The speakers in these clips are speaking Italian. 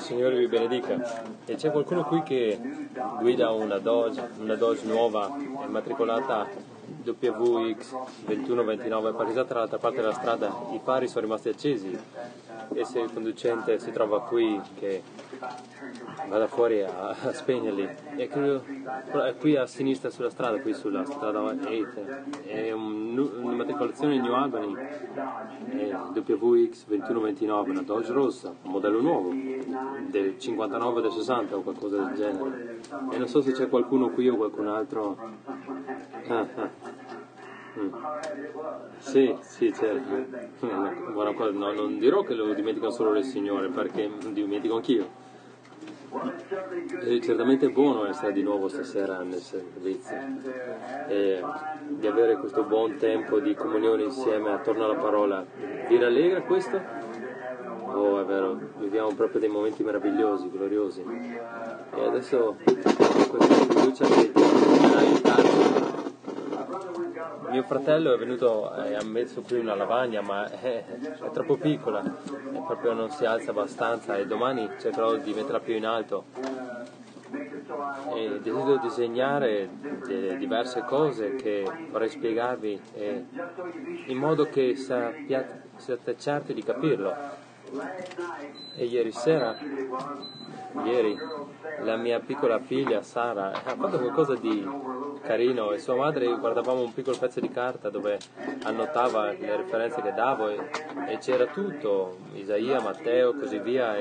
Signore vi benedica. E c'è qualcuno qui che guida una Dodge nuova, immatricolata WX 2129, parcheggiata dall'altra parte della strada. I fari sono rimasti accesi e se il conducente si trova qui che vada fuori a spegnerli. E credo, è qui a sinistra sulla strada, qui sulla strada 8, è un'immatricolazione New Albany, WX 2129, una Dodge rossa, un modello nuovo, del 59 del 60 o qualcosa del genere. E non so se c'è qualcuno qui o qualcun altro. Sì, certo. Buona cosa. No, non dirò che lo dimenticano solo le signore, perché dimentico anch'io. Certamente è buono essere di nuovo stasera nel servizio e di avere questo buon tempo di comunione insieme attorno alla parola. Vi rallegra questo? Oh, è vero, viviamo proprio dei momenti meravigliosi, gloriosi. E adesso questa fiducia che ci aiutarci. Mio fratello è venuto e ha messo qui una lavagna, ma è troppo piccola e proprio non si alza abbastanza, e domani cercherò di metterla più in alto. E desidero disegnare delle diverse cose che vorrei spiegarvi in modo che siate certi di capirlo. E ieri, la mia piccola figlia Sara ha fatto qualcosa di carino, e sua madre, guardavamo un piccolo pezzo di carta dove annotava le referenze che davo e c'era tutto, Isaia, Matteo, così via,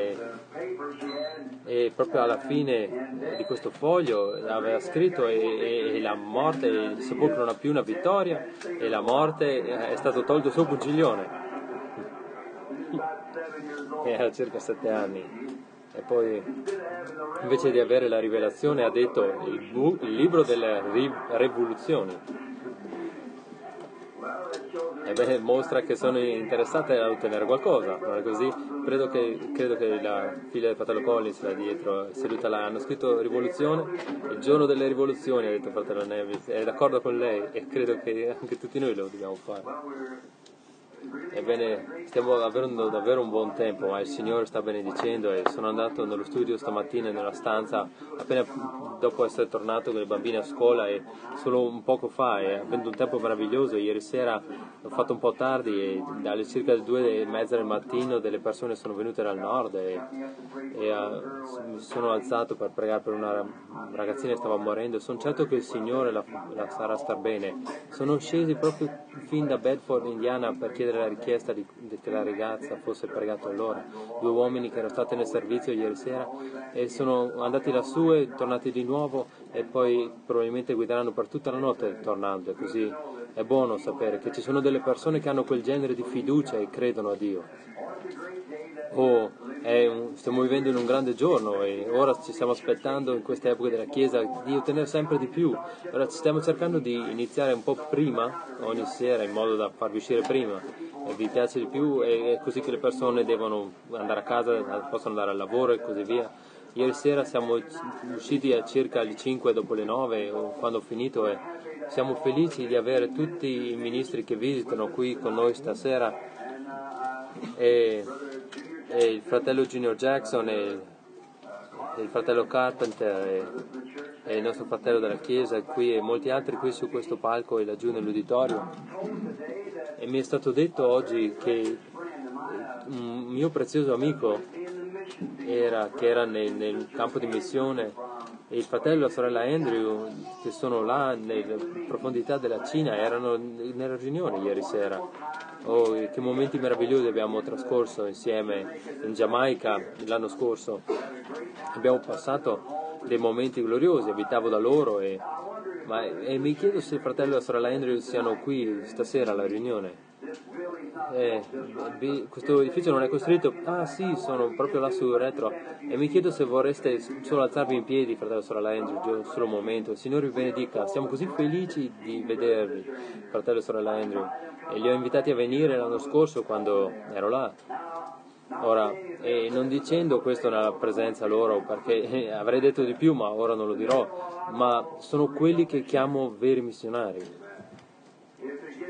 e proprio alla fine di questo foglio aveva scritto e la morte, il sepolcro non ha più una vittoria e la morte è stato tolto il suo pungiglione. Era circa 7 anni. E poi, invece di avere la rivelazione, ha detto il libro delle rivoluzioni. Ebbene, mostra che sono interessate a ottenere qualcosa, non è così? Credo che la figlia del fratello Collins là dietro, seduta là, hanno scritto rivoluzione, il giorno delle rivoluzioni, ha detto fratello Nevis, è d'accordo con lei e credo che anche tutti noi lo dobbiamo fare. Ebbene, stiamo avendo davvero un buon tempo, ma il Signore sta benedicendo, e sono andato nello studio stamattina nella stanza appena dopo essere tornato con i bambini a scuola, e solo un poco fa, e avendo un tempo meraviglioso. Ieri sera ho fatto un po' tardi e alle circa le 2:30 del mattino delle persone sono venute dal nord e mi sono alzato per pregare per una ragazzina che stava morendo. Sono certo che il Signore la farà star bene. Sono scesi proprio fin da Bedford, Indiana, per chiedere la richiesta che la ragazza fosse pregata allora. 2 uomini che erano stati nel servizio ieri sera e sono andati lassù e tornati di nuovo, e poi probabilmente guideranno per tutta la notte tornando, e così è buono sapere che ci sono delle persone che hanno quel genere di fiducia e credono a Dio. Stiamo vivendo in un grande giorno e ora ci stiamo aspettando in queste epoche della Chiesa di ottenere sempre di più. Ora ci stiamo cercando di iniziare un po' prima, ogni sera, in modo da farvi uscire prima, e vi piace di più, e così che le persone devono andare a casa, possono andare al lavoro e così via. Ieri sera siamo usciti a circa alle 5 dopo le 9, o quando ho finito, e siamo felici di avere tutti i ministri che visitano qui con noi stasera, e il fratello Junior Jackson e il fratello Carpenter e il nostro fratello della chiesa qui, e molti altri qui su questo palco e laggiù nell'uditorio. E mi è stato detto oggi che un mio prezioso amico che era nel campo di missione, e il fratello e la sorella Andrew, che sono là nelle profondità della Cina, erano nella riunione ieri sera. Oh, che momenti meravigliosi abbiamo trascorso insieme in Giamaica l'anno scorso. Abbiamo passato dei momenti gloriosi, abitavo da loro, e mi chiedo se il fratello e la sorella Andrew siano qui stasera alla riunione. Questo edificio non è costruito? Ah sì, sono proprio là sul retro, e mi chiedo se vorreste solo alzarvi in piedi, fratello e sorella Andrew, solo un momento. Il Signore vi benedica, siamo così felici di vedervi, fratello e sorella Andrew, e li ho invitati a venire l'anno scorso quando ero là. Ora, non dicendo questo nella presenza loro, perché avrei detto di più, ma ora non lo dirò, ma sono quelli che chiamo veri missionari.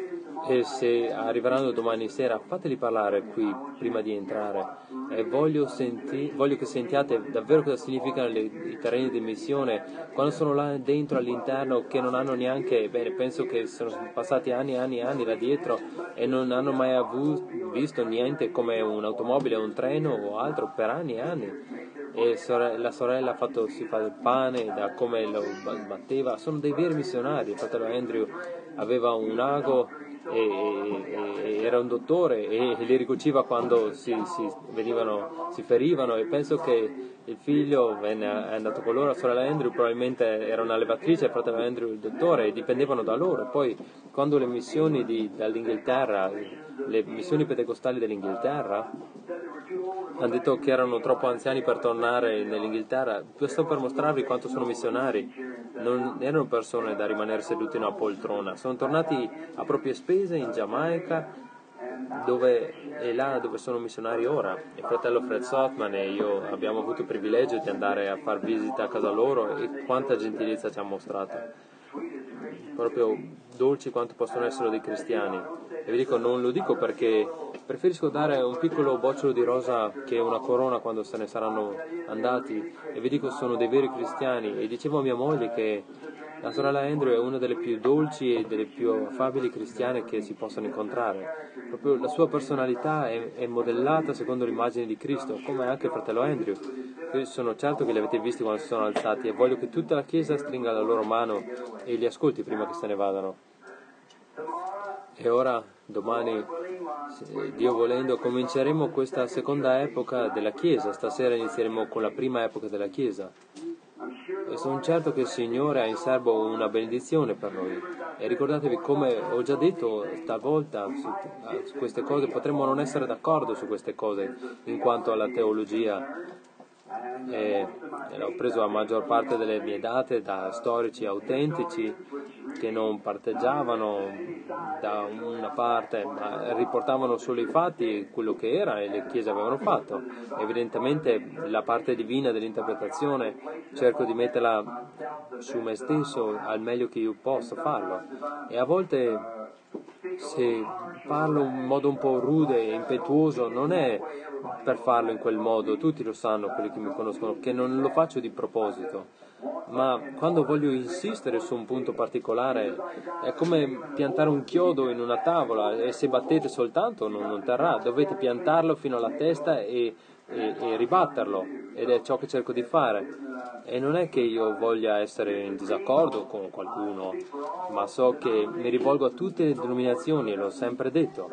E se arriveranno domani sera, fateli parlare qui prima di entrare. E voglio che sentiate davvero cosa significano i terreni di missione quando sono là dentro all'interno, che non hanno neanche, bene, penso che sono passati anni e anni e anni là dietro e non hanno mai visto niente come un'automobile, un treno o altro per anni e anni. E la sorella si fa il pane da come lo batteva. Sono dei veri missionari. Il fratello Andrew aveva un ago e era un dottore e li ricuciva quando si ferivano, e penso che il figlio è andato con loro. La sorella Andrew probabilmente era una levatrice, il fratello Andrew il dottore, e dipendevano da loro. Poi quando le missioni dall'Inghilterra, le missioni pentecostali dell'Inghilterra hanno detto che erano troppo anziani per tornare nell'Inghilterra, sto per mostrarvi quanto sono missionari. Non erano persone da rimanere seduti in una poltrona, sono tornati a proprie spese in Giamaica, è là dove sono missionari ora. Il fratello Fred Sothman e io abbiamo avuto il privilegio di andare a far visita a casa loro, e quanta gentilezza ci ha mostrato, proprio dolci quanto possono essere dei cristiani. E vi dico, non lo dico perché preferisco dare un piccolo bocciolo di rosa che una corona quando se ne saranno andati, e vi dico, sono dei veri cristiani. E dicevo a mia moglie che la sorella Andrew è una delle più dolci e delle più affabili cristiane che si possano incontrare. Proprio la sua personalità è modellata secondo l'immagine di Cristo, come anche il fratello Andrew. Io sono certo che li avete visti quando si sono alzati, e voglio che tutta la Chiesa stringa la loro mano e li ascolti prima che se ne vadano. E ora, domani, Dio volendo, cominceremo questa seconda epoca della Chiesa. Stasera inizieremo con la prima epoca della Chiesa. E sono certo che il Signore ha in serbo una benedizione per noi. E ricordatevi, come ho già detto stavolta, su queste cose potremmo non essere d'accordo su queste cose in quanto alla teologia. E ho preso la maggior parte delle mie date da storici autentici che non parteggiavano da una parte, ma riportavano solo i fatti, quello che era e le chiese avevano fatto. Evidentemente la parte divina dell'interpretazione cerco di metterla su me stesso al meglio che io posso farlo, e a volte se parlo in modo un po' rude e impetuoso non è per farlo in quel modo, tutti lo sanno, quelli che mi conoscono, che non lo faccio di proposito, ma quando voglio insistere su un punto particolare è come piantare un chiodo in una tavola, e se battete soltanto non terrà, dovete piantarlo fino alla testa e ribatterlo, ed è ciò che cerco di fare. E non è che io voglia essere in disaccordo con qualcuno, ma so che mi rivolgo a tutte le denominazioni, e l'ho sempre detto.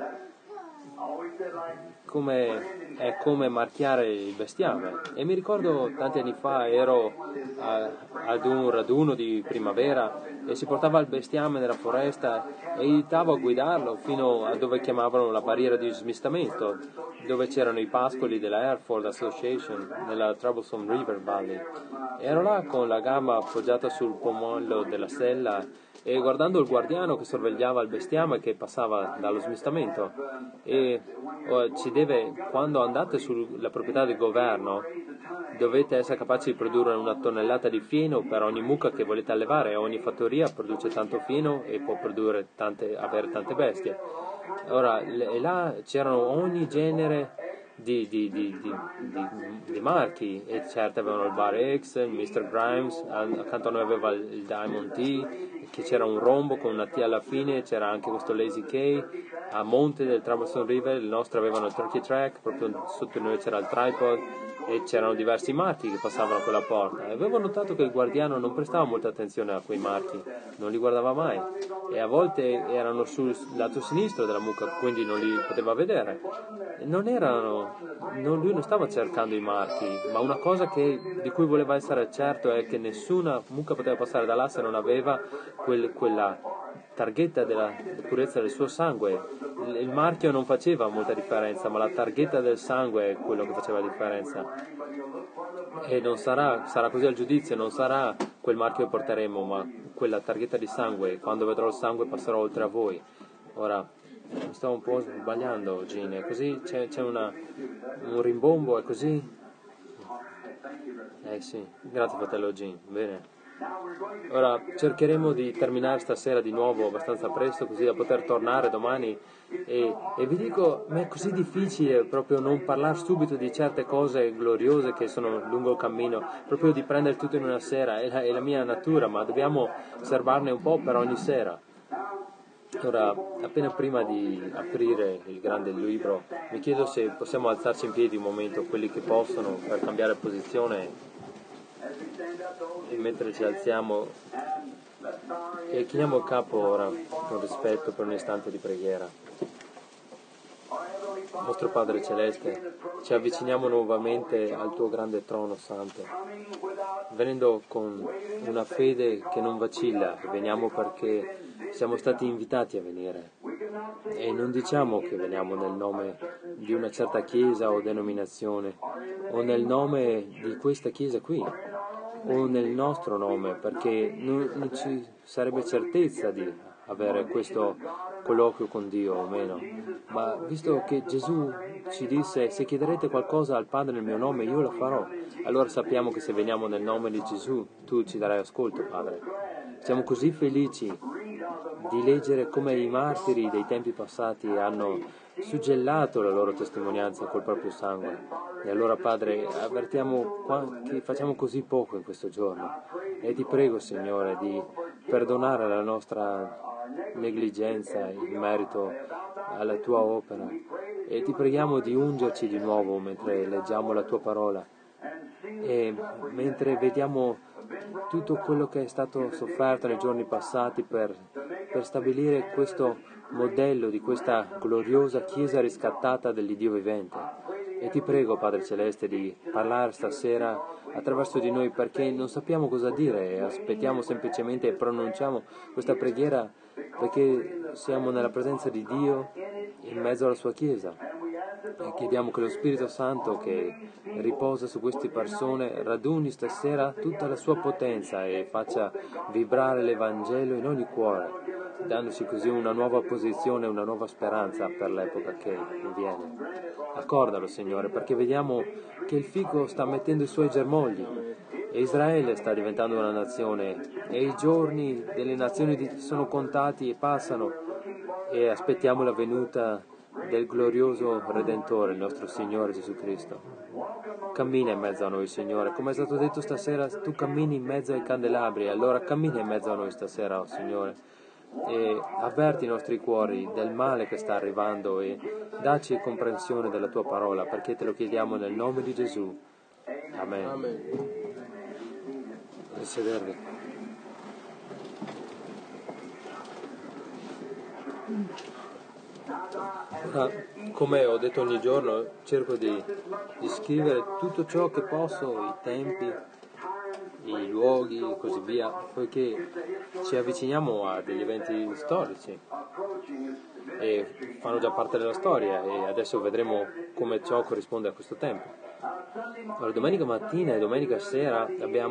È come marchiare il bestiame. E mi ricordo tanti anni fa ero ad un raduno di primavera e si portava il bestiame nella foresta e aiutavo a guidarlo fino a dove chiamavano la barriera di smistamento, dove c'erano i pascoli della Hereford Association nella Troublesome River Valley. Ero là con la gamba appoggiata sul pomollo della sella e guardando il guardiano che sorvegliava il bestiame che passava dallo smistamento. E quando andate sulla proprietà del governo dovete essere capaci di produrre 1 tonnellata di fieno per ogni mucca che volete allevare, e ogni fattoria produce tanto fieno e può avere tante bestie. Ora, là c'erano ogni genere di marchi, e certo avevano il Bar X, il Mr. Grimes, accanto a noi aveva il Diamond T, che c'era un rombo con una T alla fine, c'era anche questo Lazy K, a monte del Troublesome River il nostro avevano il Turkey Track, proprio sotto di noi c'era il Tripod, e c'erano diversi marchi che passavano a quella porta, e avevo notato che il guardiano non prestava molta attenzione a quei marchi, non li guardava mai, e a volte erano sul lato sinistro della mucca, quindi non li poteva vedere. Lui non stava cercando i marchi, ma una cosa di cui voleva essere certo è che nessuna mucca poteva passare da là se non aveva quella targhetta della purezza del suo sangue. Il marchio non faceva molta differenza, ma la targhetta del sangue è quello che faceva la differenza. E non sarà così al giudizio, non sarà quel marchio che porteremo, ma quella targhetta di sangue. Quando vedrò il sangue passerò oltre a voi. Ora, mi sto un po' sbagliando, Gene, è così? C'è un rimbombo, è così? Sì, grazie fratello Gene, bene. Ora cercheremo di terminare stasera di nuovo abbastanza presto, così da poter tornare domani. E vi dico, ma è così difficile proprio non parlare subito di certe cose gloriose che sono lungo il cammino, proprio di prendere tutto in una sera. È la mia natura, ma dobbiamo serbarne un po' per ogni sera. Ora, appena prima di aprire il grande libro, mi chiedo se possiamo alzarci in piedi un momento, quelli che possono, per cambiare posizione, e mentre ci alziamo e chiniamo il capo ora con rispetto per un istante di preghiera. Nostro Padre Celeste, ci avviciniamo nuovamente al tuo grande trono santo, venendo con una fede che non vacilla, veniamo perché siamo stati invitati a venire. E non diciamo che veniamo nel nome di una certa chiesa o denominazione, o nel nome di questa chiesa qui, o nel nostro nome, perché non ci sarebbe certezza di avere questo colloquio con Dio o meno. Ma visto che Gesù ci disse: se chiederete qualcosa al Padre nel mio nome, io lo farò, allora sappiamo che se veniamo nel nome di Gesù, tu ci darai ascolto, Padre. Siamo così felici di leggere come i martiri dei tempi passati hanno suggellato la loro testimonianza col proprio sangue. E allora, Padre, avvertiamo che facciamo così poco in questo giorno. E ti prego, Signore, di perdonare la nostra negligenza in merito alla tua opera. E ti preghiamo di ungerci di nuovo mentre leggiamo la tua parola. E mentre vediamo tutto quello che è stato sofferto nei giorni passati per stabilire questo modello di questa gloriosa Chiesa riscattata dell'Iddio vivente. E ti prego, Padre Celeste, di parlare stasera attraverso di noi, perché non sappiamo cosa dire e aspettiamo semplicemente e pronunciamo questa preghiera perché siamo nella presenza di Dio in mezzo alla sua Chiesa. E chiediamo che lo Spirito Santo che riposa su queste persone raduni stasera tutta la sua potenza e faccia vibrare l'Evangelo in ogni cuore, dandoci così una nuova posizione, una nuova speranza per l'epoca che viene. Accordalo, Signore, perché vediamo che il fico sta mettendo i suoi germogli e Israele sta diventando una nazione e i giorni delle nazioni sono contati e passano, e aspettiamo la venuta del glorioso Redentore, il nostro Signore Gesù Cristo. Cammina in mezzo a noi, Signore, come è stato detto stasera, tu cammini in mezzo ai candelabri, allora cammina in mezzo a noi stasera, oh Signore, e avverti i nostri cuori del male che sta arrivando e dacci comprensione della tua parola, perché te lo chiediamo nel nome di Gesù. Amen. Amen. Potete sedervi. Ora, come ho detto ogni giorno, cerco di scrivere tutto ciò che posso, i tempi, i luoghi e così via, poiché ci avviciniamo a degli eventi storici e fanno già parte della storia, e adesso vedremo come ciò corrisponde a questo tempo. Allora, domenica mattina e domenica sera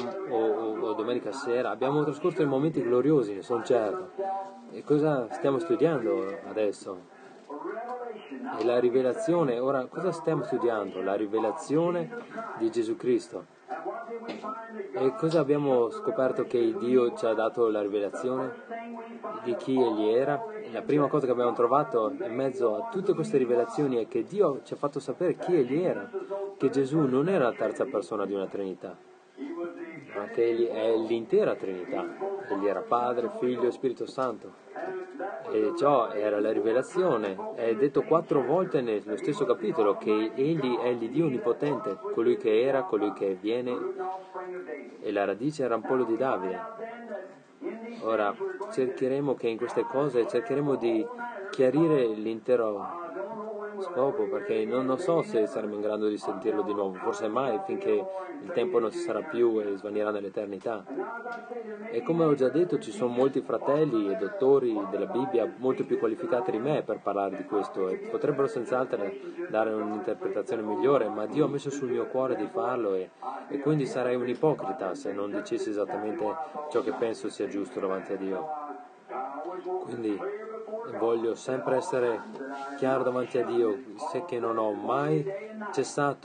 abbiamo trascorso dei momenti gloriosi, ne sono certo. E cosa stiamo studiando adesso? E la rivelazione. Ora, cosa stiamo studiando? La rivelazione di Gesù Cristo. E cosa abbiamo scoperto? Che Dio ci ha dato la rivelazione di chi Egli era. E la prima cosa che abbiamo trovato in mezzo a tutte queste rivelazioni è che Dio ci ha fatto sapere chi Egli era, che Gesù non era la terza persona di una Trinità, ma che Egli è l'intera Trinità. Egli era Padre, Figlio e Spirito Santo. E ciò era la rivelazione. È detto 4 volte nello stesso capitolo che Egli è l'Iddio Onnipotente, colui che era, colui che viene, e la radice era un pollo di Davide. Ora cercheremo che in queste cose cercheremo di chiarire l'intero scopo, perché non so se saremo in grado di sentirlo di nuovo, forse mai, finché il tempo non ci sarà più e svanirà nell'eternità. E come ho già detto, ci sono molti fratelli e dottori della Bibbia molto più qualificati di me per parlare di questo, e potrebbero senz'altro dare un'interpretazione migliore, ma Dio ha messo sul mio cuore di farlo, e quindi sarei un ipocrita se non dicessi esattamente ciò che penso sia giusto davanti a Dio. Quindi voglio sempre essere chiaro davanti a Dio, se che non ho mai cessato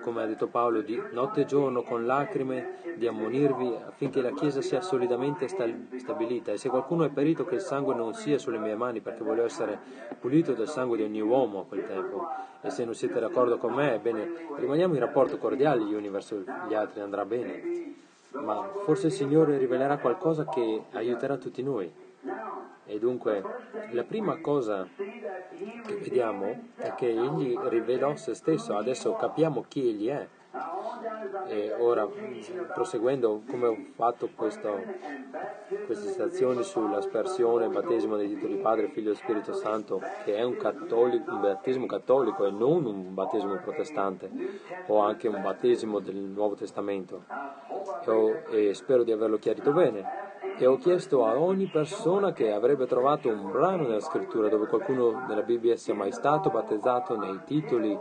come ha detto Paolo, di notte e giorno con lacrime, di ammonirvi affinché la Chiesa sia solidamente stabilita. E se qualcuno è perito, che il sangue non sia sulle mie mani, perché voglio essere pulito del sangue di ogni uomo a quel tempo. E se non siete d'accordo con me, ebbene, rimaniamo in rapporto cordiale gli uni verso gli altri, andrà bene. Ma forse il Signore rivelerà qualcosa che aiuterà tutti noi. E dunque, la prima cosa che vediamo è che Egli rivelò se stesso, adesso capiamo chi Egli è. E ora, proseguendo, come ho fatto queste citazioni sull'aspersione, il battesimo dei titoli Padre, Figlio e Spirito Santo, che è un battesimo cattolico e non un battesimo protestante, o anche un battesimo del Nuovo Testamento, e spero di averlo chiarito bene. E ho chiesto a ogni persona che avrebbe trovato un brano nella scrittura dove qualcuno nella Bibbia sia mai stato battezzato nei titoli,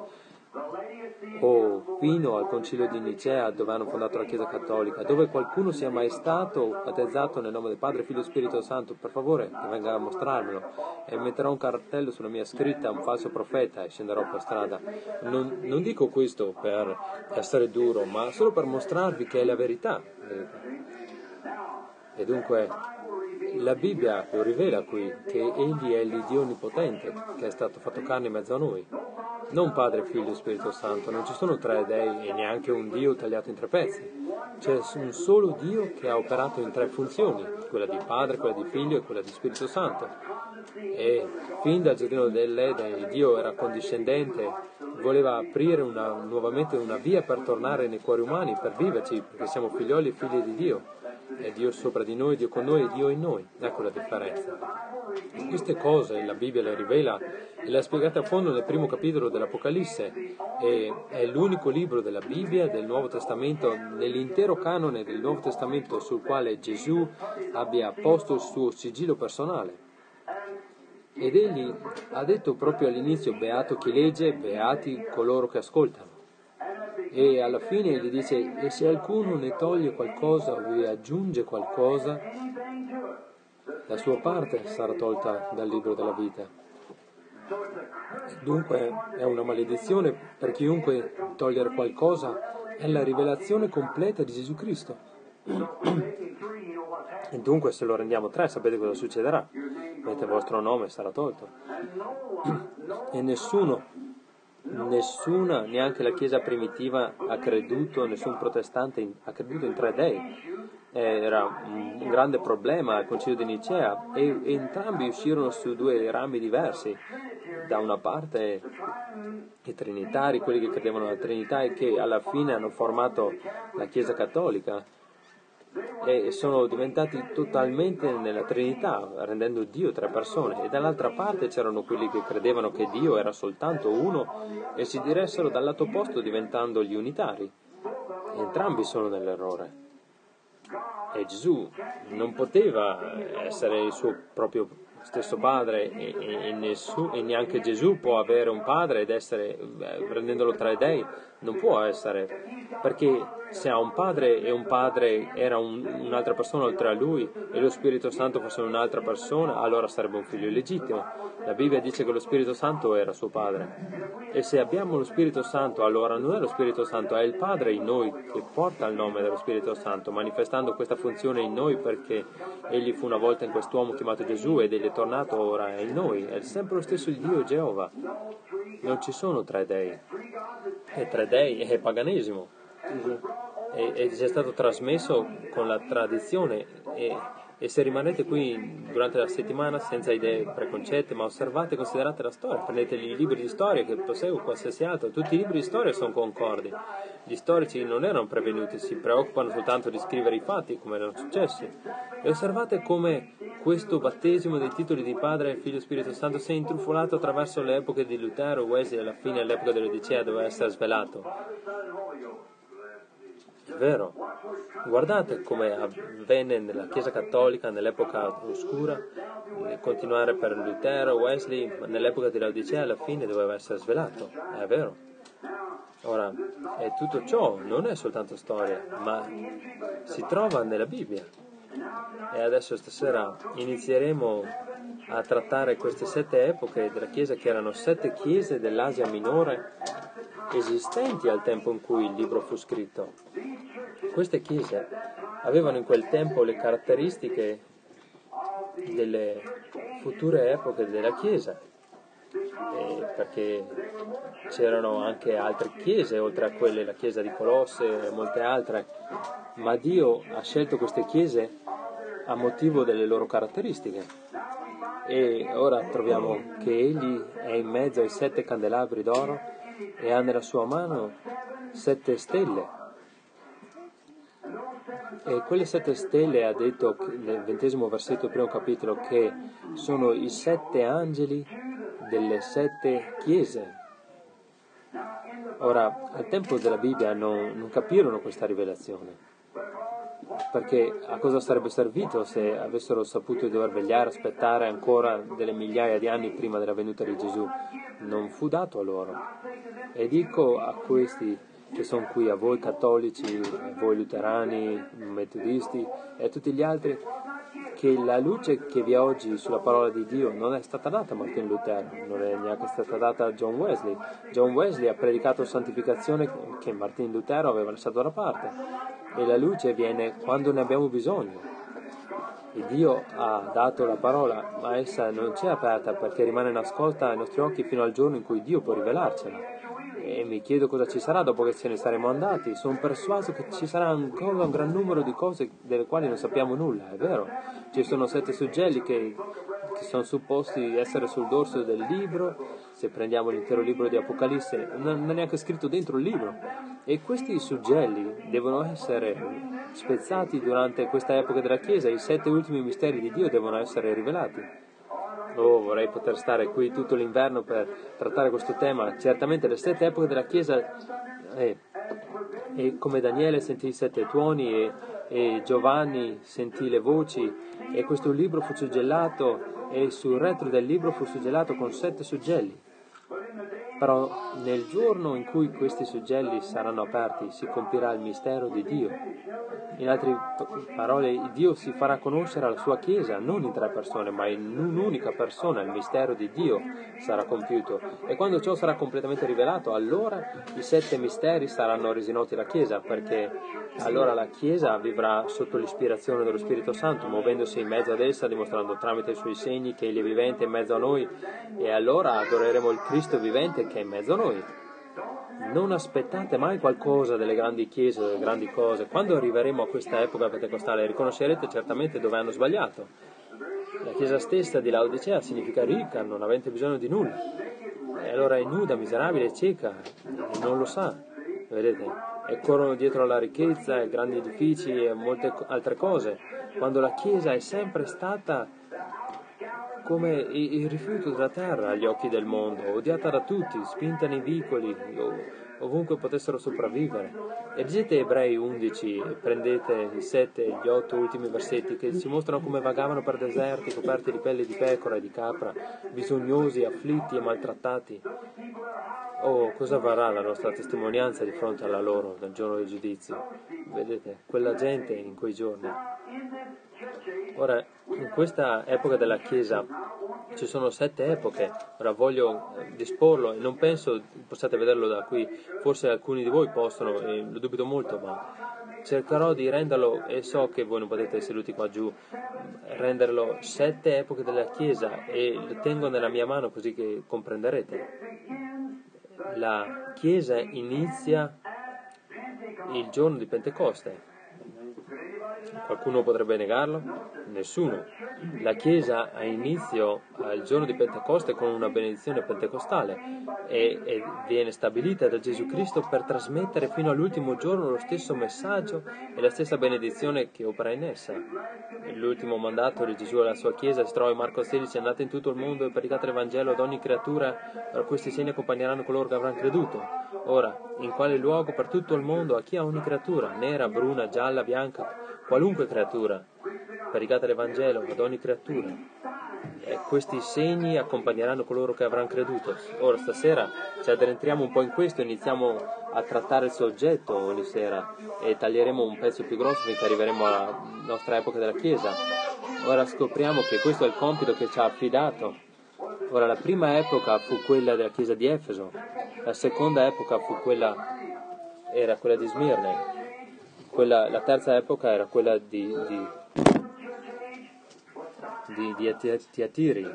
o fino al concilio di Nicea dove hanno fondato la Chiesa Cattolica, dove qualcuno sia mai stato battezzato nel nome del Padre, Figlio e Spirito Santo, per favore che venga a mostrarmelo, e metterò un cartello sulla mia scritta, un falso profeta, e scenderò per strada. Non dico questo per essere duro, ma solo per mostrarvi che è la verità. E dunque la Bibbia lo rivela qui, che Egli è l'Iddio Onnipotente, che è stato fatto carne in mezzo a noi. Non Padre, Figlio e Spirito Santo, non ci sono tre dei e neanche un Dio tagliato in tre pezzi. C'è un solo Dio che ha operato in tre funzioni, quella di Padre, quella di Figlio e quella di Spirito Santo. E fin dal giardino dell'Eden Dio era condiscendente, voleva aprire nuovamente una via per tornare nei cuori umani, per viverci, perché siamo figlioli e figli di Dio. È Dio sopra di noi, Dio con noi e Dio in noi. Ecco la differenza. E queste cose la Bibbia le rivela e le ha spiegate a fondo nel primo capitolo dell'Apocalisse. E è l'unico libro della Bibbia, del Nuovo Testamento, nell'intero canone del Nuovo Testamento sul quale Gesù abbia posto il suo sigillo personale. Ed egli ha detto proprio all'inizio: beato chi legge, beati coloro che ascoltano. E alla fine gli dice: e se qualcuno ne toglie qualcosa o vi aggiunge qualcosa, la sua parte sarà tolta dal libro della vita. Dunque è una maledizione per chiunque togliere qualcosa, è la rivelazione completa di Gesù Cristo. E dunque se lo rendiamo tre, sapete cosa succederà? Mentre il vostro nome sarà tolto. E nessuna, neanche la Chiesa primitiva ha creduto, nessun protestante ha creduto in tre dei. Era un grande problema al concilio di Nicea, e entrambi uscirono su due rami diversi. Da una parte i trinitari, quelli che credevano nella Trinità e che alla fine hanno formato la Chiesa cattolica, e sono diventati totalmente nella Trinità, rendendo Dio tre persone, e dall'altra parte c'erano quelli che credevano che Dio era soltanto uno e si diressero dal lato opposto diventando gli unitari. Entrambi sono nell'errore. E Gesù non poteva essere il suo proprio stesso padre, e neanche Gesù può avere un padre ed essere, rendendolo tre dei, non può essere, perché se ha un padre e un padre era un'altra persona oltre a lui e lo Spirito Santo fosse un'altra persona, allora sarebbe un figlio illegittimo. La Bibbia dice che lo Spirito Santo era suo padre, e se abbiamo lo Spirito Santo, allora non è lo Spirito Santo, è il Padre in noi che porta il nome dello Spirito Santo, manifestando questa funzione in noi, perché egli fu una volta in quest'uomo chiamato Gesù ed egli è tornato, ora è in noi, è sempre lo stesso Dio Geova. Non ci sono tre dei, e tre dei è paganesimo, e ci è stato trasmesso con la tradizione, e se rimanete qui durante la settimana senza idee preconcette, ma osservate e considerate la storia, prendete i libri di storia che posseggo, qualsiasi altro, tutti i libri di storia sono concordi. Gli storici non erano prevenuti, si preoccupano soltanto di scrivere i fatti come erano successi, e osservate come questo battesimo dei titoli di Padre, Figlio e Spirito Santo si è intrufolato attraverso le epoche di Lutero, Wesley, e alla fine all'epoca dell'Odicea doveva essere svelato. È vero, guardate come avvenne nella Chiesa Cattolica nell'epoca oscura, continuare per Lutero, Wesley, ma nell'epoca di Laodicea alla fine doveva essere svelato, è vero. Ora, e tutto ciò non è soltanto storia, ma si trova nella Bibbia. E adesso stasera inizieremo a trattare queste 7 epoche della Chiesa, che erano 7 chiese dell'Asia minore, esistenti al tempo in cui il libro fu scritto. Queste chiese avevano in quel tempo le caratteristiche delle future epoche della Chiesa, perché c'erano anche altre chiese, oltre a quelle, la chiesa di Colosse e molte altre, ma Dio ha scelto queste chiese a motivo delle loro caratteristiche. E ora troviamo che Egli è in mezzo ai 7 candelabri d'oro e ha nella sua mano 7 stelle. E quelle 7 stelle ha detto nel 20° versetto del 1° capitolo che sono i 7 angeli delle 7 chiese. Ora, al tempo della Bibbia non capirono questa rivelazione, perché a cosa sarebbe servito se avessero saputo di dover vegliare, aspettare ancora delle migliaia di anni prima della venuta di Gesù? Non fu dato a loro. E dico a questi che sono qui, a voi cattolici, a voi luterani, metodisti e a tutti gli altri, che la luce che vi è oggi sulla parola di Dio non è stata data a Martin Lutero, non è neanche stata data a John Wesley. John Wesley ha predicato santificazione che Martin Lutero aveva lasciato da parte, e la luce viene quando ne abbiamo bisogno. E Dio ha dato la parola, ma essa non ci è aperta perché rimane nascosta ai nostri occhi fino al giorno in cui Dio può rivelarcela. E mi chiedo cosa ci sarà dopo che ce ne saremo andati. Sono persuaso che ci sarà ancora un gran numero di cose delle quali non sappiamo nulla, è vero. Ci sono 7 suggelli che sono supposti essere sul dorso del libro. Se prendiamo l'intero libro di Apocalisse, non è neanche scritto dentro il libro. E questi suggelli devono essere spezzati durante questa epoca della Chiesa. I 7 ultimi misteri di Dio devono essere rivelati. Vorrei poter stare qui tutto l'inverno per trattare questo tema. Certamente le 7 epoche della Chiesa, e come Daniele sentì i 7 tuoni e Giovanni sentì le voci, e questo libro fu suggellato e sul retro del libro fu suggellato con 7 suggelli. Però nel giorno in cui questi suggelli saranno aperti si compirà il mistero di Dio. In altre parole, Dio si farà conoscere alla sua Chiesa, non in 3 persone, ma in un'unica persona. Il mistero di Dio sarà compiuto. E quando ciò sarà completamente rivelato, allora i 7 misteri saranno resi noti alla Chiesa, perché allora la Chiesa vivrà sotto l'ispirazione dello Spirito Santo, muovendosi in mezzo ad essa, dimostrando tramite i suoi segni che Egli è vivente in mezzo a noi, e allora adoreremo il Cristo vivente che è in mezzo a noi. Non aspettate mai qualcosa delle grandi chiese, delle grandi cose. Quando arriveremo a questa epoca pentecostale riconoscerete certamente dove hanno sbagliato. La chiesa stessa di Laodicea significa ricca, non avente bisogno di nulla. E allora è nuda, miserabile, cieca, e non lo sa. Vedete? E corrono dietro alla ricchezza, grandi edifici e molte altre cose. Quando la chiesa è sempre stata come il rifiuto della terra agli occhi del mondo, odiata da tutti, spinta nei vicoli, ovunque potessero sopravvivere. E leggete Ebrei 11, prendete i 7 e gli 8 ultimi versetti che ci mostrano come vagavano per deserti coperti di pelle di pecora e di capra, bisognosi, afflitti e maltrattati. Oh, cosa varrà la nostra testimonianza di fronte alla loro nel giorno del giudizio? Vedete, quella gente in quei giorni. Ora, in questa epoca della Chiesa ci sono 7 epoche. Ora voglio disporlo e non penso possiate vederlo da qui, forse alcuni di voi possono, e lo dubito molto, ma cercherò di renderlo, e so che voi non potete seduti qua giù, renderlo 7 epoche della Chiesa, e lo tengo nella mia mano così che comprenderete. La Chiesa inizia il giorno di Pentecoste. Qualcuno potrebbe negarlo? Nessuno. La Chiesa ha inizio al giorno di Pentecoste con una benedizione pentecostale e viene stabilita da Gesù Cristo per trasmettere fino all'ultimo giorno lo stesso messaggio e la stessa benedizione che opera in essa. L'ultimo mandato di Gesù alla sua Chiesa si trova in Marco 16: andate in tutto il mondo e predicate l'Evangelo ad ogni creatura, questi segni accompagneranno coloro che avranno creduto. Ora, in quale luogo? Per tutto il mondo, a chi? A ogni creatura, nera, bruna, gialla, bianca, qualunque creatura. Predicate l'Evangelo ad ogni creatura. E questi segni accompagneranno coloro che avranno creduto. Ora, stasera ci addentriamo un po' in questo, iniziamo a trattare il soggetto ogni sera e taglieremo un pezzo più grosso finché arriveremo alla nostra epoca della Chiesa. Ora scopriamo che questo è il compito che ci ha affidato Ora, la prima epoca fu quella della chiesa di Efeso, la seconda epoca era quella di Smirne, la terza epoca era quella di Tiatiri,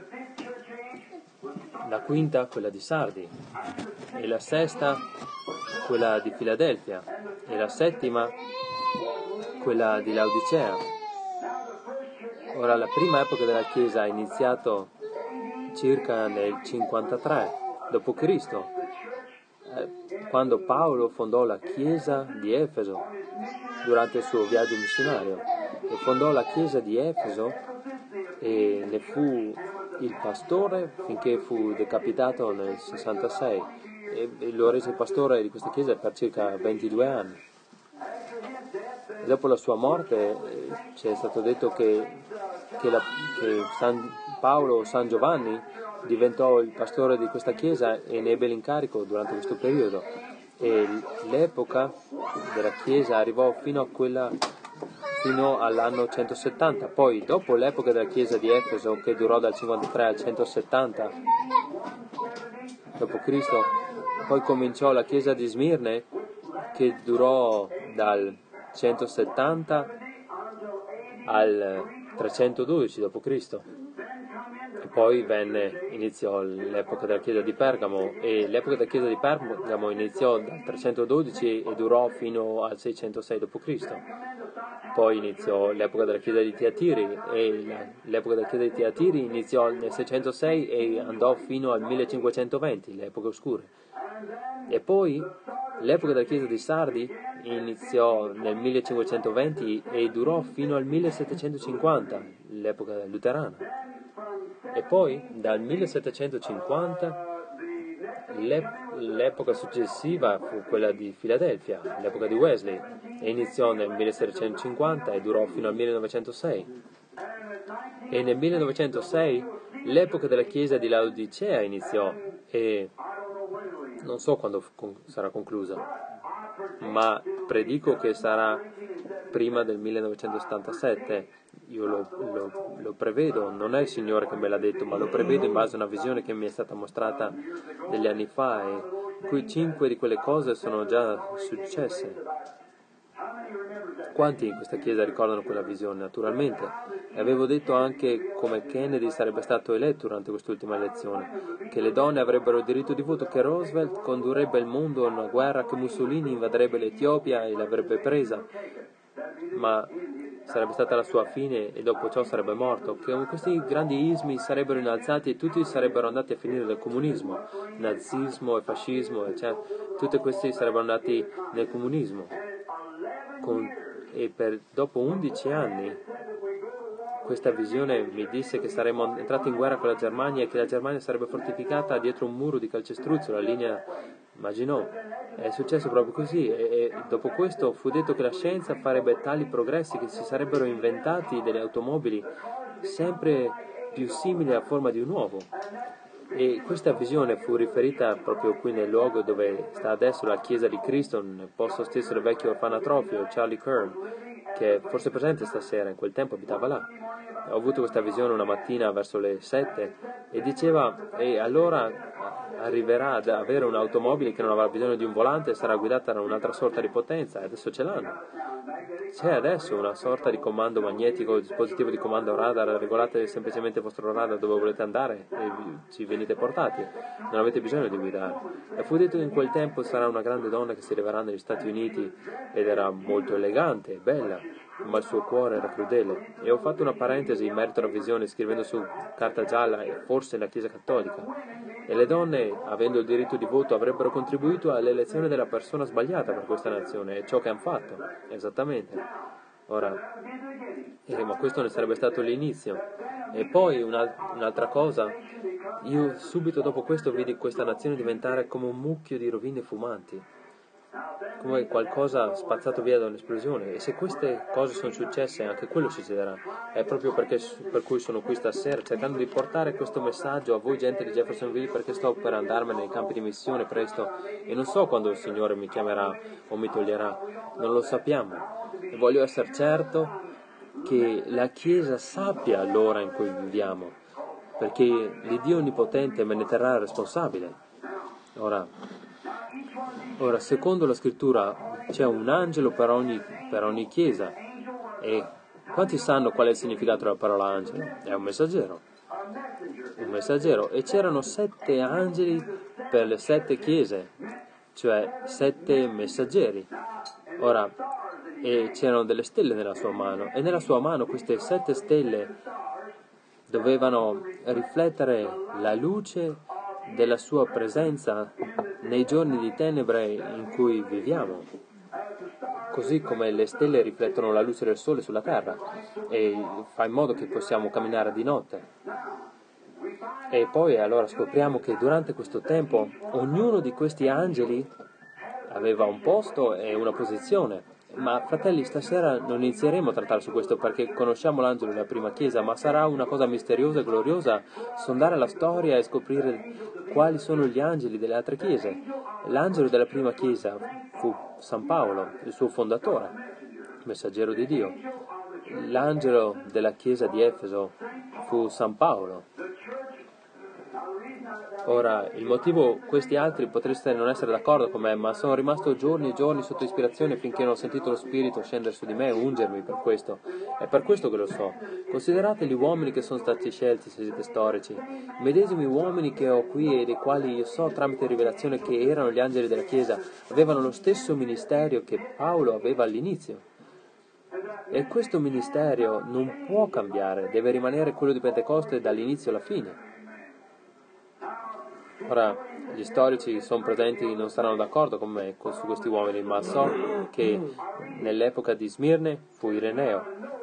la quinta quella di Sardi, e la sesta quella di Filadelfia, e la settima quella di Laodicea. Ora, la prima epoca della Chiesa ha iniziato circa nel 53 d.C., quando Paolo fondò la Chiesa di Efeso durante il suo viaggio missionario, e fondò la Chiesa di Efeso e ne fu il pastore finché fu decapitato nel 66, e lo rese pastore di questa Chiesa per circa 22 anni. E dopo la sua morte ci è stato detto che San Paolo o San Giovanni diventò il pastore di questa chiesa e ne ebbe l'incarico durante questo periodo, e l'epoca della chiesa arrivò fino all'anno 170. Poi, dopo l'epoca della chiesa di Efeso, che durò dal 53 al 170 d.C., poi cominciò la chiesa di Smirne, che durò dal 170 al 312 d.C. E poi iniziò l'epoca della chiesa di Pergamo, e l'epoca della chiesa di Pergamo iniziò dal 312 e durò fino al 606 d.C. Poi iniziò l'epoca della chiesa di Tiatiri, e l'epoca della chiesa di Tiatiri iniziò nel 606 e andò fino al 1520, le epoche oscure. E poi l'epoca della chiesa di Sardi iniziò nel 1520 e durò fino al 1750, l'epoca luterana. E poi dal 1750 l'epoca successiva fu quella di Filadelfia, l'epoca di Wesley, e iniziò nel 1750 e durò fino al 1906. E nel 1906 l'epoca della chiesa di Laodicea iniziò, e non so quando sarà conclusa, ma predico che sarà prima del 1977. Io lo prevedo, non è il Signore che me l'ha detto, ma lo prevedo in base a una visione che mi è stata mostrata degli anni fa, e in cui 5 di quelle cose sono già successe. Quanti in questa chiesa ricordano quella visione? Naturalmente. E avevo detto anche come Kennedy sarebbe stato eletto durante quest'ultima elezione, che le donne avrebbero il diritto di voto, che Roosevelt condurrebbe il mondo a una guerra, che Mussolini invaderebbe l'Etiopia e l'avrebbe presa, ma sarebbe stata la sua fine e dopo ciò sarebbe morto, che questi grandi ismi sarebbero innalzati e tutti sarebbero andati a finire nel comunismo, nazismo e fascismo, eccetera. Tutti questi sarebbero andati nel comunismo. Dopo 11 anni questa visione mi disse che saremmo entrati in guerra con la Germania e che la Germania sarebbe fortificata dietro un muro di calcestruzzo, la linea Maginot. È successo proprio così, e dopo questo fu detto che la scienza farebbe tali progressi che si sarebbero inventati delle automobili sempre più simili a forma di un uovo. E questa visione fu riferita proprio qui nel luogo dove sta adesso la Chiesa di Cristo, nel posto stesso del vecchio orfanatrofio, Charlie Kern, che è forse presente stasera, in quel tempo abitava là. Ho avuto questa visione una mattina verso le 7 e diceva: e allora arriverà ad avere un'automobile che non avrà bisogno di un volante e sarà guidata da un'altra sorta di potenza, e adesso ce l'hanno. C'è adesso una sorta di comando magnetico, dispositivo di comando radar, regolate semplicemente il vostro radar dove volete andare e ci venite portati, non avete bisogno di guidare. E fu detto che in quel tempo sarà una grande donna che si leverà negli Stati Uniti, ed era molto elegante e bella, ma il suo cuore era crudele. E ho fatto una parentesi in merito alla visione scrivendo su carta gialla: e forse la Chiesa Cattolica. E le donne, avendo il diritto di voto, avrebbero contribuito all'elezione della persona sbagliata per questa nazione, e ciò che hanno fatto, esattamente. Ora, ma questo ne sarebbe stato l'inizio. E poi un'altra cosa, io subito dopo questo vidi questa nazione diventare come un mucchio di rovine fumanti, come qualcosa spazzato via da un'esplosione. E se queste cose sono successe, anche quello succederà. È proprio per cui sono qui stasera, cercando di portare questo messaggio a voi, gente di Jeffersonville, perché sto per andarmene nei campi di missione presto e non so quando il Signore mi chiamerà o mi toglierà, non lo sappiamo, e voglio essere certo che la Chiesa sappia l'ora in cui viviamo, perché l'Iddio Onnipotente me ne terrà responsabile. Ora, secondo la scrittura c'è un angelo per ogni chiesa, e quanti sanno qual è il significato della parola angelo? È un messaggero, e c'erano 7 angeli per le 7 chiese, cioè 7 messaggeri. Ora, e c'erano delle stelle nella sua mano, e nella sua mano queste 7 stelle dovevano riflettere la luce della sua presenza nei giorni di tenebre in cui viviamo, così come le stelle riflettono la luce del sole sulla terra e fa in modo che possiamo camminare di notte. E poi allora scopriamo che durante questo tempo ognuno di questi angeli aveva un posto e una posizione. Ma fratelli, stasera non inizieremo a trattare su questo perché conosciamo l'angelo della prima chiesa, ma sarà una cosa misteriosa e gloriosa sondare la storia e scoprire quali sono gli angeli delle altre chiese. L'angelo della prima chiesa fu San Paolo, il suo fondatore, messaggero di Dio. L'angelo della chiesa di Efeso fu San Paolo. Ora, il motivo, questi altri potreste non essere d'accordo con me, ma sono rimasto giorni e giorni sotto ispirazione finché non ho sentito lo Spirito scendere su di me e ungermi per questo. È per questo che lo so. Considerate gli uomini che sono stati scelti, se siete storici. Medesimi uomini che ho qui e dei quali io so tramite rivelazione che erano gli angeli della Chiesa, avevano lo stesso ministero che Paolo aveva all'inizio. E questo ministero non può cambiare, deve rimanere quello di Pentecoste dall'inizio alla fine. Ora, gli storici sono presenti, non saranno d'accordo con me su questi uomini, ma so che nell'epoca di Smirne fu Ireneo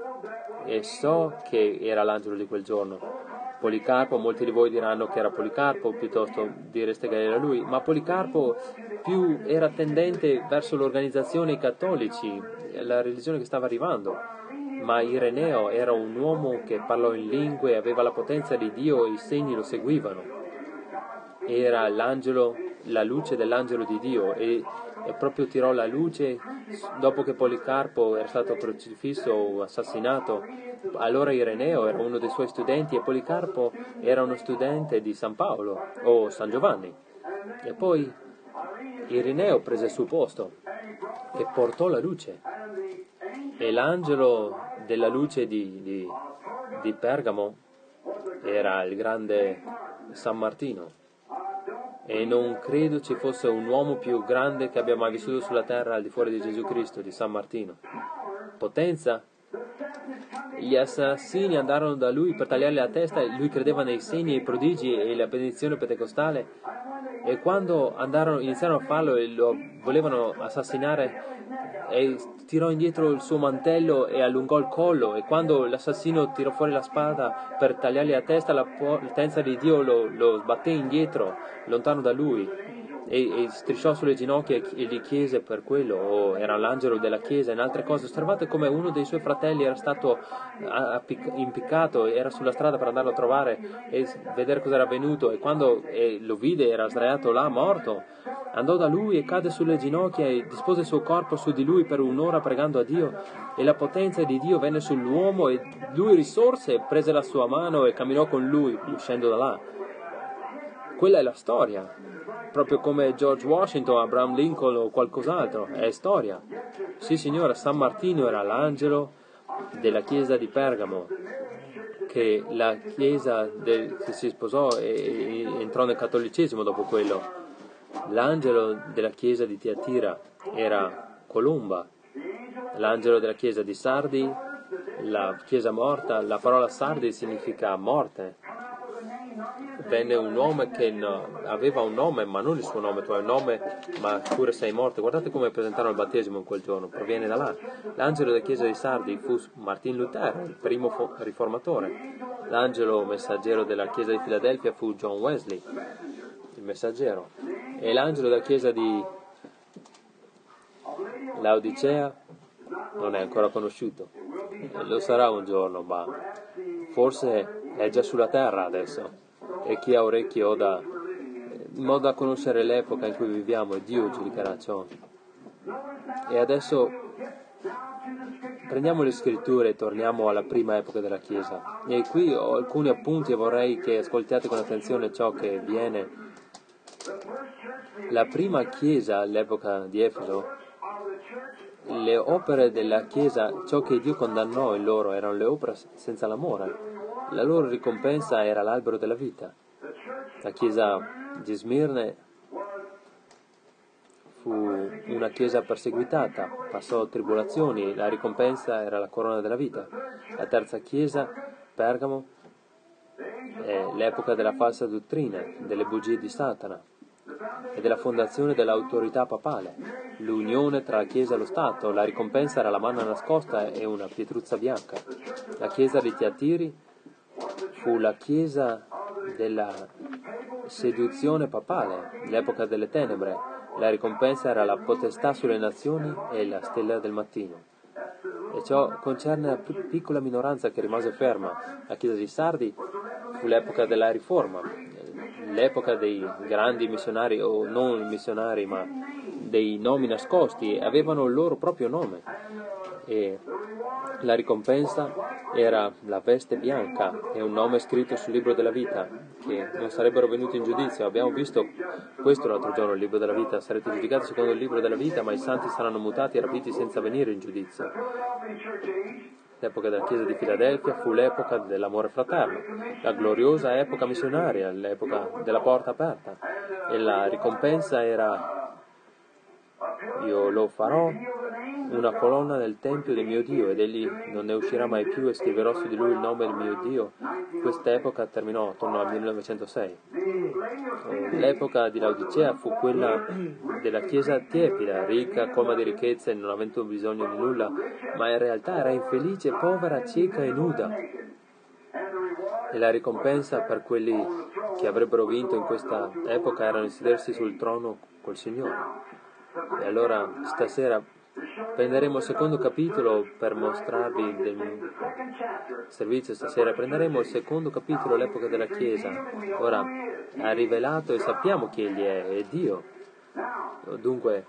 e so che era l'angelo di quel giorno. Policarpo, molti di voi diranno che era Policarpo, piuttosto direste che era lui, ma Policarpo più era tendente verso l'organizzazione dei cattolici, la religione che stava arrivando. Ma Ireneo era un uomo che parlò in lingue, aveva la potenza di Dio e i segni lo seguivano. Era l'angelo, la luce dell'angelo di Dio e proprio tirò la luce dopo che Policarpo era stato crocifisso o assassinato. Allora Ireneo era uno dei suoi studenti e Policarpo era uno studente di San Paolo o San Giovanni. E poi Ireneo prese il suo posto e portò la luce. E l'angelo della luce di Pergamo era il grande San Martino. E non credo ci fosse un uomo più grande che abbia mai vissuto sulla terra al di fuori di Gesù Cristo, di San Martino. Potenza. Gli assassini andarono da lui per tagliargli la testa e lui credeva nei segni, i prodigi e la benedizione pentecostale. E quando iniziarono a farlo e lo volevano assassinare, e tirò indietro il suo mantello e allungò il collo, e quando l'assassino tirò fuori la spada per tagliargli la testa, la potenza di Dio lo sbatté indietro, lontano da lui, e strisciò sulle ginocchia e gli chiese per quello, era l'angelo della chiesa. In altre cose, osservate come uno dei suoi fratelli era stato impiccato, era sulla strada per andarlo a trovare e vedere cosa era avvenuto, e quando lo vide era sdraiato là morto, andò da lui e cadde sulle ginocchia e dispose il suo corpo su di lui per un'ora pregando a Dio, e la potenza di Dio venne sull'uomo e lui risorse, prese la sua mano e camminò con lui uscendo da là. Quella è la storia, proprio come George Washington, Abraham Lincoln o qualcos'altro, è storia. Sì, signora, San Martino era l'angelo della chiesa di Pergamo, che la chiesa che si sposò e entrò nel cattolicesimo dopo quello. L'angelo della chiesa di Tiatira era Columba, l'angelo della chiesa di Sardi, la chiesa morta. La parola Sardi significa morte. Venne un uomo che aveva un nome, ma non il suo nome, tu hai un nome, ma pure sei morto. Guardate come presentarono il battesimo in quel giorno, proviene da là. L'angelo della chiesa di Sardi fu Martin Lutero, il primo riformatore. L'angelo messaggero della chiesa di Filadelfia fu John Wesley, il messaggero. E l'angelo della chiesa di Laodicea non è ancora conosciuto. Lo sarà un giorno, ma forse è già sulla terra adesso. E chi ha orecchie oda, in modo da conoscere l'epoca in cui viviamo, e Dio giudicherà ciò. E adesso prendiamo le scritture e torniamo alla prima epoca della Chiesa. E qui ho alcuni appunti e vorrei che ascoltiate con attenzione ciò che viene. La prima Chiesa all'epoca di Efeso, le opere della Chiesa, ciò che Dio condannò in loro erano le opere senza l'amore. La loro ricompensa era l'albero della vita. La Chiesa di Smirne fu una chiesa perseguitata, passò tribolazioni, la ricompensa era la corona della vita. La terza chiesa, Pergamo, è l'epoca della falsa dottrina, delle bugie di Satana e della fondazione dell'autorità papale, l'unione tra la Chiesa e lo Stato. La ricompensa era la manna nascosta e una pietruzza bianca. La chiesa di Tiatiri fu la chiesa della seduzione papale, l'epoca delle tenebre. La ricompensa era la potestà sulle nazioni e la stella del mattino. E ciò concerne la più piccola minoranza che rimase ferma. La chiesa di Sardi fu l'epoca della riforma, l'epoca dei grandi missionari, o non missionari, ma dei nomi nascosti, avevano il loro proprio nome. E la ricompensa era la veste bianca e un nome scritto sul libro della vita, che non sarebbero venuti in giudizio. Abbiamo visto questo l'altro giorno, il libro della vita. Sarete giudicati secondo il libro della vita, ma i santi saranno mutati e rapiti senza venire in giudizio. L'epoca della Chiesa di Filadelfia fu l'epoca dell'amore fraterno, la gloriosa epoca missionaria, l'epoca della porta aperta. E la ricompensa era: io lo farò una colonna nel tempio del mio Dio, ed egli non ne uscirà mai più, e scriverò su di lui il nome del mio Dio. Questa epoca terminò attorno al 1906. L'epoca di Laodicea fu quella della chiesa tiepida, ricca, colma di ricchezze e non avendo bisogno di nulla, ma in realtà era infelice, povera, cieca e nuda. E la ricompensa per quelli che avrebbero vinto in questa epoca era sedersi sul trono col Signore. E allora stasera prenderemo il secondo capitolo per mostrarvi del mio servizio. Stasera prenderemo il secondo capitolo, l'epoca della Chiesa. Ora ha rivelato e sappiamo chi egli è Dio. Dunque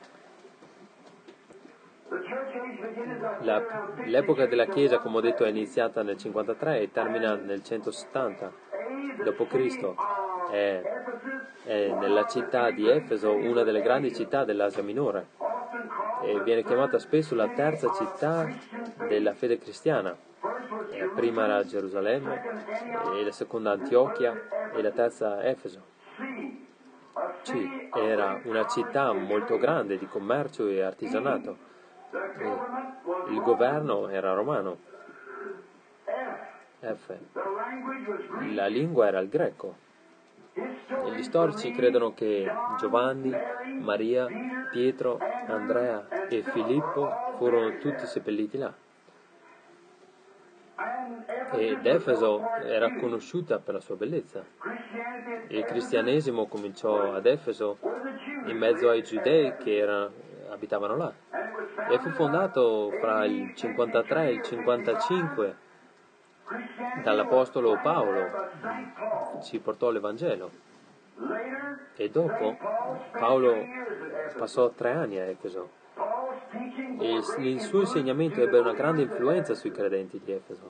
l'epoca della Chiesa, come ho detto, è iniziata nel 53 e termina nel 170 d.C. È nella città di Efeso, una delle grandi città dell'Asia Minore, e viene chiamata spesso la terza città della fede cristiana. La prima era Gerusalemme, e la seconda Antiochia, e la terza Efeso. Era una città molto grande di commercio e artigianato. Il governo era romano. La lingua era il greco. E gli storici credono che Giovanni, Maria, Pietro, Andrea e Filippo furono tutti seppelliti là. Ed Efeso era conosciuta per la sua bellezza. Il cristianesimo cominciò ad Efeso in mezzo ai giudei che abitavano là, e fu fondato fra il 53 e il 55 dall'apostolo Paolo. Ci portò l'Evangelo, e dopo Paolo passò 3 anni a Efeso, e il suo insegnamento ebbe una grande influenza sui credenti di Efeso.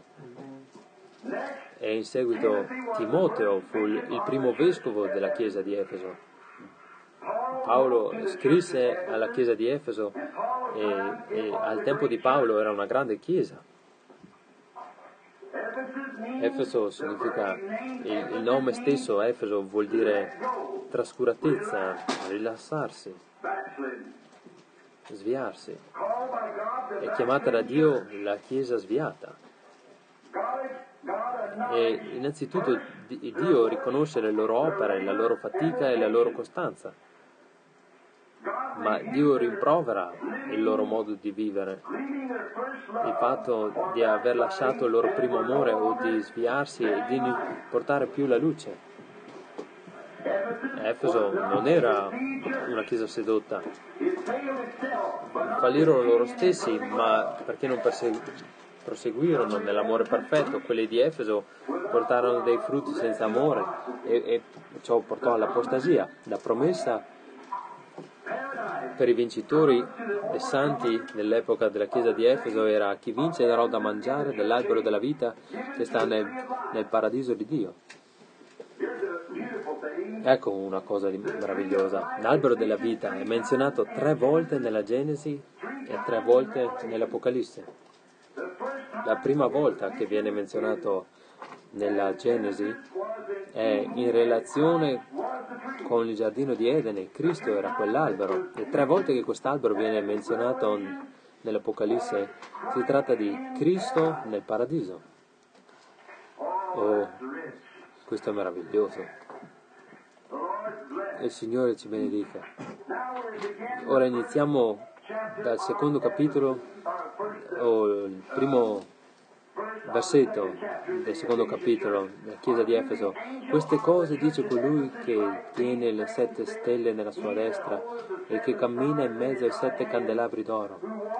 E in seguito Timoteo fu il primo vescovo della chiesa di Efeso. Paolo scrisse alla chiesa di Efeso, e al tempo di Paolo era una grande chiesa. Efeso significa, il nome stesso Efeso vuol dire trascuratezza, rilassarsi, sviarsi. È chiamata da Dio la chiesa sviata. E innanzitutto Dio riconosce le loro opere, la loro fatica e la loro costanza, ma Dio rimprovera il loro modo di vivere, il fatto di aver lasciato il loro primo amore, o di sviarsi e di non portare più la luce. Efeso non era una chiesa sedotta, fallirono loro stessi, ma perché non proseguirono nell'amore perfetto. Quelli di Efeso portarono dei frutti senza amore, e ciò portò all'apostasia. La promessa per i vincitori e santi dell'epoca della chiesa di Efeso era: chi vince darò da mangiare dell'albero della vita che sta nel paradiso di Dio. Ecco una cosa meravigliosa: l'albero della vita è menzionato 3 volte nella Genesi e 3 volte nell'Apocalisse. La prima volta che viene menzionato nella Genesi è in relazione con il giardino di Edene. Cristo era quell'albero, e 3 volte che quest'albero viene menzionato nell'Apocalisse si tratta di Cristo nel paradiso. Oh, questo è meraviglioso. Il Signore ci benedica. Ora iniziamo dal secondo capitolo, o il primo versetto del secondo capitolo della chiesa di Efeso. Queste cose dice colui che tiene le 7 stelle nella sua destra e che cammina in mezzo ai 7 candelabri d'oro.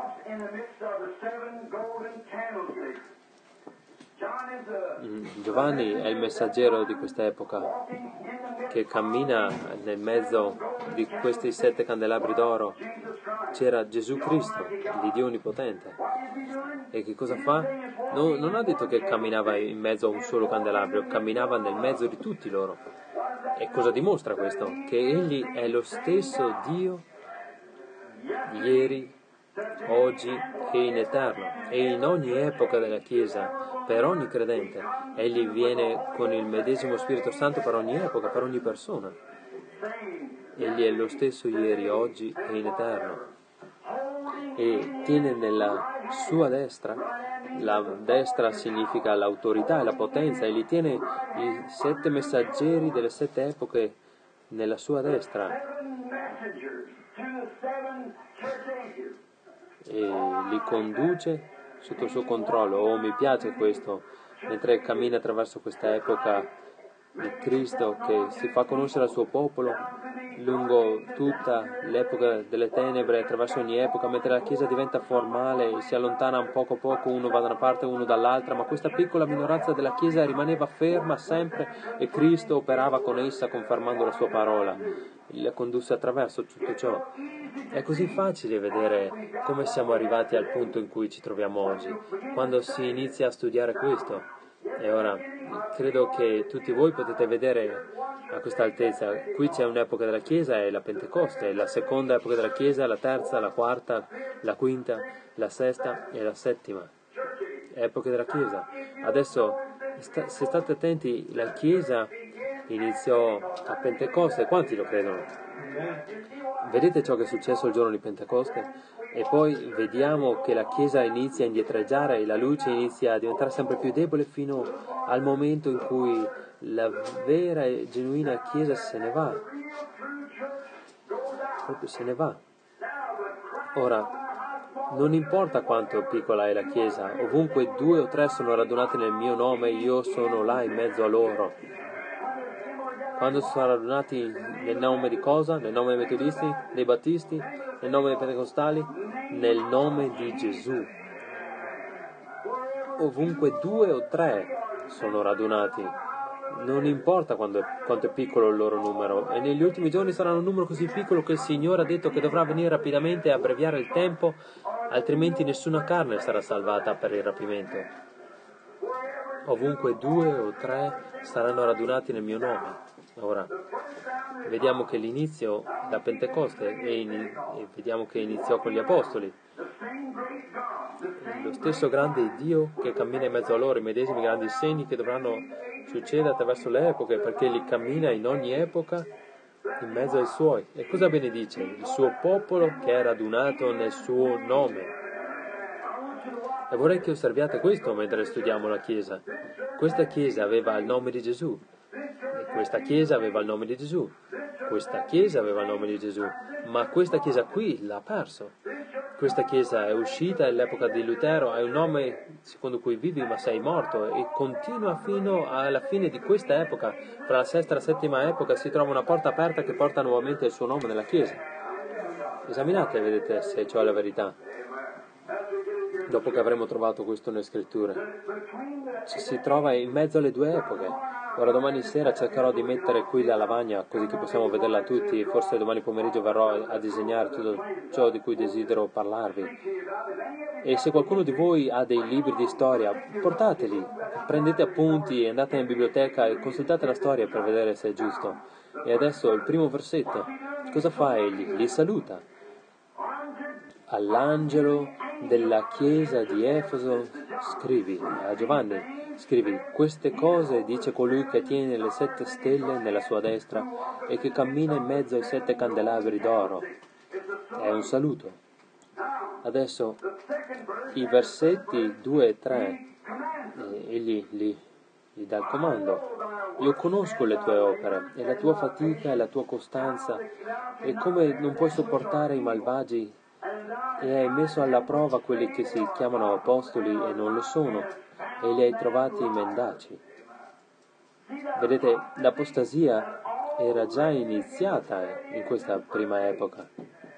Giovanni è il messaggero di questa epoca che cammina nel mezzo di questi 7 candelabri d'oro. C'era Gesù Cristo, l'Iddio Onnipotente. E che cosa fa? Non ha detto che camminava in mezzo a un solo candelabro, camminava nel mezzo di tutti loro. E cosa dimostra questo? Che Egli è lo stesso Dio ieri, oggi e in eterno, e in ogni epoca della Chiesa, per ogni credente. Egli viene con il medesimo Spirito Santo per ogni epoca, per ogni persona. Egli è lo stesso ieri, oggi e in eterno. E tiene nella sua destra, la destra significa l'autorità e la potenza, e li tiene i 7 messaggeri delle 7 epoche nella sua destra. E li conduce sotto il suo controllo. Oh, mi piace questo, mentre cammina attraverso questa epoca di Cristo che si fa conoscere al suo popolo lungo tutta l'epoca delle tenebre, attraverso ogni epoca, mentre la Chiesa diventa formale e si allontana un poco a poco, uno va da una parte, uno dall'altra, ma questa piccola minoranza della Chiesa rimaneva ferma sempre e Cristo operava con essa confermando la sua parola, la condusse attraverso tutto ciò. È così facile vedere come siamo arrivati al punto in cui ci troviamo oggi, quando si inizia a studiare questo. E ora credo che tutti voi potete vedere a questa altezza. Qui c'è un'epoca della Chiesa, è la Pentecoste, la seconda epoca della Chiesa, la terza, la quarta, la quinta, la sesta e la settima epoche della Chiesa. Adesso, se state attenti, la Chiesa iniziò a Pentecoste. Quanti lo credono? Vedete ciò che è successo il giorno di Pentecoste? E poi vediamo che la Chiesa inizia a indietreggiare e la luce inizia a diventare sempre più debole fino al momento in cui la vera e genuina Chiesa se ne va. Proprio se ne va. Ora, non importa quanto piccola è la Chiesa, ovunque 2 o 3 sono radunati nel mio nome, io sono là in mezzo a loro. Quando sono radunati nel nome di cosa? Nel nome dei metodisti, dei battisti, nel nome dei pentecostali, nel nome di Gesù. Ovunque 2 o 3 sono radunati, non importa quanto è piccolo il loro numero, e negli ultimi giorni saranno un numero così piccolo che il Signore ha detto che dovrà venire rapidamente e abbreviare il tempo, altrimenti nessuna carne sarà salvata per il rapimento. Ovunque 2 o 3 saranno radunati nel mio nome. Ora, vediamo che l'inizio da Pentecoste e vediamo che iniziò con gli Apostoli. Lo stesso grande Dio che cammina in mezzo a loro, i medesimi grandi segni che dovranno succedere attraverso le epoche, perché Egli cammina in ogni epoca in mezzo ai Suoi. E cosa benedice? Il suo popolo che è radunato nel suo nome. E vorrei che osserviate questo mentre studiamo la Chiesa. Questa Chiesa aveva il nome di Gesù. Questa Chiesa aveva il nome di Gesù, questa Chiesa aveva il nome di Gesù, ma questa Chiesa qui l'ha perso. Questa Chiesa è uscita all'epoca di Lutero, hai un nome secondo cui vivi ma sei morto, e continua fino alla fine di questa epoca. Fra la sesta e la settima epoca si trova una porta aperta che porta nuovamente il suo nome nella Chiesa. Esaminate e vedete se ciò è la verità. dopo che avremo trovato questo nelle scritture. Ci si trova in mezzo alle due epoche. Ora domani sera cercherò di mettere qui la lavagna così che possiamo vederla tutti, forse domani pomeriggio verrò a disegnare tutto ciò di cui desidero parlarvi. E se qualcuno di voi ha dei libri di storia, portateli, prendete appunti, andate in biblioteca e consultate la storia per vedere se è giusto. E adesso il primo versetto, cosa fa egli? Li saluta. All'angelo della chiesa di Efeso scrivi, a Giovanni scrivi, queste cose dice colui che tiene le 7 stelle nella sua destra e che cammina in mezzo ai 7 candelabri d'oro. È un saluto. Adesso i versetti 2 e 3, egli gli dà il comando. Io conosco le tue opere e la tua fatica e la tua costanza e come non puoi sopportare i malvagi e hai messo alla prova quelli che si chiamano apostoli e non lo sono e li hai trovati mendaci. Vedete, l'apostasia era già iniziata in questa prima epoca.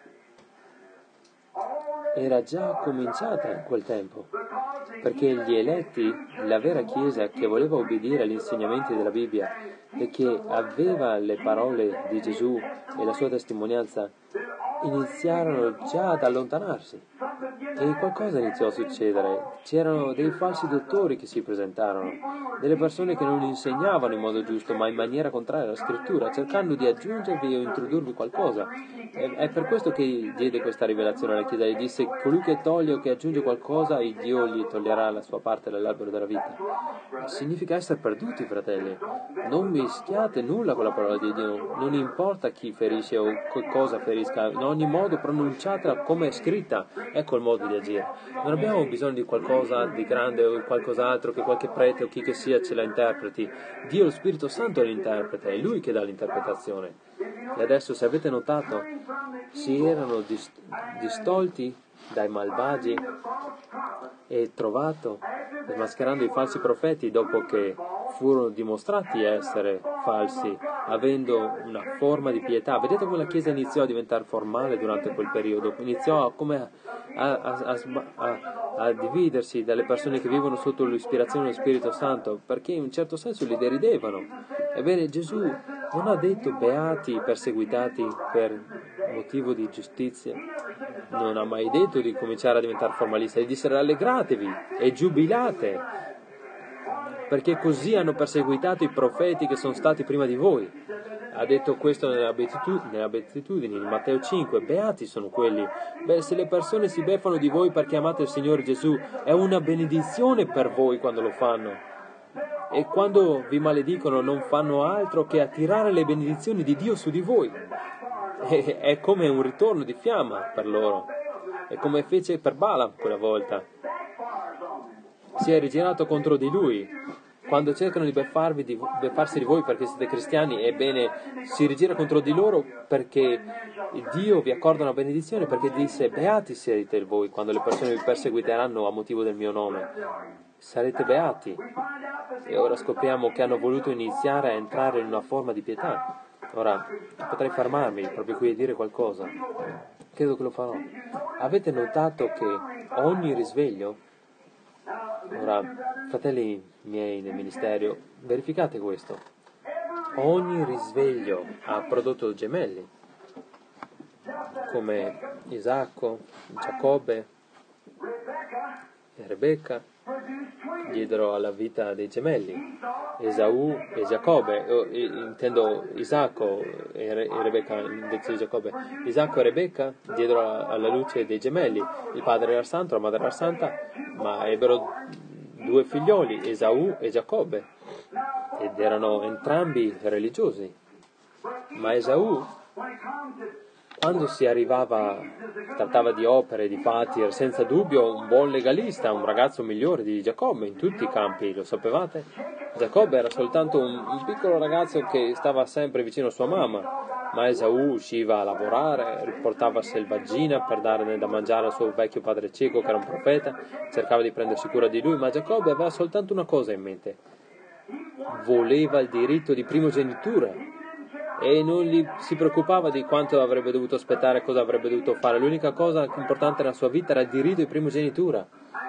Era già cominciata in quel tempo, perché gli eletti, la vera Chiesa che voleva obbedire agli insegnamenti della Bibbia e che aveva le parole di Gesù e la sua testimonianza, iniziarono già ad allontanarsi e qualcosa iniziò a succedere. C'erano dei falsi dottori che si presentarono, delle persone che non insegnavano in modo giusto ma in maniera contraria alla scrittura, cercando di aggiungervi o introdurvi qualcosa. È per questo che diede questa rivelazione alla Chiesa e disse: colui che toglie o che aggiunge qualcosa, il Dio gli toglierà la sua parte dell'albero della vita. Significa essere perduti, fratelli. Non mischiate nulla con la parola di Dio, non importa chi ferisce o cosa ferisca, in ogni modo pronunciatela come è scritta. Ecco il modo di agire. Non abbiamo bisogno di qualcosa di grande o qualcos'altro che qualche prete o chi che sia ce la interpreti. Dio, lo Spirito Santo, l'interpreta, è Lui che dà l'interpretazione. E adesso, se avete notato, si erano distolti dai malvagi e trovato, mascherando i falsi profeti dopo che furono dimostrati essere falsi, avendo una forma di pietà. Vedete come la Chiesa iniziò a diventare formale durante quel periodo? Iniziò come a dividersi dalle persone che vivono sotto l'ispirazione dello Spirito Santo, perché in un certo senso li deridevano. Ebbene, Gesù non ha detto beati i perseguitati per motivo di giustizia, non ha mai detto di cominciare a diventare formalisti, gli disse rallegratevi e giubilate, perché così hanno perseguitato i profeti che sono stati prima di voi. Ha detto questo nelle Beatitudini, in Matteo 5, beati sono quelli. Beh, se le persone si beffano di voi perché amate il Signore Gesù, è una benedizione per voi quando lo fanno. E quando vi maledicono non fanno altro che attirare le benedizioni di Dio su di voi. È come un ritorno di fiamma per loro. È come fece per Balaam quella volta. Si è rigirato contro di lui. Quando cercano di beffarsi di voi perché siete cristiani, ebbene, si rigira contro di loro perché Dio vi accorda una benedizione, perché disse: beati siete voi quando le persone vi perseguiteranno a motivo del mio nome. Sarete beati. E ora scopriamo che hanno voluto iniziare a entrare in una forma di pietà. Ora, potrei fermarmi proprio qui e dire qualcosa. Credo che lo farò. Avete notato che ogni risveglio, ora, fratelli miei nel ministero, verificate questo, ogni risveglio ha prodotto gemelli, come Isacco, Giacobbe e Rebecca diedero alla vita dei gemelli. Esaù e Giacobbe, intendo Isacco e Rebecca, detto di Giacobbe. Isacco e Rebecca diedero alla luce dei gemelli. Il padre era santo, la madre era santa, ma ebbero 2 figlioli, Esaù e Giacobbe, ed erano entrambi religiosi. Ma Esaù, quando si trattava di opere, di fatti, era senza dubbio un buon legalista, un ragazzo migliore di Giacobbe in tutti i campi, lo sapevate? Giacobbe era soltanto un piccolo ragazzo che stava sempre vicino a sua mamma, ma Esaù usciva a lavorare, portava selvaggina per dare da mangiare al suo vecchio padre cieco che era un profeta, cercava di prendersi cura di lui, ma Giacobbe aveva soltanto una cosa in mente: voleva il diritto di primogenitura. E non gli si preoccupava di quanto avrebbe dovuto aspettare, cosa avrebbe dovuto fare. L'unica cosa importante nella sua vita era il diritto di primogenitura.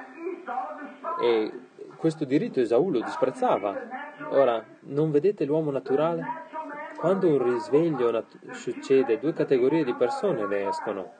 e questo diritto Esaù lo disprezzava. Ora, non vedete l'uomo naturale? Quando un risveglio succede, due categorie di persone ne escono.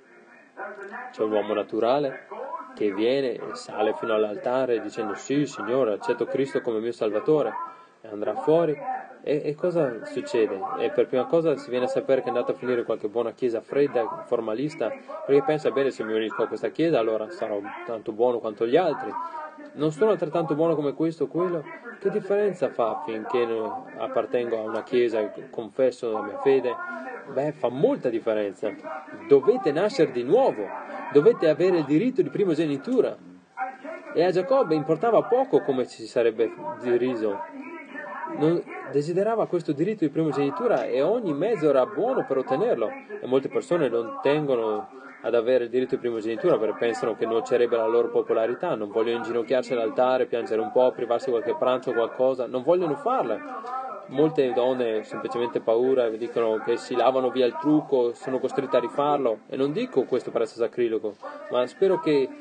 C'è un uomo naturale che viene e sale fino all'altare dicendo sì, Signore, accetto Cristo come mio Salvatore, e andrà fuori. E cosa succede? E per prima cosa si viene a sapere che è andato a finire in qualche buona chiesa fredda, formalista, perché pensa bene, se mi unisco a questa chiesa allora sarò tanto buono quanto gli altri. Non sono altrettanto buono come questo o quello? Che differenza fa finché appartengo a una chiesa e confesso la mia fede? Beh, fa molta differenza. Dovete nascere di nuovo, dovete avere il diritto di primogenitura. E a Giacobbe importava poco come ci si sarebbe diriso. Non desiderava questo diritto di primogenitura e ogni mezzo era buono per ottenerlo. E molte persone non tengono ad avere il diritto di primogenitura perché pensano che nocierebbe la loro popolarità, non vogliono inginocchiarsi all'altare, piangere un po', privarsi qualche pranzo o qualcosa, non vogliono farlo. Molte donne semplicemente paura dicono che si lavano via il trucco, sono costrette a rifarlo, e non dico questo per essere sacrilogo, ma spero che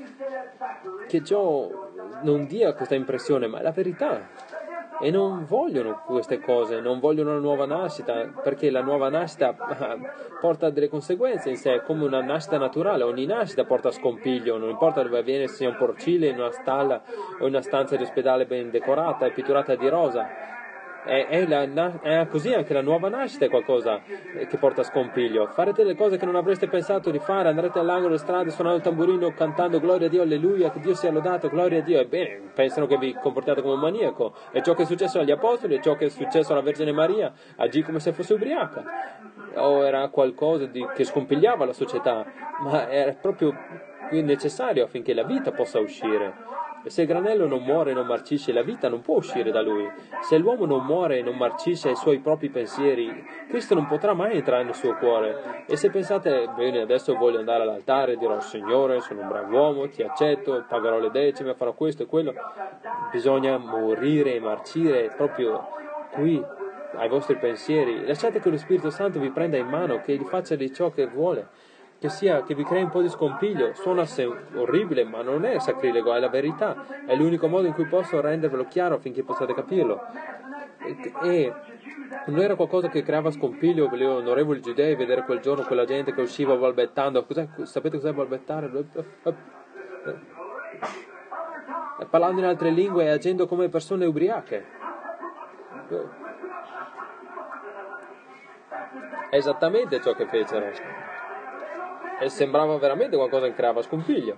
ciò non dia questa impressione, ma è la verità. E non vogliono queste cose, non vogliono una nuova nascita, perché la nuova nascita porta delle conseguenze in sé, è come una nascita naturale, ogni nascita porta scompiglio, non importa dove avviene, se sia un porcile, in una stalla o in una stanza di ospedale ben decorata e pitturata di rosa. È così anche la nuova nascita è qualcosa che porta scompiglio. Farete le cose che non avreste pensato di fare, andrete all'angolo delle strade suonando il tamburino, cantando gloria a Dio, alleluia, che Dio sia lodato, gloria a Dio. Ebbene, pensano che vi comportate come un maniaco. È ciò che è successo agli apostoli, è ciò che è successo alla Vergine Maria, agì come se fosse ubriaca. O era qualcosa che scompigliava la società, ma era proprio necessario affinché la vita possa uscire. Se il granello non muore e non marcisce, la vita non può uscire da lui. Se l'uomo non muore e non marcisce ai suoi propri pensieri, Cristo non potrà mai entrare nel suo cuore. E se pensate, bene, adesso voglio andare all'altare, dirò, Signore, sono un bravo uomo, ti accetto, pagherò le decime, farò questo e quello, bisogna morire e marcire proprio qui, ai vostri pensieri. Lasciate che lo Spirito Santo vi prenda in mano, che vi faccia di ciò che vuole. Che vi crei un po' di scompiglio. Suona orribile, ma non è sacrilego, è la verità, è l'unico modo in cui posso rendervelo chiaro affinché possiate capirlo. E non era qualcosa che creava scompiglio per gli onorevoli giudei vedere quel giorno quella gente che usciva balbettando. Sapete cos'è balbettare? Parlando in altre lingue e agendo come persone ubriache. È esattamente ciò che fecero. E sembrava veramente qualcosa che creava scompiglio.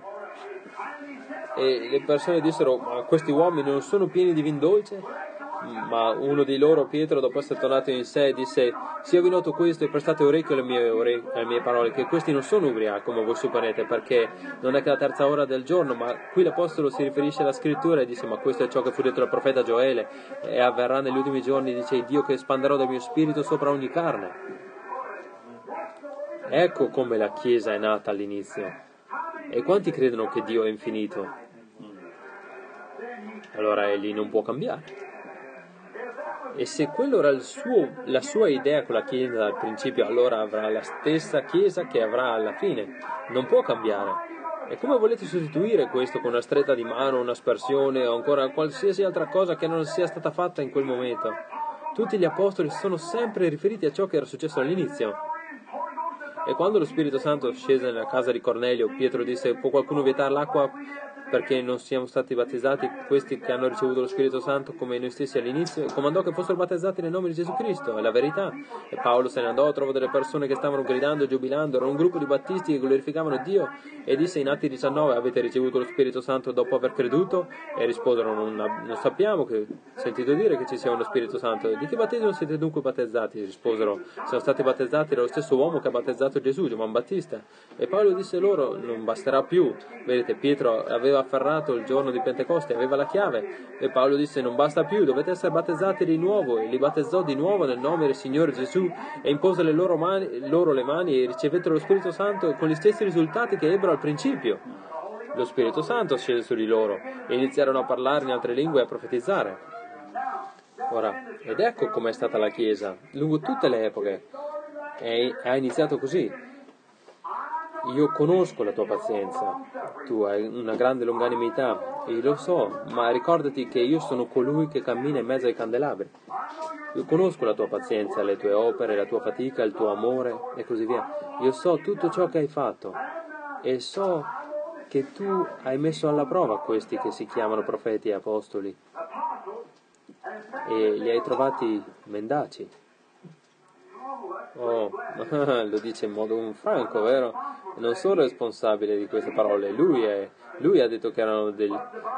E le persone dissero, ma questi uomini non sono pieni di vin dolce? Ma uno di loro, Pietro, dopo essere tornato in sé, disse, sia vi noto questo e prestate orecchio alle mie parole, che questi non sono ubriachi come voi supponete, perché non è che la terza ora del giorno, ma qui l'Apostolo si riferisce alla scrittura e dice, ma questo è ciò che fu detto dal profeta Gioele, e avverrà negli ultimi giorni, dice, Dio che espanderò del mio spirito sopra ogni carne. Ecco come la Chiesa è nata all'inizio. E quanti credono che Dio è infinito? Allora egli non può cambiare. E se quello era la sua idea con la Chiesa dal principio, allora avrà la stessa Chiesa che avrà alla fine. Non può cambiare. E come volete sostituire questo con una stretta di mano, un'aspersione o ancora qualsiasi altra cosa che non sia stata fatta in quel momento? Tutti gli apostoli si sono sempre riferiti a ciò che era successo all'inizio. E quando lo Spirito Santo scese nella casa di Cornelio, Pietro disse, può qualcuno vietare l'acqua perché non siamo stati battezzati, questi che hanno ricevuto lo Spirito Santo come noi stessi all'inizio? E comandò che fossero battezzati nel nome di Gesù Cristo, è la verità. E Paolo se ne andò, trovò delle persone che stavano gridando e giubilando, era un gruppo di battisti che glorificavano Dio, e disse in Atti 19, avete ricevuto lo Spirito Santo dopo aver creduto? E risposero, non sappiamo, che sentito dire che ci sia uno Spirito Santo. Di che battesimo siete dunque battezzati? Risposero, siamo stati battezzati dallo stesso uomo che ha battezzato Gesù, Giovanni Battista. E Paolo disse loro, non basterà più. Vedete, Pietro aveva afferrato il giorno di Pentecoste, aveva la chiave, e Paolo disse, non basta più, dovete essere battezzati di nuovo. E li battezzò di nuovo nel nome del Signore Gesù, e impose loro le mani, e ricevettero lo Spirito Santo con gli stessi risultati che ebbero al principio. Lo Spirito Santo scese su di loro, e iniziarono a parlare in altre lingue e a profetizzare. Ora, ed ecco com'è stata la Chiesa, lungo tutte le epoche. Ha iniziato così. io conosco la tua pazienza, tu hai una grande longanimità, e lo so, ma ricordati che io sono colui che cammina in mezzo ai candelabri. Io conosco la tua pazienza, le tue opere, la tua fatica, il tuo amore e così via. Io so tutto ciò che hai fatto e so che tu hai messo alla prova questi che si chiamano profeti e apostoli e li hai trovati mendaci. Oh, lo dice in modo franco, vero? Non sono responsabile di queste parole, lui ha detto che erano dei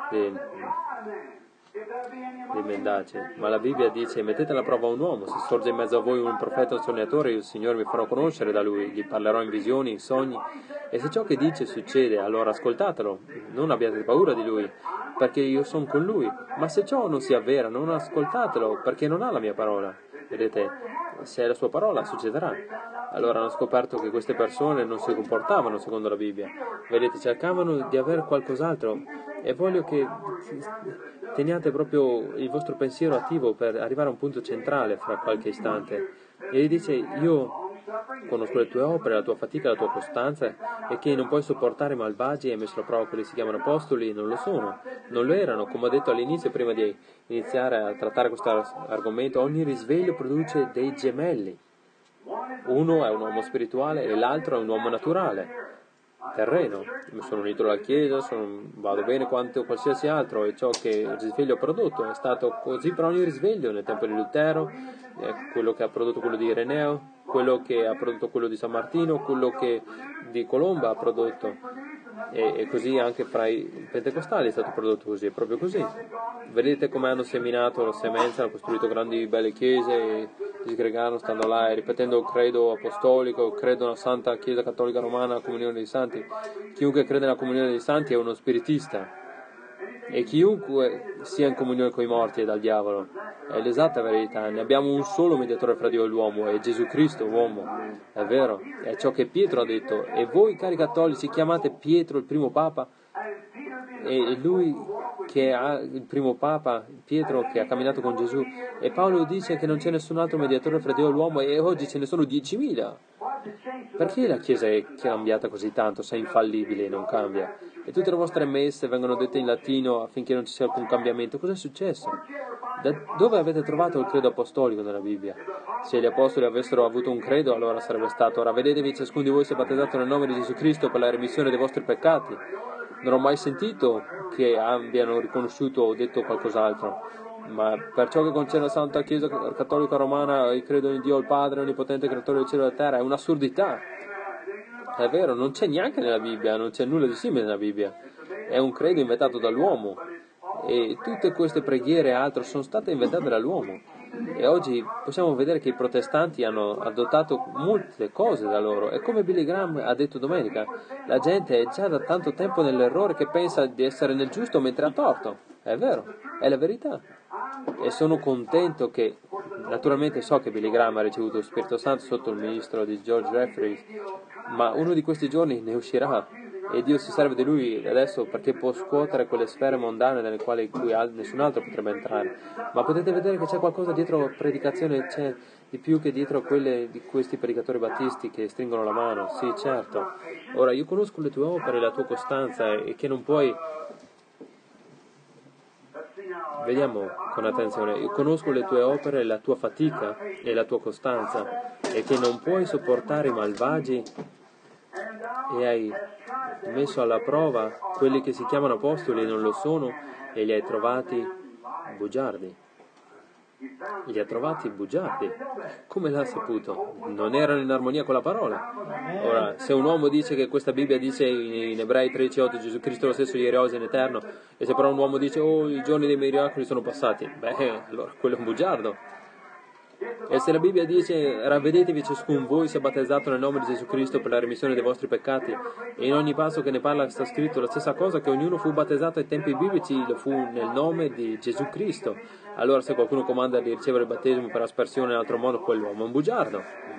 mendaci, ma la Bibbia dice: mettete alla prova un uomo, se sorge in mezzo a voi un profeta o un sognatore, io il Signore vi farò conoscere da lui, gli parlerò in visioni, in sogni, e se ciò che dice succede, allora ascoltatelo, non abbiate paura di lui, perché io sono con lui, ma se ciò non si avvera, non ascoltatelo, perché non ha la mia parola. Vedete, se è la sua parola succederà. Allora hanno scoperto che queste persone non si comportavano secondo la Bibbia, vedete, cercavano di avere qualcos'altro, e voglio che teniate proprio il vostro pensiero attivo per arrivare a un punto centrale fra qualche istante. E gli dice: io conosco le tue opere, la tua fatica, la tua costanza, e che non puoi sopportare i malvagi, e hai messo alla prova quelli che si chiamano apostoli, non lo sono, non lo erano. Come ho detto all'inizio, prima di iniziare a trattare questo argomento, ogni risveglio produce dei gemelli. Uno è un uomo spirituale e l'altro è un uomo naturale, terreno. Mi sono unito alla Chiesa, vado bene quanto qualsiasi altro, e ciò che il risveglio ha prodotto è stato così per ogni risveglio. Nel tempo di Lutero, quello che ha prodotto quello di Ireneo, quello che ha prodotto quello di San Martino, quello che di Colomba ha prodotto, e così anche fra i pentecostali è stato prodotto così, è proprio così. Vedete come hanno seminato la semenza, hanno costruito grandi belle chiese, e si sgregano, stanno là e ripetendo il credo apostolico, credo nella Santa Chiesa Cattolica Romana, la comunione dei santi. Chiunque crede nella comunione dei santi è uno spiritista, e chiunque sia in comunione con i morti è dal diavolo. È l'esatta verità. Ne abbiamo un solo mediatore fra Dio e l'uomo, è Gesù Cristo, uomo. È vero, è ciò che Pietro ha detto. E voi, cari cattolici, chiamate Pietro il primo papa, e lui che ha il primo papa, Pietro, che ha camminato con Gesù. E Paolo dice che non c'è nessun altro mediatore fra Dio e l'uomo, e oggi ce ne sono 10.000. Perché la Chiesa è cambiata così tanto, se è infallibile e non cambia? E tutte le vostre messe vengono dette in latino affinché non ci sia alcun cambiamento. Cos'è successo? Dove avete trovato il credo apostolico nella Bibbia? Se gli apostoli avessero avuto un credo, allora sarebbe stato: ora vedetevi, ciascuno di voi sia battezzato nel nome di Gesù Cristo per la remissione dei vostri peccati. Non ho mai sentito che abbiano riconosciuto o detto qualcos'altro. Ma per ciò che concerne la Santa Chiesa Cattolica Romana, io credo in Dio il Padre onnipotente, creatore del cielo e della terra. È un'assurdità. È vero, non c'è neanche nella Bibbia, non c'è nulla di simile nella Bibbia. È un credo inventato dall'uomo, e tutte queste preghiere e altro sono state inventate dall'uomo. E oggi possiamo vedere che i protestanti hanno adottato molte cose da loro, e come Billy Graham ha detto domenica, la gente è già da tanto tempo nell'errore che pensa di essere nel giusto mentre ha torto. È vero, è la verità. E sono contento che, naturalmente so che Billy Graham ha ricevuto lo Spirito Santo sotto il ministro di George Jeffreys, ma uno di questi giorni ne uscirà, e Dio si serve di lui adesso perché può scuotere quelle sfere mondane nelle quali nessun altro potrebbe entrare. Ma potete vedere che c'è qualcosa dietro la predicazione, c'è di più che dietro quelle di questi predicatori battisti che stringono la mano. Sì, certo. Ora, io conosco le tue opere, la tua costanza, e che non puoi... Vediamo con attenzione. Io conosco le tue opere, la tua fatica e la tua costanza, e che non puoi sopportare i malvagi, e hai messo alla prova quelli che si chiamano apostoli e non lo sono, e li hai trovati bugiardi. Li ha trovati bugiardi. Come l'ha saputo? Non erano in armonia con la parola. Ora, se un uomo dice che questa Bibbia dice in Ebrei 13:8 Gesù Cristo è lo stesso ieri, oggi e in eterno, e se però un uomo dice i giorni dei miracoli sono passati, allora quello è un bugiardo. E se la Bibbia dice ravvedetevi ciascun voi sia battezzato nel nome di Gesù Cristo per la remissione dei vostri peccati, e in ogni passo che ne parla sta scritto la stessa cosa, che ognuno fu battezzato ai tempi biblici, lo fu nel nome di Gesù Cristo, allora se qualcuno comanda di ricevere il battesimo per aspersione in altro modo, quell'uomo è un bugiardo,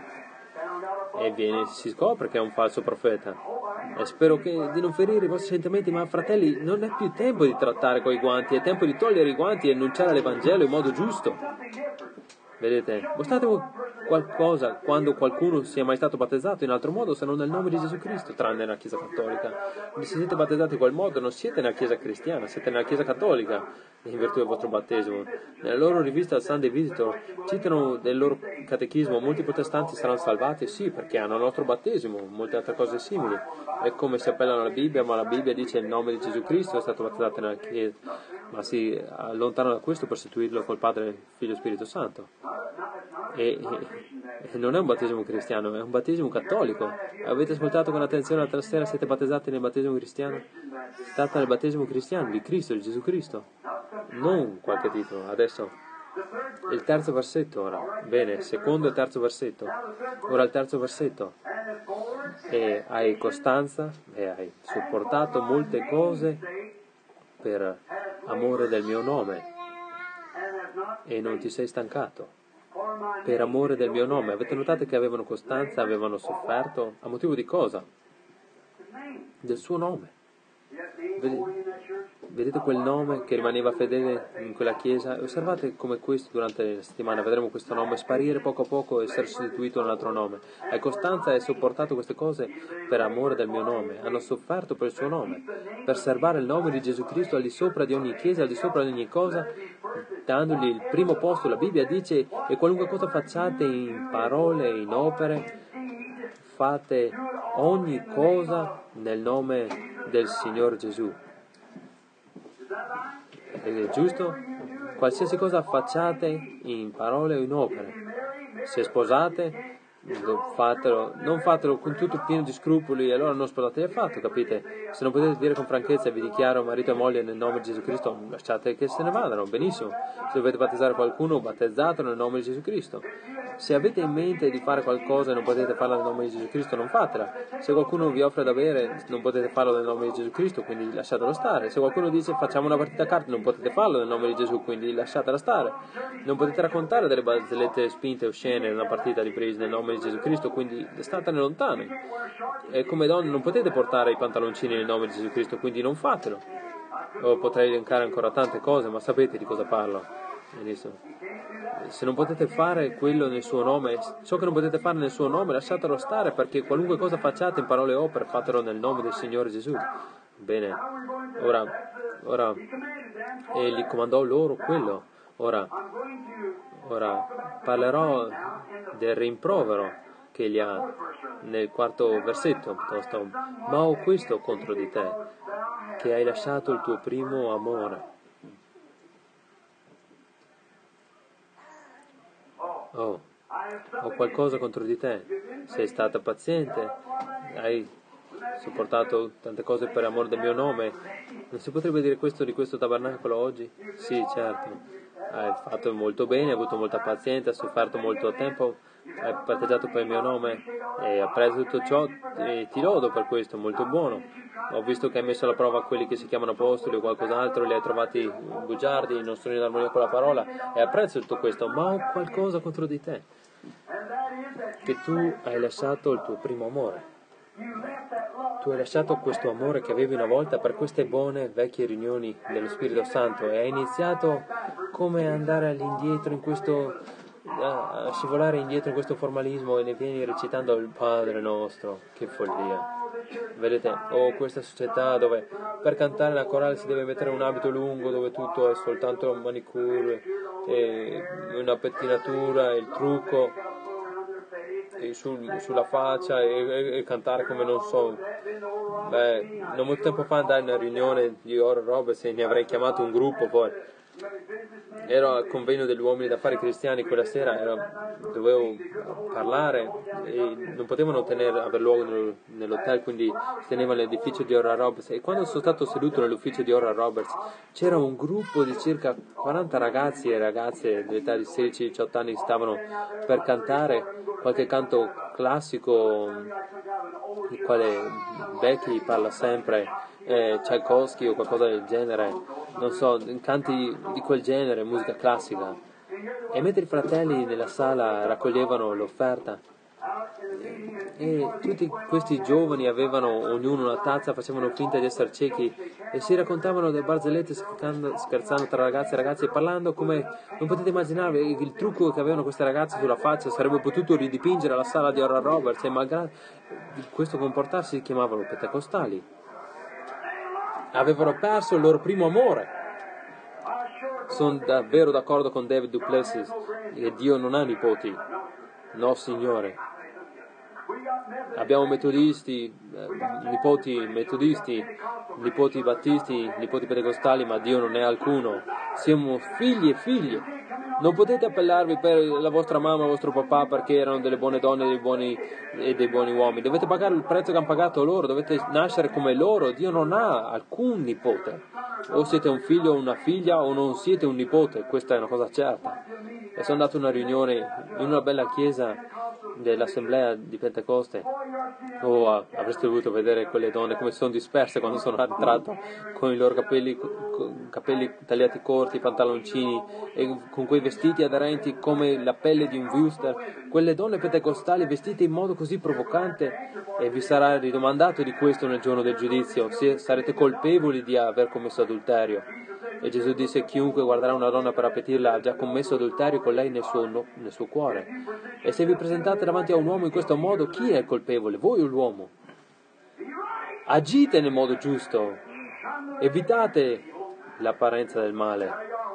e si scopre che è un falso profeta. E spero di non ferire i vostri sentimenti, ma fratelli, non è più tempo di trattare coi guanti, è tempo di togliere i guanti e annunciare l'Evangelo in modo giusto. Vedete, qualcosa quando qualcuno sia mai stato battezzato in altro modo se non nel nome di Gesù Cristo, tranne nella Chiesa Cattolica. Quindi se siete battezzati in quel modo non siete nella Chiesa cristiana, siete nella Chiesa Cattolica in virtù del vostro battesimo. Nella loro rivista Sunday Visitor citano del loro catechismo: molti protestanti saranno salvati, sì, perché hanno il nostro battesimo, molte altre cose simili. È come si appellano alla Bibbia, ma la Bibbia dice il nome di Gesù Cristo è stato battezzato nella Chiesa, ma si allontanano da questo per sostituirlo col Padre, Figlio e Spirito Santo. E non è un battesimo cristiano, è un battesimo cattolico. Avete ascoltato con attenzione l'altra sera? Siete battezzati nel battesimo cristiano? Si tratta del battesimo cristiano di Cristo, di Gesù Cristo, non qualche titolo. Adesso il terzo versetto ora. Bene, secondo e terzo versetto. Ora il terzo versetto. E hai costanza e hai sopportato molte cose per amore del mio nome e non ti sei stancato. Per amore del mio nome. Avete notato che avevano costanza, avevano sofferto? A motivo di cosa? Del suo nome. Vedete quel nome che rimaneva fedele in quella chiesa? Osservate come questo durante la settimana vedremo questo nome sparire poco a poco e essere sostituito da un altro nome. Hai costanza e hai sopportato queste cose per amore del mio nome. Hanno sofferto per il suo nome, per serbare il nome di Gesù Cristo al di sopra di ogni chiesa, al di sopra di ogni cosa, dandogli il primo posto. La Bibbia dice: e qualunque cosa facciate in parole e in opere, fate ogni cosa nel nome del Signore Gesù. È giusto? Qualsiasi cosa facciate in parole o in opere. Se sposate, non fatelo con tutto pieno di scrupoli, e allora non sposatevi affatto, capite? Se non potete dire con franchezza: vi dichiaro marito e moglie nel nome di Gesù Cristo, lasciate che se ne vadano, benissimo. Se dovete battezzare qualcuno, battezzatelo nel nome di Gesù Cristo. Se avete in mente di fare qualcosa e non potete farlo nel nome di Gesù Cristo, non fatela. Se qualcuno vi offre da bere, non potete farlo nel nome di Gesù Cristo, quindi lasciatelo stare. Se qualcuno dice: facciamo una partita a carte, non potete farlo nel nome di Gesù, quindi lasciatela stare. Non potete raccontare delle barzellette spinte o scene in una partita di presi nel nome di Gesù Cristo, quindi statene lontani. E come donne non potete portare i pantaloncini nel nome di Gesù Cristo, quindi non fatelo. O potrei elencare ancora tante cose, ma sapete di cosa parlo. Benissimo. Se non potete fare quello nel suo nome, ciò che non potete fare nel suo nome, lasciatelo stare, perché qualunque cosa facciate in parole e opere, fatelo nel nome del Signore Gesù. Bene, ora egli comandò loro quello. Ora parlerò del rimprovero che egli ha nel quarto versetto, piuttosto: ma ho questo contro di te, che hai lasciato il tuo primo amore. Oh, ho qualcosa contro di te. Sei stata paziente, hai sopportato tante cose per amore del mio nome. Non si potrebbe dire questo di questo tabernacolo oggi? Sì, certo. Hai fatto molto bene, hai avuto molta pazienza, hai sofferto molto tempo, hai patteggiato per il mio nome e hai preso tutto ciò e ti lodo per questo, molto buono. Ho visto che hai messo alla prova quelli che si chiamano apostoli o qualcos'altro, li hai trovati bugiardi, non sono in armonia con la parola, e apprezzo tutto questo, ma ho qualcosa contro di te, che tu hai lasciato il tuo primo amore. Tu hai lasciato questo amore che avevi una volta per queste buone vecchie riunioni dello Spirito Santo e hai iniziato come andare all'indietro in questo, a scivolare indietro in questo formalismo, e ne vieni recitando il Padre nostro. Che follia! Vedete, questa società dove per cantare la corale si deve mettere un abito lungo, dove tutto è soltanto un manicure, e una pettinatura, il trucco sulla faccia e cantare come non so. Non molto tempo fa andai in una riunione di Oral Roberts e ne avrei chiamato un gruppo poi. Ero al convegno degli uomini d'affari cristiani quella sera, dovevo parlare e non potevano aver luogo nell'hotel, quindi si teneva nell'edificio di Oral Roberts, e quando sono stato seduto nell'ufficio di Oral Roberts c'era un gruppo di circa 40 ragazzi e ragazze dell'età di 16-18 anni che stavano per cantare qualche canto classico, il quale Becky parla sempre, Tchaikovsky o qualcosa del genere, non so, canti di quel genere, musica classica. E mentre i fratelli nella sala raccoglievano l'offerta, E tutti questi giovani avevano ognuno una tazza, facevano finta di essere ciechi e si raccontavano delle barzellette scherzando tra ragazzi e ragazzi e parlando come non potete immaginarvi il trucco che avevano queste ragazze sulla faccia. Sarebbe potuto ridipingere la sala di Oral Roberts e malgrado questo comportarsi si chiamavano pentecostali. Avevano perso il loro primo amore. Sono davvero d'accordo con David Duplessis che Dio non ha nipoti. No, Signore. Abbiamo metodisti, nipoti metodisti, nipoti battisti, nipoti pentecostali, ma Dio non ne ha alcuno. Siamo figli e figlie. Non potete appellarvi per la vostra mamma e il vostro papà perché erano delle buone donne e dei buoni uomini. Dovete pagare il prezzo che hanno pagato loro, dovete nascere come loro. Dio non ha alcun nipote. O siete un figlio o una figlia o non siete un nipote, questa è una cosa certa. E sono andato a una riunione in una bella chiesa dell'assemblea di Pentecoste. Oh, avreste dovuto vedere quelle donne come sono disperse quando sono entrato con i loro capelli tagliati corti, pantaloncini e con quei vestiti aderenti come la pelle di un wuster. Quelle donne pentecostali vestite in modo così provocante, e vi sarà ridomandato di questo nel giorno del giudizio, se sarete colpevoli di aver commesso adulterio. E Gesù disse: chiunque guarderà una donna per appetirla ha già commesso adulterio con lei nel suo cuore. E se vi presentate davanti a un uomo in questo modo, chi è il colpevole? Voi o l'uomo? Agite nel modo giusto, evitate l'apparenza del male.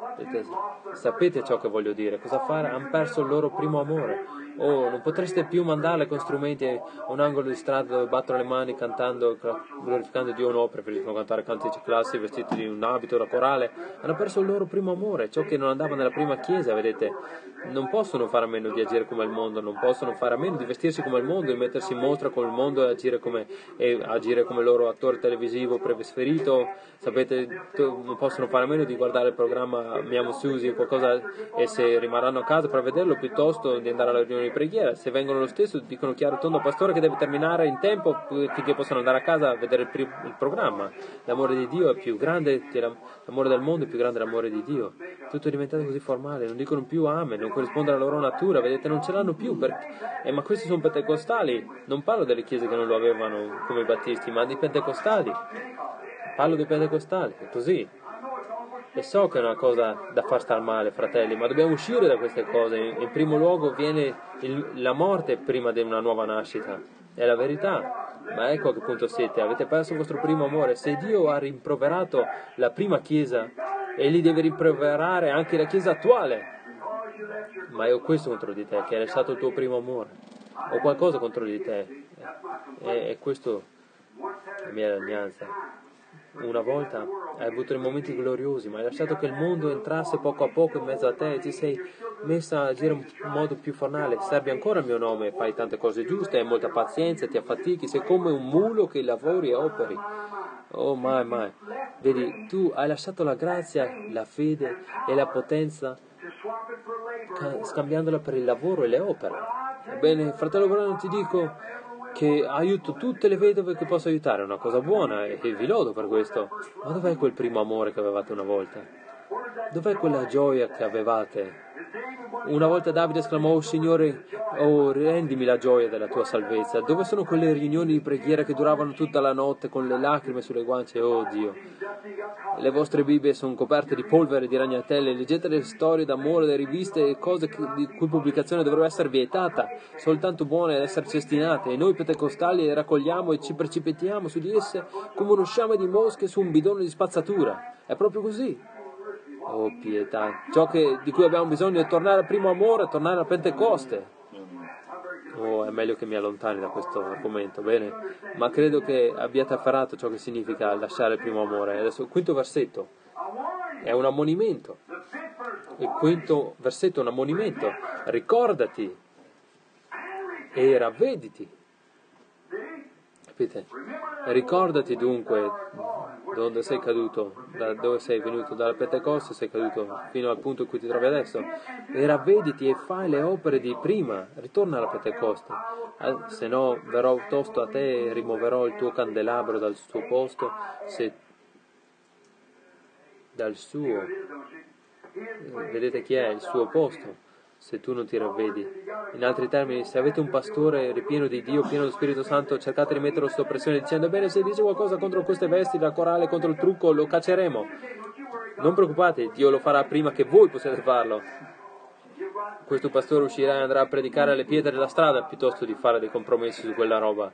Sapete ciò che voglio dire? Cosa fare? Hanno perso il loro primo amore. Oh, non potreste più mandarle con strumenti a un angolo di strada dove battono le mani cantando, glorificando Dio. No, preferiscono cantare cantici classi vestiti di un abito da corale. Hanno perso il loro primo amore, ciò che non andava nella prima chiesa, vedete. Non possono fare a meno di agire come il mondo, non possono fare a meno di vestirsi come il mondo, di mettersi in mostra con il mondo e agire come il loro attore televisivo preferito. Sapete, non possono fare a meno di guardare il programma Mi amo Susie o qualcosa, e se rimarranno a casa per vederlo piuttosto di andare alla riunione di preghiera. Se vengono lo stesso dicono chiaro e tondo al pastore che deve terminare in tempo finché possano andare a casa a vedere il programma. L'amore di Dio è più grande che l'amore del mondo, è più grande l'amore di Dio. Tutto è diventato così formale, non dicono più amen, non corrisponde alla loro natura, vedete, non ce l'hanno più ma questi sono pentecostali. Non parlo delle chiese che non lo avevano come i battisti, ma di pentecostali. Parlo dei pentecostali, è così. E so che è una cosa da far star male, fratelli, ma dobbiamo uscire da queste cose. In primo luogo viene la morte prima di una nuova nascita. È la verità. Ma ecco a che punto siete. Avete perso il vostro primo amore. Se Dio ha rimproverato la prima chiesa, Egli deve rimproverare anche la chiesa attuale. Ma io ho questo contro di te, che hai lasciato il tuo primo amore. Ho qualcosa contro di te. E questo è la mia lagnanza. Una volta hai avuto dei momenti gloriosi, ma hai lasciato che il mondo entrasse poco a poco in mezzo a te e ti sei messa a agire in modo più fornale. Servi ancora il mio nome, fai tante cose giuste, hai molta pazienza, ti affatichi, sei come un mulo che lavori e operi. Oh mai. Vedi, tu hai lasciato la grazia, la fede e la potenza scambiandola per il lavoro e le opere. Ebbene, fratello Brano, ti dico che aiuto tutte le vedove che posso aiutare, è una cosa buona e vi lodo per questo. Ma dov'è quel primo amore che avevate una volta? Dov'è quella gioia che avevate? Una volta Davide esclamò: oh Signore, oh rendimi la gioia della tua salvezza. Dove sono quelle riunioni di preghiera che duravano tutta la notte con le lacrime sulle guance? Oh Dio, le vostre Bibbie sono coperte di polvere e di ragnatele. Leggete le storie d'amore, le riviste e cose di cui pubblicazione dovrebbe essere vietata, soltanto buone ad essere cestinate, e noi pentecostali le raccogliamo e ci precipitiamo su di esse come uno sciame di mosche su un bidone di spazzatura. È proprio così. Oh pietà, ciò di cui abbiamo bisogno è tornare al primo amore, tornare alla Pentecoste. Oh, è meglio che mi allontani da questo argomento, bene? Ma credo che abbiate afferrato ciò che significa lasciare il primo amore. Adesso il quinto versetto è un ammonimento. Il quinto versetto è un ammonimento. Ricordati e ravvediti. Capite? Ricordati dunque dove sei caduto, da dove sei venuto, dalla Pentecoste sei caduto fino al punto in cui ti trovi adesso, e ravvediti e fai le opere di prima. Ritorna alla Pentecoste, se no verrò tosto a te e rimuoverò il tuo candelabro dal suo posto, dal suo, vedete chi è il suo posto, se tu non ti ravvedi. In altri termini, se avete un pastore ripieno di Dio, pieno dello Spirito Santo, cercate di metterlo sotto pressione dicendo: bene, se dice qualcosa contro queste vesti da corale, contro il trucco, lo cacceremo. Non preoccupate, Dio lo farà prima che voi possiate farlo. Questo pastore uscirà e andrà a predicare alle pietre della strada piuttosto di fare dei compromessi su quella roba.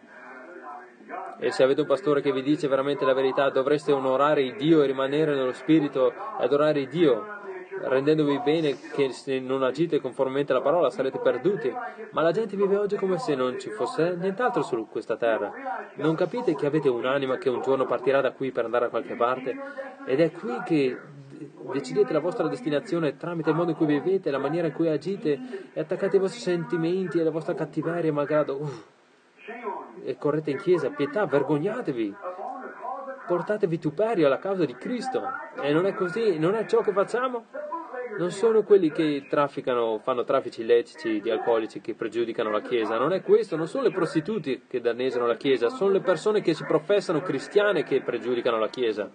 E se avete un pastore che vi dice veramente la verità, dovreste onorare il Dio e rimanere nello Spirito e adorare il Dio, rendendovi bene che se non agite conformemente alla parola sarete perduti. Ma la gente vive oggi come se non ci fosse nient'altro su questa terra. Non capite che avete un'anima che un giorno partirà da qui per andare a qualche parte? Ed è qui che decidete la vostra destinazione tramite il modo in cui vivete, la maniera in cui agite e attaccate i vostri sentimenti e la vostra cattiveria, malgrado e correte in chiesa. Pietà, vergognatevi, portate vituperio alla causa di Cristo. E non è così, non è ciò che facciamo. Non sono quelli che trafficano, fanno traffici illeciti di alcolici che pregiudicano la Chiesa, non è questo, non sono le prostitute che danneggiano la Chiesa, sono le persone che si professano cristiane che pregiudicano la Chiesa.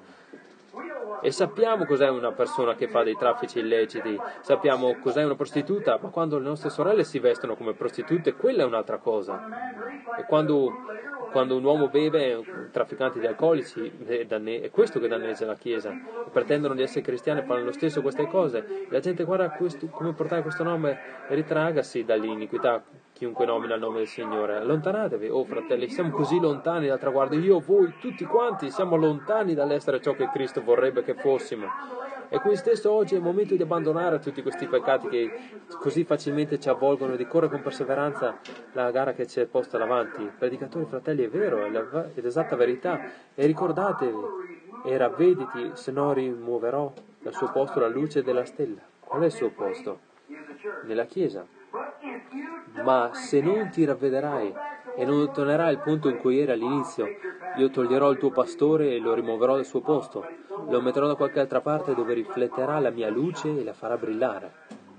E sappiamo cos'è una persona che fa dei traffici illeciti, sappiamo cos'è una prostituta, ma quando le nostre sorelle si vestono come prostitute, quella è un'altra cosa. E quando un uomo beve, un trafficante di alcolici, è questo che danneggia la Chiesa. E pretendono di essere cristiani e fanno lo stesso queste cose. La gente guarda come portare questo nome e ritragasi dall'iniquità. Chiunque nomina il nome del Signore, allontanatevi, oh fratelli, siamo così lontani dal traguardo, io, voi, tutti quanti, siamo lontani dall'essere ciò che Cristo vorrebbe che fossimo. E qui stesso oggi è il momento di abbandonare tutti questi peccati che così facilmente ci avvolgono e di correre con perseveranza la gara che ci è posta davanti. Predicatori, fratelli, è vero, è l'esatta verità, e ricordatevi, e ravvediti, se no rimuoverò dal suo posto la luce della stella. Qual è il suo posto? Nella Chiesa. Ma se non ti ravvederai e non tornerai al punto in cui era all'inizio, io toglierò il tuo pastore e lo rimuoverò dal suo posto, lo metterò da qualche altra parte dove rifletterà la mia luce e la farà brillare.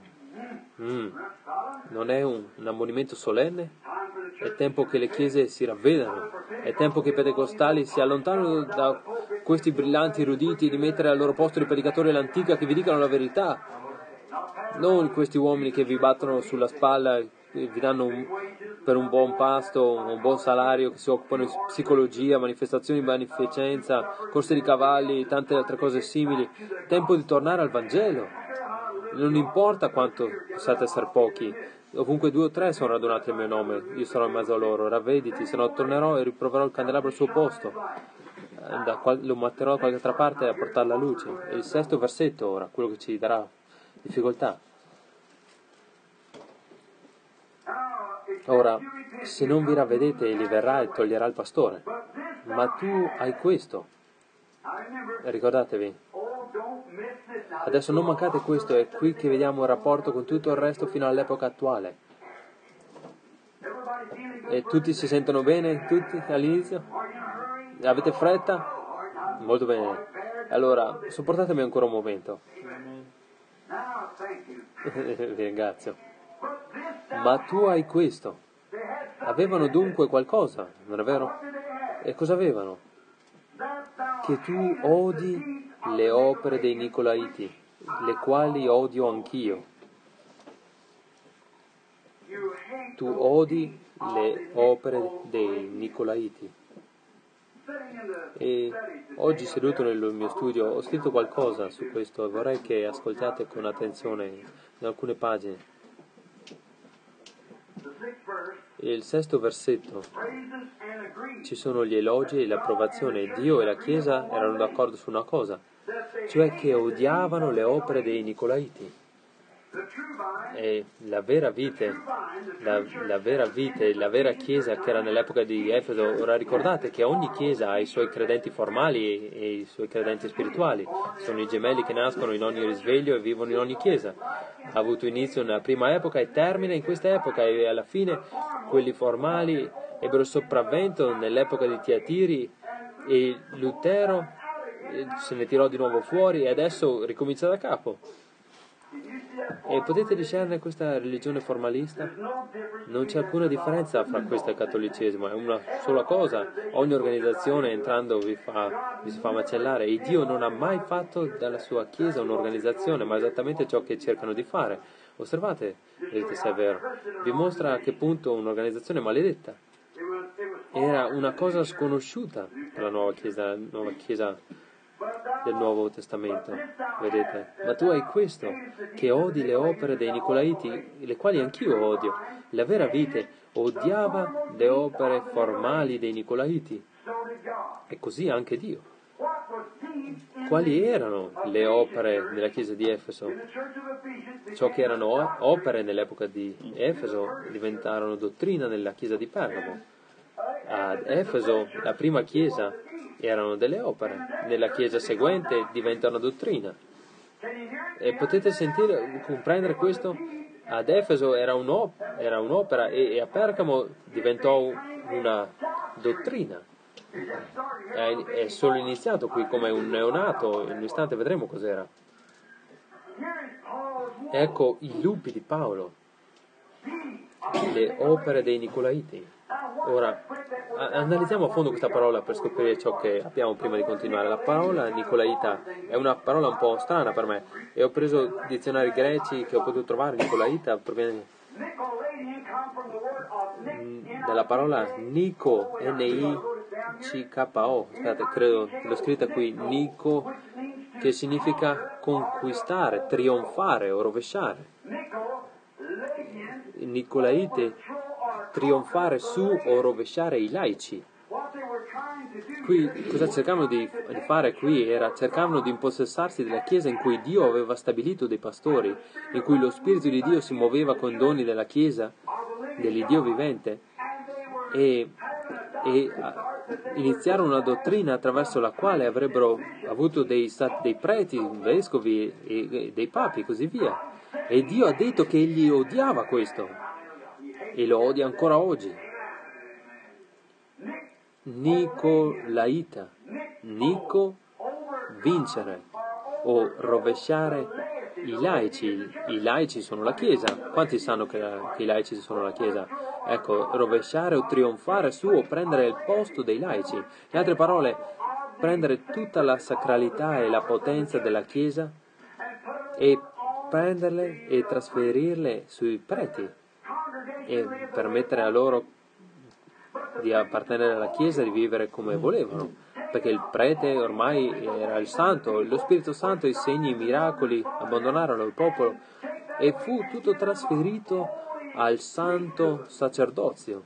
Non è un ammonimento solenne? È tempo che le chiese si ravvedano, è tempo che i pentecostali si allontanino da questi brillanti eruditi di mettere al loro posto i predicatori dell'antica che vi dicano la verità. Non questi uomini che vi battono sulla spalla e vi danno per un buon pasto, un buon salario, che si occupano di psicologia, manifestazioni di beneficenza, corse di cavalli, tante altre cose simili. Tempo di tornare al Vangelo. Non importa quanto possiate essere pochi, ovunque 2 o 3 sono radunati al mio nome, io sarò in mezzo a loro. Ravvediti, se no tornerò e riproverò il candelabro al suo posto. Lo metterò da qualche altra parte a portare la luce. E il 6° versetto ora, quello che ci darà difficoltà. Ora, se non vi ravvedete, egli verrà e toglierà il pastore. Ma tu hai questo. Ricordatevi. Adesso non mancate questo, è qui che vediamo il rapporto con tutto il resto fino all'epoca attuale. E tutti si sentono bene? Tutti all'inizio? Avete fretta? Molto bene. Allora, sopportatemi ancora un momento. Vi ringrazio. Ma tu hai questo. Avevano dunque qualcosa, non è vero? E cosa avevano? Che tu odi le opere dei Nicolaiti, le quali odio anch'io. Tu odi le opere dei Nicolaiti. E oggi, seduto nel mio studio, ho scritto qualcosa su questo e vorrei che ascoltiate con attenzione in alcune pagine. E il 6° versetto ci sono gli elogi e l'approvazione. Dio e la Chiesa erano d'accordo su una cosa, cioè che odiavano le opere dei Nicolaiti. E la vera vite, la vera Chiesa che era nell'epoca di Efeso, ora ricordate che ogni Chiesa ha i suoi credenti formali e i suoi credenti spirituali, sono i gemelli che nascono in ogni risveglio e vivono in ogni Chiesa. Ha avuto inizio nella prima epoca e termina in questa epoca, e alla fine quelli formali ebbero sopravvento nell'epoca di Tiatiri e Lutero se ne tirò di nuovo fuori e adesso ricomincia da capo. E potete discernere questa religione formalista? Non c'è alcuna differenza fra questo e il cattolicesimo, è una sola cosa. Ogni organizzazione entrando vi si fa macellare, e Dio non ha mai fatto dalla sua Chiesa un'organizzazione, ma esattamente ciò che cercano di fare. Osservate, vedete se è vero. Vi mostra a che punto un'organizzazione maledetta era una cosa sconosciuta per la nuova chiesa del Nuovo Testamento, vedete? Ma tu hai questo, che odi le opere dei Nicolaiti, le quali anch'io odio. La vera vite odiava le opere formali dei Nicolaiti, e così anche Dio. Quali erano le opere nella chiesa di Efeso? Ciò che erano opere nell'epoca di Efeso diventarono dottrina nella chiesa di Pergamo. Ad Efeso, la prima chiesa, erano delle opere, nella chiesa seguente diventano dottrina. E potete comprendere questo? Ad Efeso era un'opera e a Pergamo diventò una dottrina. È solo iniziato qui come un neonato, in un istante vedremo cos'era. Ecco i lupi di Paolo, le opere dei Nicolaiti. Ora, analizziamo a fondo questa parola per scoprire ciò che abbiamo prima di continuare. La parola Nicolaita è una parola un po' strana per me, e ho preso dizionari greci che ho potuto trovare. Nicolaita proviene dalla parola Nico, N-I-C-K-O, aspetta, credo che l'ho scritta qui, Nico, che significa conquistare, trionfare o rovesciare. Nicolaite, trionfare su o rovesciare i laici. Qui cosa cercavano di fare qui? Cercavano di impossessarsi della chiesa in cui Dio aveva stabilito dei pastori, in cui lo Spirito di Dio si muoveva con doni della chiesa, dell'Iddio vivente, e iniziarono una dottrina attraverso la quale avrebbero avuto dei preti, vescovi e dei papi e così via. E Dio ha detto che egli odiava questo e lo odia ancora oggi. Nicolaita, Nico, vincere o rovesciare i laici. I laici sono la Chiesa. Quanti sanno che i laici sono la Chiesa? Ecco, rovesciare o trionfare su o prendere il posto dei laici. In altre parole, prendere tutta la sacralità e la potenza della Chiesa e prenderle e trasferirle sui preti e permettere a loro di appartenere alla Chiesa, di vivere come volevano, perché il prete ormai era il santo, lo Spirito Santo, i segni, i miracoli abbandonarono il popolo e fu tutto trasferito al santo sacerdozio.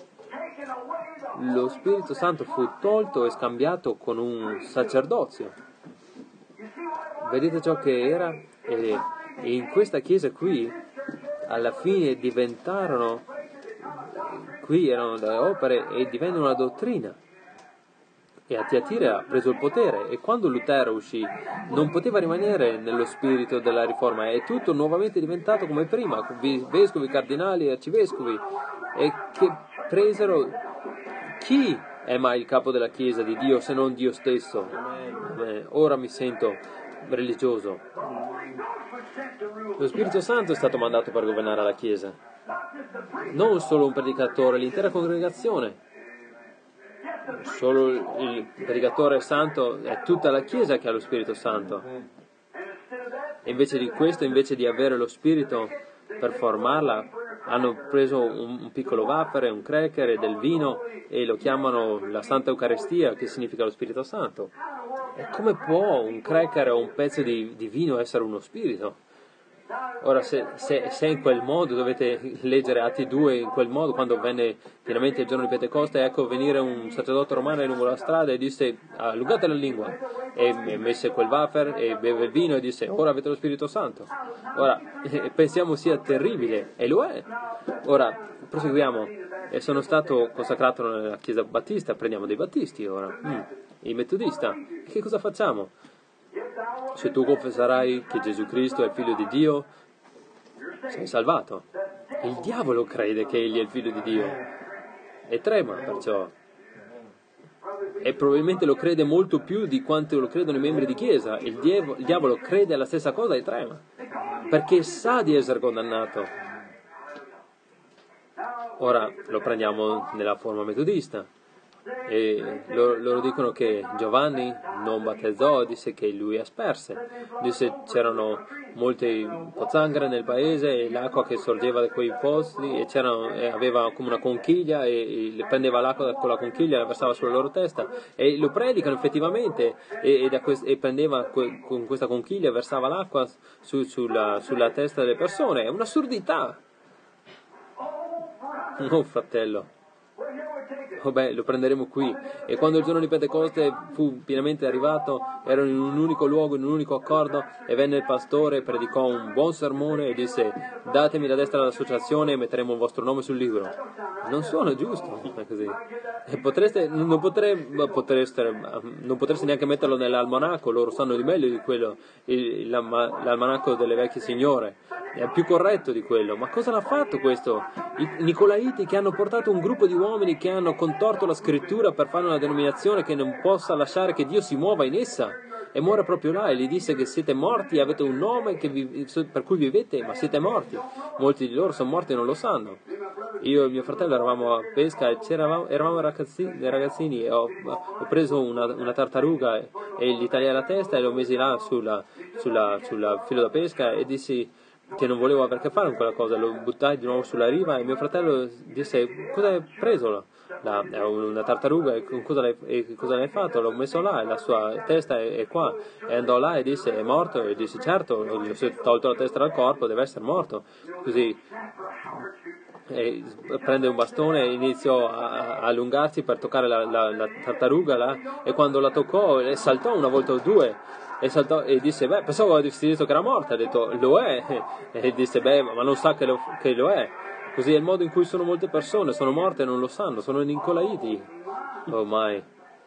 Lo Spirito Santo fu tolto e scambiato con un sacerdozio. Vedete ciò che era? E in questa chiesa qui, alla fine erano delle opere e divennero una dottrina. E a Tiatira ha preso il potere, e quando Lutero uscì non poteva rimanere nello spirito della riforma, è tutto nuovamente diventato come prima, vescovi, cardinali e arcivescovi, e che presero: chi è mai il capo della Chiesa di Dio se non Dio stesso? Ora mi sento religioso. Lo Spirito Santo è stato mandato per governare la Chiesa, non solo un predicatore, l'intera congregazione. Solo il predicatore santo, è tutta la Chiesa che ha lo Spirito Santo. E invece di questo, invece di avere lo Spirito per formarla, hanno preso un piccolo wafer, un cracker e del vino e lo chiamano la Santa Eucaristia, che significa lo Spirito Santo. E come può un cracker o un pezzo di vino essere uno spirito? Ora, se in quel modo, dovete leggere Atti 2, in quel modo, quando venne finalmente il giorno di Pentecoste, ecco venire un sacerdote romano lungo la strada e disse: allungate la lingua, e messe quel wafer e beve il vino e disse: ora avete lo Spirito Santo. Ora, pensiamo sia terribile, e lo è. Ora, proseguiamo. E sono stato consacrato nella Chiesa Battista, prendiamo dei Battisti ora, i Metodista. Che cosa facciamo? Se tu confesserai che Gesù Cristo è il Figlio di Dio, sei salvato. Il diavolo crede che Egli è il Figlio di Dio e trema perciò. E probabilmente lo crede molto più di quanto lo credono i membri di Chiesa. Il diavolo crede la stessa cosa e trema, perché sa di essere condannato. Ora lo prendiamo nella forma metodista. E loro dicono che Giovanni non battezzò, disse che lui asperse, disse c'erano molte pozzanghere nel paese e l'acqua che sorgeva da quei posti e aveva come una conchiglia e prendeva l'acqua con la conchiglia e la versava sulla loro testa e lo predicano effettivamente e prendeva con questa conchiglia e versava l'acqua sulla testa delle persone. È un'assurdità! No, fratello. Oh beh, lo prenderemo qui. E quando il giorno di Pentecoste fu pienamente arrivato, erano in un unico luogo, in un unico accordo, e venne il pastore, predicò un buon sermone e disse: datemi la destra dell'associazione e metteremo il vostro nome sul libro. Non suona giusto, è così. E non potreste neanche metterlo nell'almanacco, loro sanno di meglio di quello, l'almanacco delle vecchie signore. È più corretto di quello. Ma cosa l'ha fatto questo? I Nicolaiti, che hanno portato un gruppo di uomini che hanno contorto la scrittura per fare una denominazione che non possa lasciare che Dio si muova in essa, e muore proprio là e gli disse che siete morti e avete un nome per cui vivete, ma siete morti. Molti di loro sono morti e non lo sanno. Io e mio fratello eravamo a pesca e eravamo ragazzini e ho preso una tartaruga e gli tagliai la testa e l'ho mesi là sulla filo da pesca e dissi che non volevo avere a che fare con quella cosa, lo buttai di nuovo sulla riva e mio fratello disse: cosa hai preso? È una tartaruga, e cosa l'hai fatto? L'ho messo là e la sua testa è qua. E andò là e disse: è morto? E disse: certo, gli ho tolto la testa dal corpo, deve essere morto. Così e prende un bastone e iniziò a allungarsi per toccare la tartaruga là, e quando la toccò saltò una volta o due e saltò e disse: beh, pensavo avessi detto che era morta. Ha detto: lo è. E disse: beh, ma non sa che lo è. Così è il modo in cui sono molte persone, sono morte e non lo sanno, sono nicolaiti. Oh mai.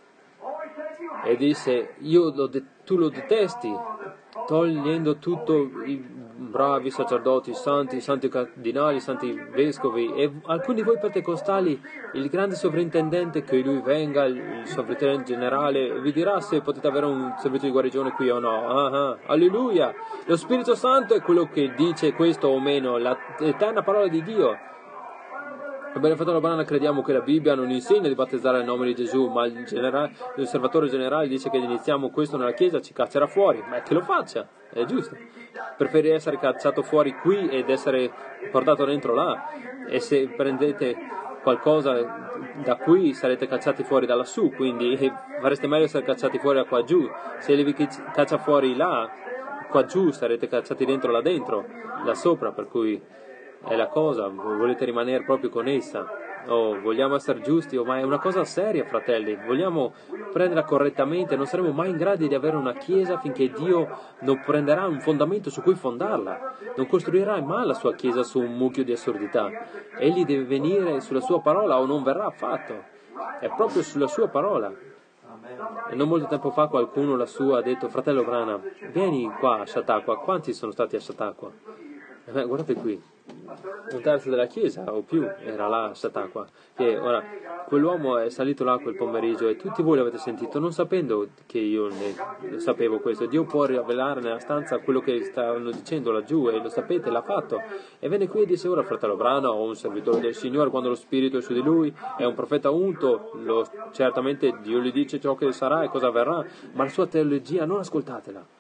E disse: tu lo detesti, togliendo tutto i bravi sacerdoti, santi cardinali, santi vescovi, e alcuni di voi pentecostali, il grande sovrintendente, che lui venga, il sovrintendente generale, vi dirà se potete avere un servizio di guarigione qui o no. Alleluia! Lo Spirito Santo è quello che dice questo o meno, l'eterna parola di Dio. Ebbene, fratello Branham, crediamo che la Bibbia non insegna di battezzare nel nome di Gesù, ma l'osservatore generale dice che iniziamo questo nella Chiesa, ci caccerà fuori. Ma che lo faccia, è giusto. Preferisce essere cacciato fuori qui ed essere portato dentro là. E se prendete qualcosa da qui sarete cacciati fuori da lassù, quindi fareste meglio essere cacciati fuori da qua giù. Se vi caccia fuori là, qua giù sarete cacciati dentro là dentro, là sopra, per cui è la cosa, volete rimanere proprio con essa, vogliamo essere giusti, ma è una cosa seria, fratelli, vogliamo prenderla correttamente, non saremo mai in grado di avere una chiesa finché Dio non prenderà un fondamento su cui fondarla, non costruirà mai la sua chiesa su un mucchio di assurdità. Egli deve venire sulla sua parola o non verrà affatto, è proprio sulla sua parola. E non molto tempo fa qualcuno lassù ha detto: fratello Branham, vieni qua a Chautauqua. Quanti sono stati a Chautauqua? Guardate qui, un terzo della chiesa o più era là a Chautauqua. E ora quell'uomo è salito là quel pomeriggio e tutti voi l'avete sentito, non sapendo che io ne sapevo questo. Dio può rivelare nella stanza quello che stavano dicendo laggiù, e lo sapete, l'ha fatto. E venne qui e disse: ora fratello Branham, o un servitore del Signore, quando lo Spirito è su di lui, è un profeta unto, certamente Dio gli dice ciò che sarà e cosa avverrà, ma la sua teologia non ascoltatela.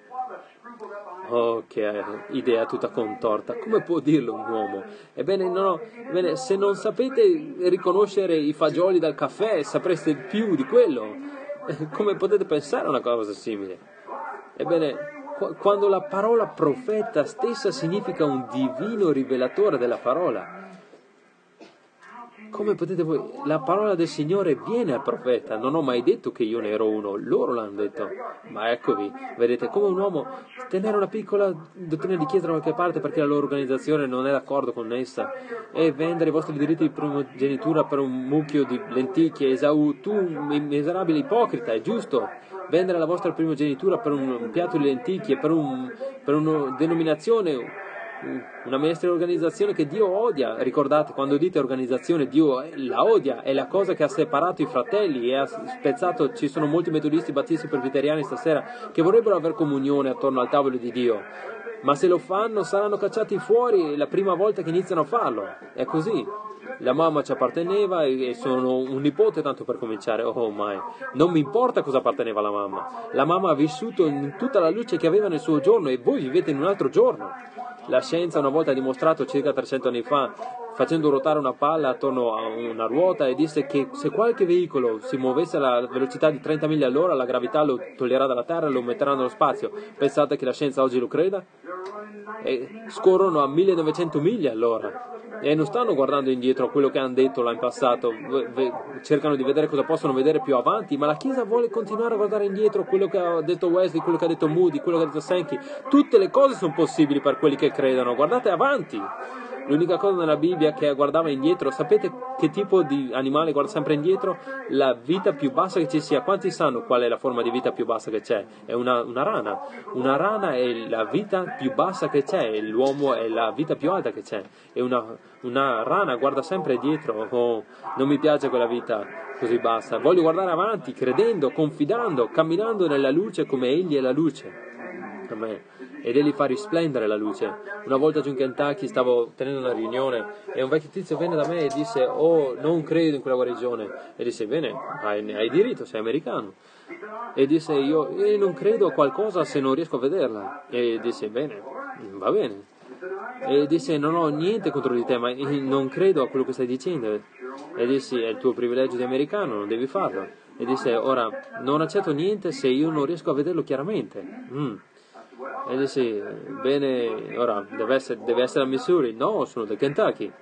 Oh, che idea tutta contorta, come può dirlo un uomo? Ebbene, se non sapete riconoscere i fagioli dal caffè, sapreste più di quello. Come potete pensare a una cosa simile? Ebbene, quando la parola profeta stessa significa un divino rivelatore della parola, come potete voi? La parola del Signore viene al profeta. Non ho mai detto che io ne ero uno, loro l'hanno detto. Ma eccovi, vedete, come un uomo tenere una piccola dottrina di chiesa da qualche parte perché la loro organizzazione non è d'accordo con essa, e vendere i vostri diritti di primogenitura per un mucchio di lenticchie. Esau, tu miserabile ipocrita, è giusto vendere la vostra primogenitura per un piatto di lenticchie, per una denominazione, una ministra organizzazione che Dio odia. Ricordate, quando dite organizzazione, Dio la odia, è la cosa che ha separato i fratelli e ha spezzato. Ci sono molti metodisti, battisti, presbiteriani stasera che vorrebbero avere comunione attorno al tavolo di Dio, ma se lo fanno saranno cacciati fuori la prima volta che iniziano a farlo. È così. la mamma ci apparteneva e sono un nipote tanto per cominciare, oh mai, non mi importa cosa apparteneva alla mamma. La mamma ha vissuto in tutta la luce che aveva nel suo giorno e voi vivete in un altro giorno. La scienza una volta ha dimostrato circa 300 anni fa, facendo ruotare una palla attorno a una ruota, e disse che se qualche veicolo si muovesse alla velocità di 30 miglia all'ora, la gravità lo toglierà dalla terra e lo metterà nello spazio. Pensate che la scienza oggi lo creda? E scorrono a 1900 miglia all'ora e non stanno guardando indietro a quello che hanno detto là in passato, cercano di vedere cosa possono vedere più avanti, ma la Chiesa vuole continuare a guardare indietro, quello che ha detto Wesley, quello che ha detto Moody, quello che ha detto Sankey. Tutte le cose sono possibili per quelli che credono, guardate avanti. L'unica cosa nella Bibbia che guardava indietro, sapete che tipo di animale guarda sempre indietro? La vita più bassa che ci sia. Quanti sanno qual è la forma di vita più bassa che c'è? È una rana. Una rana è la vita più bassa che c'è, e l'uomo è la vita più alta che c'è. E una rana guarda sempre dietro. Oh, non mi piace quella vita così bassa. Voglio guardare avanti, credendo, confidando, camminando nella luce come Egli è la luce. Amen. Ed Egli fa risplendere la luce. Una volta giù in Kentucky stavo tenendo una riunione e un vecchio tizio venne da me e disse: oh, non credo in quella guarigione. E disse: bene, hai diritto, sei americano. E disse: io non credo a qualcosa se non riesco a vederla. E disse: bene, va bene. E disse: non ho niente contro di te, ma non credo a quello che stai dicendo. E dissi: è il tuo privilegio di americano, non devi farlo. E disse: ora, non accetto niente se io non riesco a vederlo chiaramente. E dissi: bene, ora deve essere a Missouri. No, sono del Kentucky.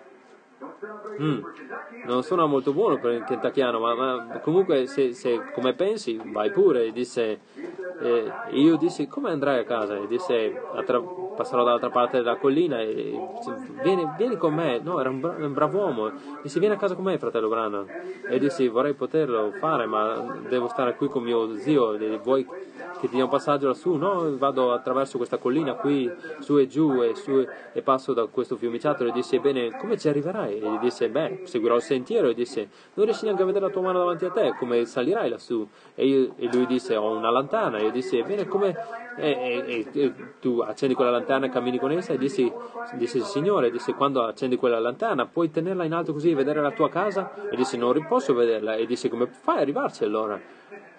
Non sono molto buono per il kentuckiano, ma comunque se come pensi vai pure. E disse, io dissi: come andrai a casa? E disse: passerò dall'altra parte della collina e vieni con me. No, era un bravo uomo. Disse: vieni a casa con me, fratello Branham. E dissi: vorrei poterlo fare, ma devo stare qui con mio zio. Vuoi che ti dia un passaggio lassù? No, vado attraverso questa collina qui, su e giù, e passo da questo fiumiciattolo. E disse: bene, come ci arriverai? E gli disse: beh, seguirò il sentiero. E disse: non riesci neanche a vedere la tua mano davanti a te, come salirai lassù? E lui disse: ho una lantana. E io dissi: bene, come tu accendi quella lantana e cammini con essa? E disse: signore, disse, quando accendi quella lantana puoi tenerla in alto così e vedere la tua casa? E disse: non posso vederla. E disse: come fai ad arrivarci allora?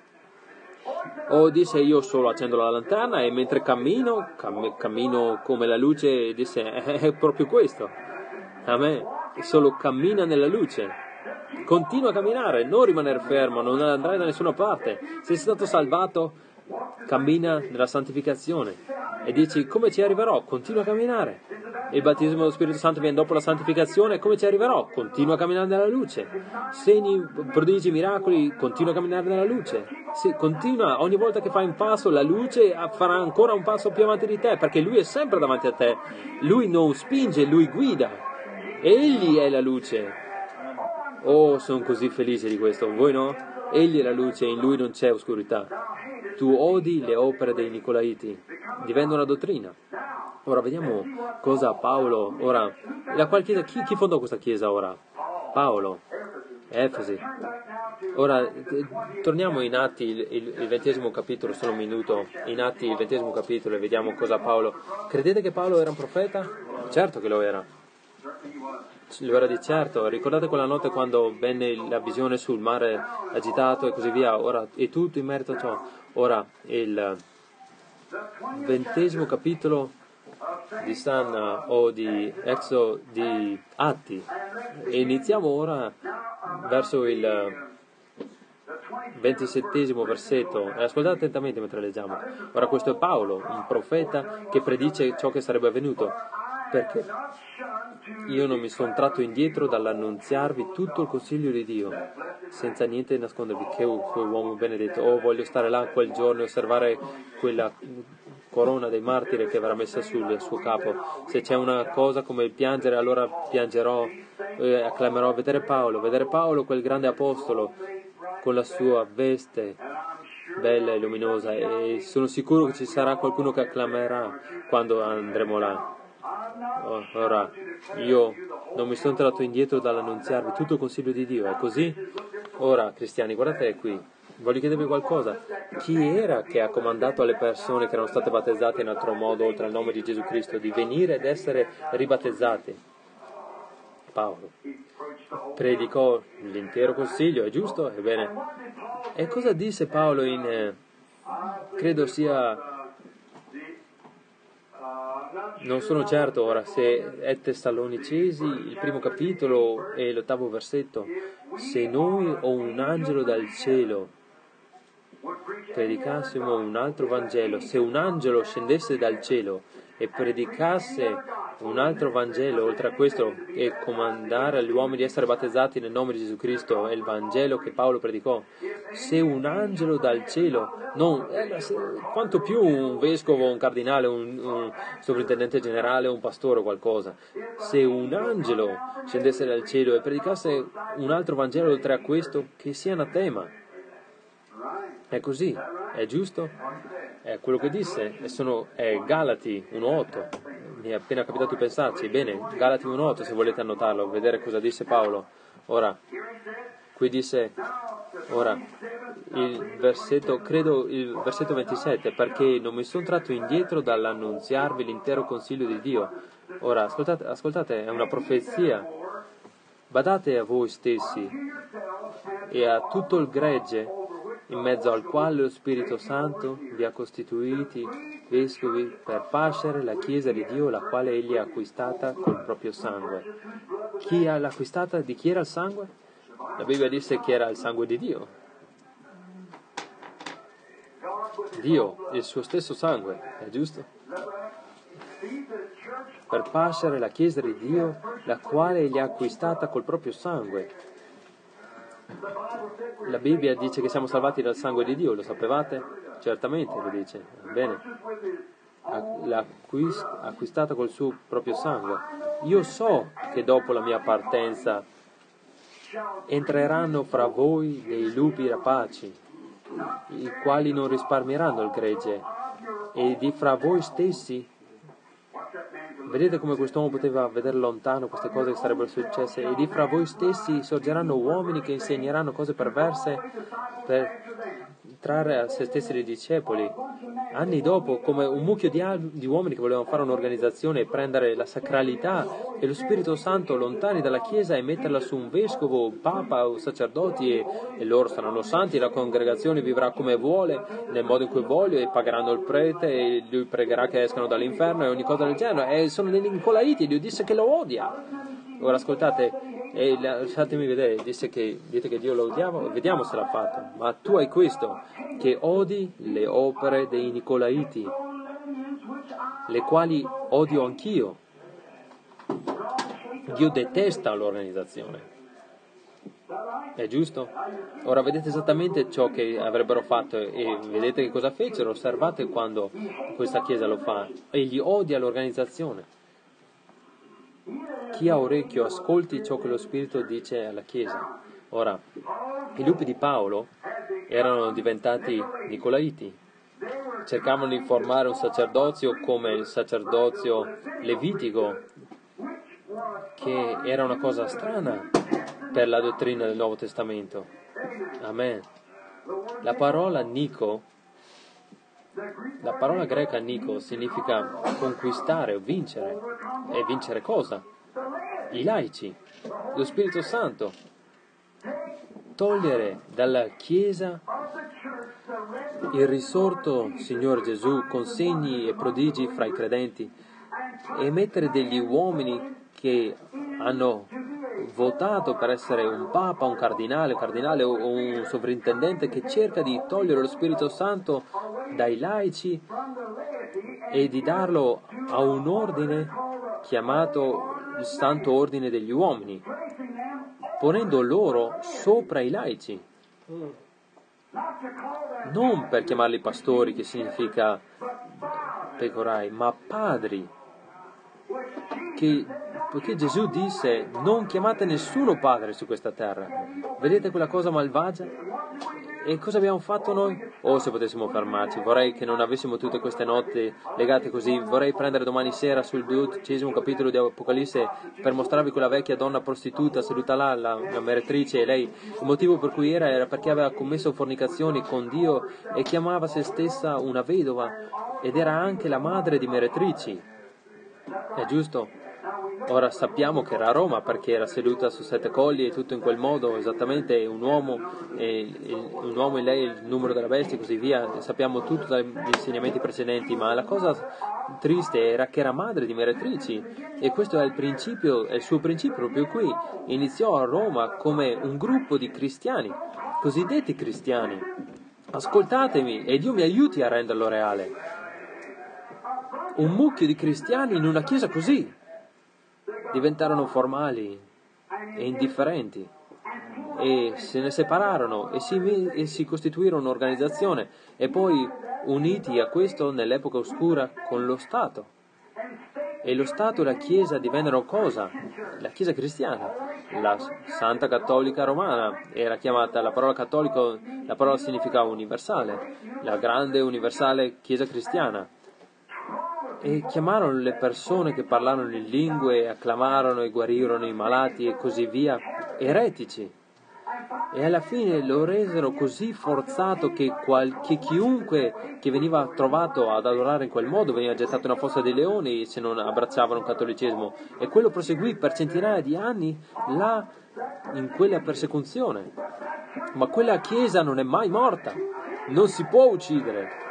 O disse: io solo accendo la lantana e mentre cammino come la luce. E disse: è proprio questo. A me solo cammina nella luce, continua a camminare, non rimanere fermo, non andrai da nessuna parte. Se sei stato salvato, cammina nella santificazione. E dici: come ci arriverò? Continua a camminare. Il battesimo dello Spirito Santo viene dopo la santificazione. Come ci arriverò? Continua a camminare nella luce. Segni, prodigi, miracoli, continua a camminare nella luce. Sì, continua, ogni volta che fai un passo la luce farà ancora un passo più avanti di te, perché Lui è sempre davanti a te. Lui non spinge, Lui guida. Egli è la luce. Oh, sono così felice di questo, voi no? Egli è la luce e in Lui non c'è oscurità. Tu odi le opere dei Nicolaiti, diventa una dottrina. Ora vediamo cosa Paolo, ora, la quale chiesa, chi fondò questa chiesa ora? Paolo, Efesi. Ora, torniamo in Atti, il 20° capitolo, solo un minuto, in Atti il 20° capitolo, e vediamo cosa Paolo. Credete che Paolo era un profeta? Certo che lo era. Lo era di certo. Ricordate quella notte quando venne la visione sul mare agitato e così via? Ora, è tutto in merito a ciò. Ora, il 20° capitolo di di Atti, e iniziamo ora verso il 27° versetto, e ascoltate attentamente mentre leggiamo. Ora, questo è Paolo, un profeta che predice ciò che sarebbe avvenuto, perché io non mi sono tratto indietro dall'annunziarvi tutto il consiglio di Dio, senza niente nascondervi, che uomo benedetto. Oh, voglio stare là quel giorno e osservare quella corona dei martiri che verrà messa sul suo capo. Se c'è una cosa come il piangere, allora piangerò, acclamerò. Vedere Paolo, quel grande apostolo, con la sua veste bella e luminosa, e sono sicuro che ci sarà qualcuno che acclamerà quando andremo là. Ora, io non mi sono tratto indietro dall'annunziarvi tutto il consiglio di Dio, è così? Ora, cristiani, guardate qui, voglio chiedervi qualcosa. Chi era che ha comandato alle persone che erano state battezzate in altro modo, oltre al nome di Gesù Cristo, di venire ed essere ribattezzati? Paolo. predicò l'intero consiglio, è giusto? Ebbene, e cosa disse Paolo in, credo sia, non sono certo ora se è Tessalonicesi, il primo capitolo e l'8° versetto, se noi o un angelo dal cielo predicassimo un altro Vangelo, se un angelo scendesse dal cielo e predicasse un altro Vangelo oltre a questo e comandare agli uomini di essere battezzati nel nome di Gesù Cristo, è il Vangelo che Paolo predicò, se un angelo dal cielo, quanto più un vescovo, un cardinale, un sovrintendente generale, un pastore o qualcosa, se un angelo scendesse dal cielo e predicasse un altro Vangelo oltre a questo, che sia anatema. È così, è giusto? È quello che disse, è Galati 1,8. Mi è appena capitato di pensarci. Bene, Galati 1,8, se volete annotarlo, vedere cosa disse Paolo. Ora, qui disse, il versetto 27, perché non mi sono tratto indietro dall'annunziarvi l'intero consiglio di Dio. Ora, ascoltate, è una profezia. Badate a voi stessi e a tutto il gregge in mezzo al quale lo Spirito Santo vi ha costituiti vescovi per pascere la Chiesa di Dio, la quale egli ha acquistata col proprio sangue. Chi l'ha acquistata? Di chi era il sangue? La Bibbia disse che era il sangue di Dio. Dio, il suo stesso sangue, è giusto? Per pascere la Chiesa di Dio, la quale egli ha acquistata col proprio sangue. La Bibbia dice che siamo salvati dal sangue di Dio, lo sapevate? Certamente lo dice, bene. L'ha acquistata col suo proprio sangue. Io so che dopo la mia partenza entreranno fra voi dei lupi rapaci, i quali non risparmieranno il gregge, e di fra voi stessi. Vedete come quest'uomo poteva vedere lontano queste cose che sarebbero successe? E di fra voi stessi sorgeranno uomini che insegneranno cose perverse per trarre a se stessi dei discepoli. Anni dopo, come un mucchio di uomini che volevano fare un'organizzazione e prendere la sacralità e lo Spirito Santo lontani dalla Chiesa e metterla su un vescovo, un papa o sacerdoti e loro saranno santi, la congregazione vivrà come vuole, nel modo in cui voglio, e pagheranno il prete e lui pregherà che escano dall'inferno e ogni cosa del genere. E sono dei Nicolaiti, Dio disse che lo odia. Ora ascoltate, lasciatemi vedere, dite che Dio lo odiava, vediamo se l'ha fatto. Ma tu hai questo, che odi le opere dei Nicolaiti, le quali odio anch'io. Dio detesta l'organizzazione. È giusto? Ora vedete esattamente ciò che avrebbero fatto e vedete che cosa fecero. Osservate quando questa Chiesa lo fa. Egli odia l'organizzazione. Chi ha orecchio ascolti ciò che lo Spirito dice alla Chiesa. Ora, i lupi di Paolo erano diventati Nicolaiti. Cercavano di formare un sacerdozio come il sacerdozio levitico, che era una cosa strana per la dottrina del Nuovo Testamento. Amen. La parola Nico, la parola greca Nico significa conquistare o vincere. E vincere cosa? I laici, lo Spirito Santo. Togliere dalla Chiesa il risorto Signore Gesù con segni e prodigi fra i credenti e mettere degli uomini che hanno votato per essere un papa, un cardinale o un sovrintendente che cerca di togliere lo Spirito Santo dai laici e di darlo a un ordine chiamato il Santo Ordine degli Uomini, ponendo loro sopra i laici. Non per chiamarli pastori, che significa pecorai, ma padri. Poiché Gesù disse: non chiamate nessuno padre su questa terra. Vedete quella cosa malvagia? E cosa abbiamo fatto noi? Oh, se potessimo fermarci, vorrei che non avessimo tutte queste notti legate così. Vorrei prendere domani sera sul 12° capitolo di Apocalisse per mostrarvi quella vecchia donna prostituta seduta là, la meretrice, e lei, il motivo per cui era perché aveva commesso fornicazioni con Dio e chiamava se stessa una vedova ed era anche la madre di meretrici. È giusto? Ora sappiamo che era a Roma perché era seduta su 7 colli e tutto in quel modo, esattamente un uomo e lei il numero della bestia e così via, sappiamo tutto dagli insegnamenti precedenti, ma la cosa triste era che era madre di meretrici e questo è il principio, è il suo principio proprio qui. Iniziò a Roma come un gruppo di cristiani, cosiddetti cristiani. Ascoltatemi e Dio mi aiuti a renderlo reale. Un mucchio di cristiani in una chiesa così diventarono formali e indifferenti e se ne separarono e si costituirono un'organizzazione e poi uniti a questo nell'epoca oscura con lo Stato. E lo Stato e la Chiesa divennero cosa? La Chiesa cristiana, la Santa Cattolica Romana era chiamata, la parola cattolico, la parola significa universale, la grande universale Chiesa cristiana. E chiamarono le persone che parlarono in lingue, acclamarono e guarirono i malati e così via, eretici. E alla fine lo resero così forzato che chiunque che veniva trovato ad adorare in quel modo veniva gettato in una fossa dei leoni se non abbracciavano il cattolicesimo. E quello proseguì per centinaia di anni là in quella persecuzione. Ma quella chiesa non è mai morta, non si può uccidere.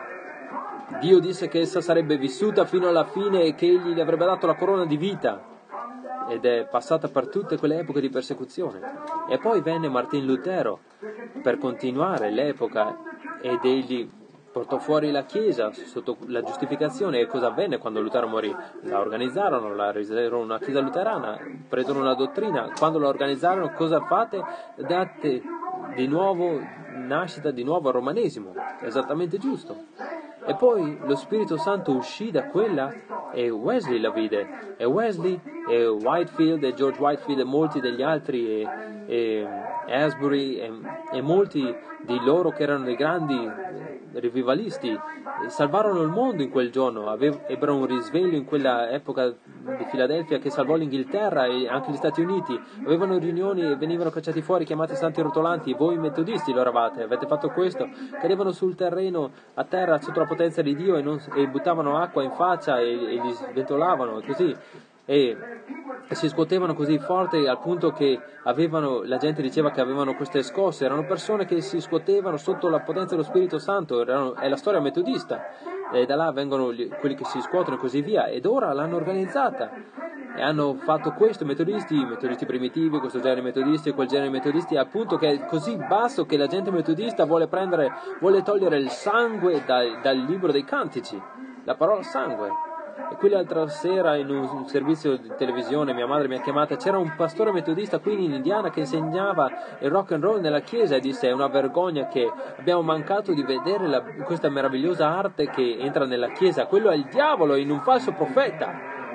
Dio disse che essa sarebbe vissuta fino alla fine e che egli le avrebbe dato la corona di vita ed è passata per tutte quelle epoche di persecuzione. E poi venne Martin Lutero per continuare l'epoca ed egli portò fuori la Chiesa sotto la giustificazione. E cosa avvenne quando Lutero morì? La organizzarono, la resero una Chiesa luterana, presero una dottrina. Quando la organizzarono, cosa fate? Date di nuovo nascita di nuovo al romanesimo, esattamente giusto. E poi lo Spirito Santo uscì da quella e Wesley la vide, e Wesley e Whitefield e George Whitefield e molti degli altri e Asbury e molti di loro che erano dei grandi revivalisti salvarono il mondo in quel giorno, ebbero un risveglio in quella epoca di Filadelfia che salvò l'Inghilterra e anche gli Stati Uniti, avevano riunioni e venivano cacciati fuori, chiamati santi rotolanti. Voi metodisti lo eravate, avete fatto questo, cadevano sul terreno a terra sotto la potenza di Dio e buttavano acqua in faccia e li sventolavano e così e si scuotevano così forte al punto che la gente diceva che avevano queste scosse, erano persone che si scuotevano sotto la potenza dello Spirito Santo, è la storia metodista e da là vengono quelli che si scuotono e così via, ed ora l'hanno organizzata e hanno fatto questo, metodisti primitivi, questo genere metodisti e quel genere metodisti, al punto che è così basso che la gente metodista vuole togliere il sangue dal libro dei cantici, la parola sangue. E qui l'altra sera in un servizio di televisione mia madre mi ha chiamata, c'era un pastore metodista qui in Indiana che insegnava il rock and roll nella chiesa e disse: è una vergogna che abbiamo mancato di vedere questa meravigliosa arte che entra nella chiesa, quello è il diavolo in un falso profeta.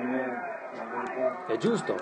È giusto,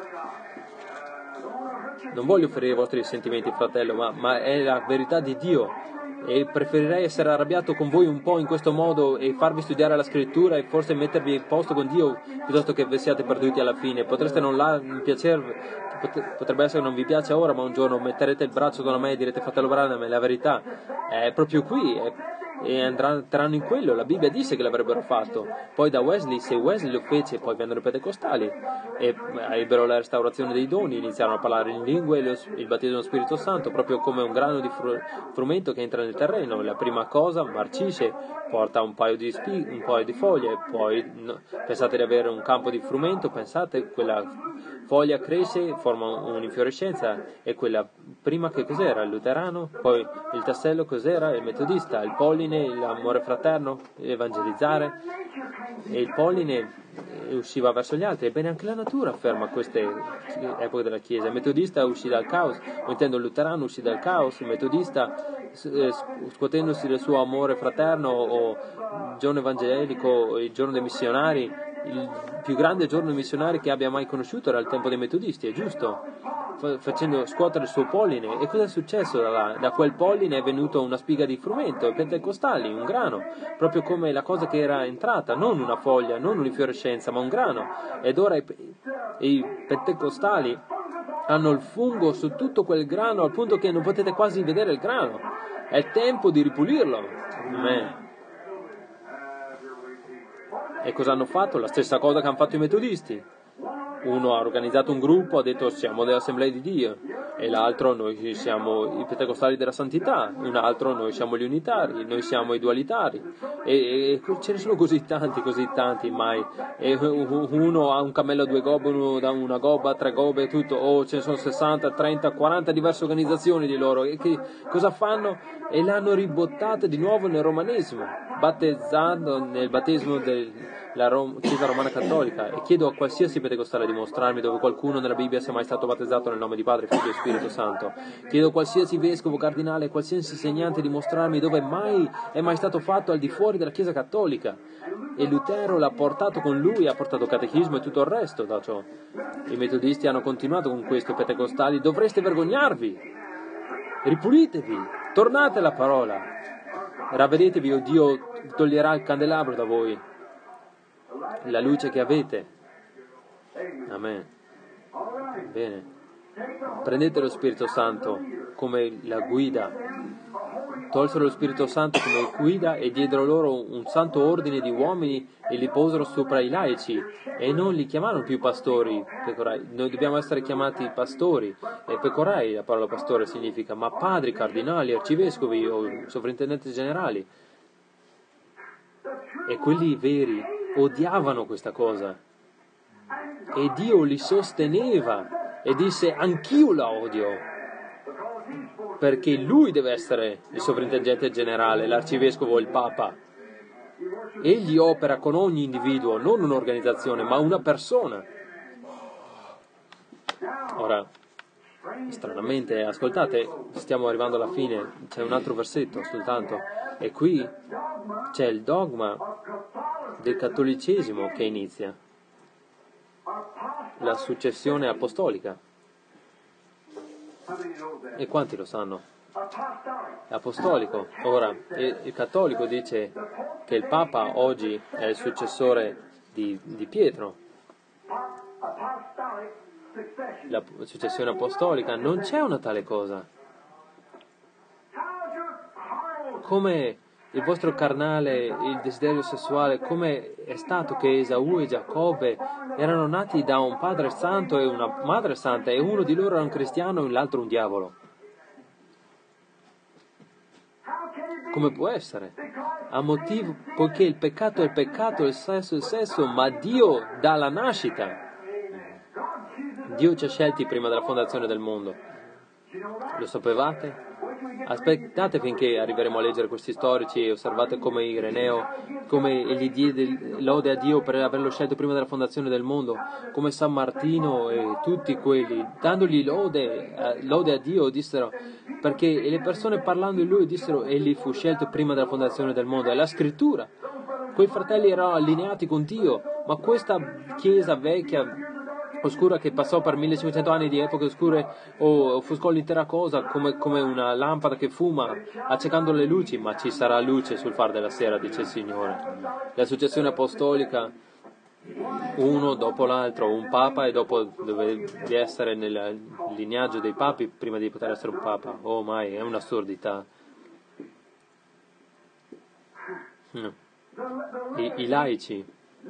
non voglio ferire i vostri sentimenti, fratello, ma è la verità di Dio. E preferirei essere arrabbiato con voi un po' in questo modo e farvi studiare la scrittura e forse mettervi in posto con Dio piuttosto che vi siate perduti alla fine. Potreste non piacervi, potrebbe essere che non vi piace ora, ma un giorno metterete il braccio da me e direte: fratello Branham, è la verità, è proprio qui, e andranno in quello. La Bibbia dice che l'avrebbero fatto. Poi da Wesley, se Wesley lo fece, poi vennero i pentecostali e ebbero la restaurazione dei doni, iniziarono a parlare in lingue e il battesimo dello Spirito Santo, proprio come un grano di frumento che entra nel terreno. La prima cosa marcisce, porta un paio di foglie, poi pensate di avere un campo di frumento, pensate quella foglia cresce, forma un'infiorescenza, e quella prima che cos'era? Il luterano, poi il tassello cos'era? Il metodista, il polline, l'amore fraterno, l'evangelizzare, e il polline usciva verso gli altri. Ebbene anche la natura afferma queste epoche della Chiesa. Il metodista uscì dal caos, o intendo il luterano uscì dal caos, il metodista scuotendosi del suo amore fraterno, o il giorno evangelico, il giorno dei missionari, il più grande giorno dei missionari che abbia mai conosciuto era il tempo dei metodisti, è giusto? Facendo scuotere il suo polline. E cosa è successo da là? Da quel polline è venuto una spiga di frumento, i pentecostali, un grano, proprio come la cosa che era entrata, non una foglia, non un'infiorescenza, ma un grano. Ed ora i pentecostali hanno il fungo su tutto quel grano al punto che non potete quasi vedere il grano. È tempo di ripulirlo. Amen. E cosa hanno fatto? La stessa cosa che hanno fatto i metodisti. Uno ha organizzato un gruppo, ha detto siamo dell'Assemblea di Dio, e l'altro noi siamo i Pentecostali della Santità, un altro noi siamo gli Unitari, noi siamo i Dualitari, e ce ne sono così tanti mai, e uno ha un cammello a 2 gobbe, uno da una gobba, 3 gobbe, tutto, ce ne sono 60, 30, 40 diverse organizzazioni di loro, e che cosa fanno? E l'hanno ribottata di nuovo nel romanesimo, battezzando nel battesimo della Chiesa Romana Cattolica. E chiedo a qualsiasi pentecostale di mostrarmi dove qualcuno nella Bibbia sia mai stato battezzato nel nome di Padre, Figlio e Spirito Santo. Chiedo a qualsiasi vescovo, cardinale, qualsiasi insegnante di mostrarmi dove mai è mai stato fatto al di fuori della Chiesa Cattolica. E Lutero l'ha portato con lui, ha portato catechismo e tutto il resto da ciò. I metodisti hanno continuato con questo, i pentecostali dovreste vergognarvi, ripulitevi, tornate alla parola, ravvedetevi o Dio toglierà il candelabro da voi, la luce che avete. Amen. Bene. Prendete lo Spirito Santo come la guida. Tolsero lo Spirito Santo come guida e diedero loro un santo ordine di uomini e li posero sopra i laici e non li chiamarono più pastori, pecorai. Noi dobbiamo essere chiamati pastori, e pecorai, la parola pastore significa, ma padri, cardinali, arcivescovi o sovrintendenti generali. E quelli veri odiavano questa cosa e Dio li sosteneva e disse anch'io la odio, perché lui deve essere il sovrintendente generale, l'arcivescovo o il papa. Egli opera con ogni individuo, non un'organizzazione, ma una persona. Ora, stranamente, ascoltate, stiamo arrivando alla fine, c'è un altro versetto soltanto, e qui c'è il dogma del cattolicesimo che inizia, la successione apostolica. E quanti lo sanno? È apostolico. Ora, il cattolico dice che il Papa oggi è il successore di Pietro. La successione apostolica, non c'è una tale cosa. Come il vostro carnale, il desiderio sessuale, come è stato che Esaù e Giacobbe erano nati da un padre santo e una madre santa, e uno di loro era un cristiano e l'altro un diavolo. Come può essere? A motivo, poiché il peccato è il sesso è il sesso, ma Dio dà la nascita. Dio ci ha scelti prima della fondazione del mondo. Lo sapevate? Aspettate finché arriveremo a leggere questi storici e osservate come Ireneo, come egli diede lode a Dio per averlo scelto prima della fondazione del mondo, come San Martino e tutti quelli, dandogli lode a Dio, dissero, perché le persone parlando di lui dissero, egli fu scelto prima della fondazione del mondo. È la scrittura. Quei fratelli erano allineati con Dio, ma questa chiesa vecchia, oscura, che passò per 1500 anni di epoche oscure, offuscò l'intera cosa come una lampada che fuma, accecando le luci, ma ci sarà luce sul far della sera, dice il Signore. La successione apostolica, uno dopo l'altro, un papa, e dopo deve essere nel lignaggio dei papi prima di poter essere un papa. Oh mai, è un'assurdità. I laici,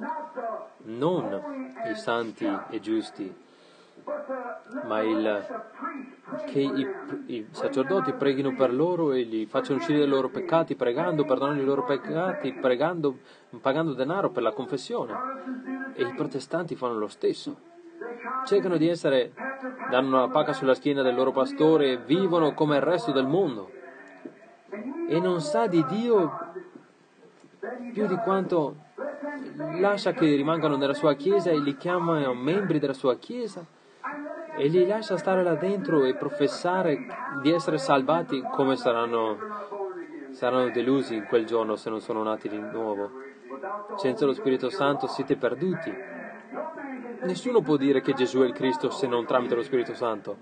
non i santi e giusti, ma che i sacerdoti preghino per loro e li facciano uscire dai loro peccati pregando, perdonando i loro peccati, pregando, pagando denaro per la confessione. E i protestanti fanno lo stesso. Cercano di essere, danno una pacca sulla schiena del loro pastore e vivono come il resto del mondo. E non sa di Dio più di quanto lascia che rimangano nella sua chiesa e li chiama membri della sua chiesa e li lascia stare là dentro e professare di essere salvati. Come saranno delusi in quel giorno se non sono nati di nuovo. Senza lo Spirito Santo siete perduti. Nessuno può dire che Gesù è il Cristo se non tramite lo Spirito Santo.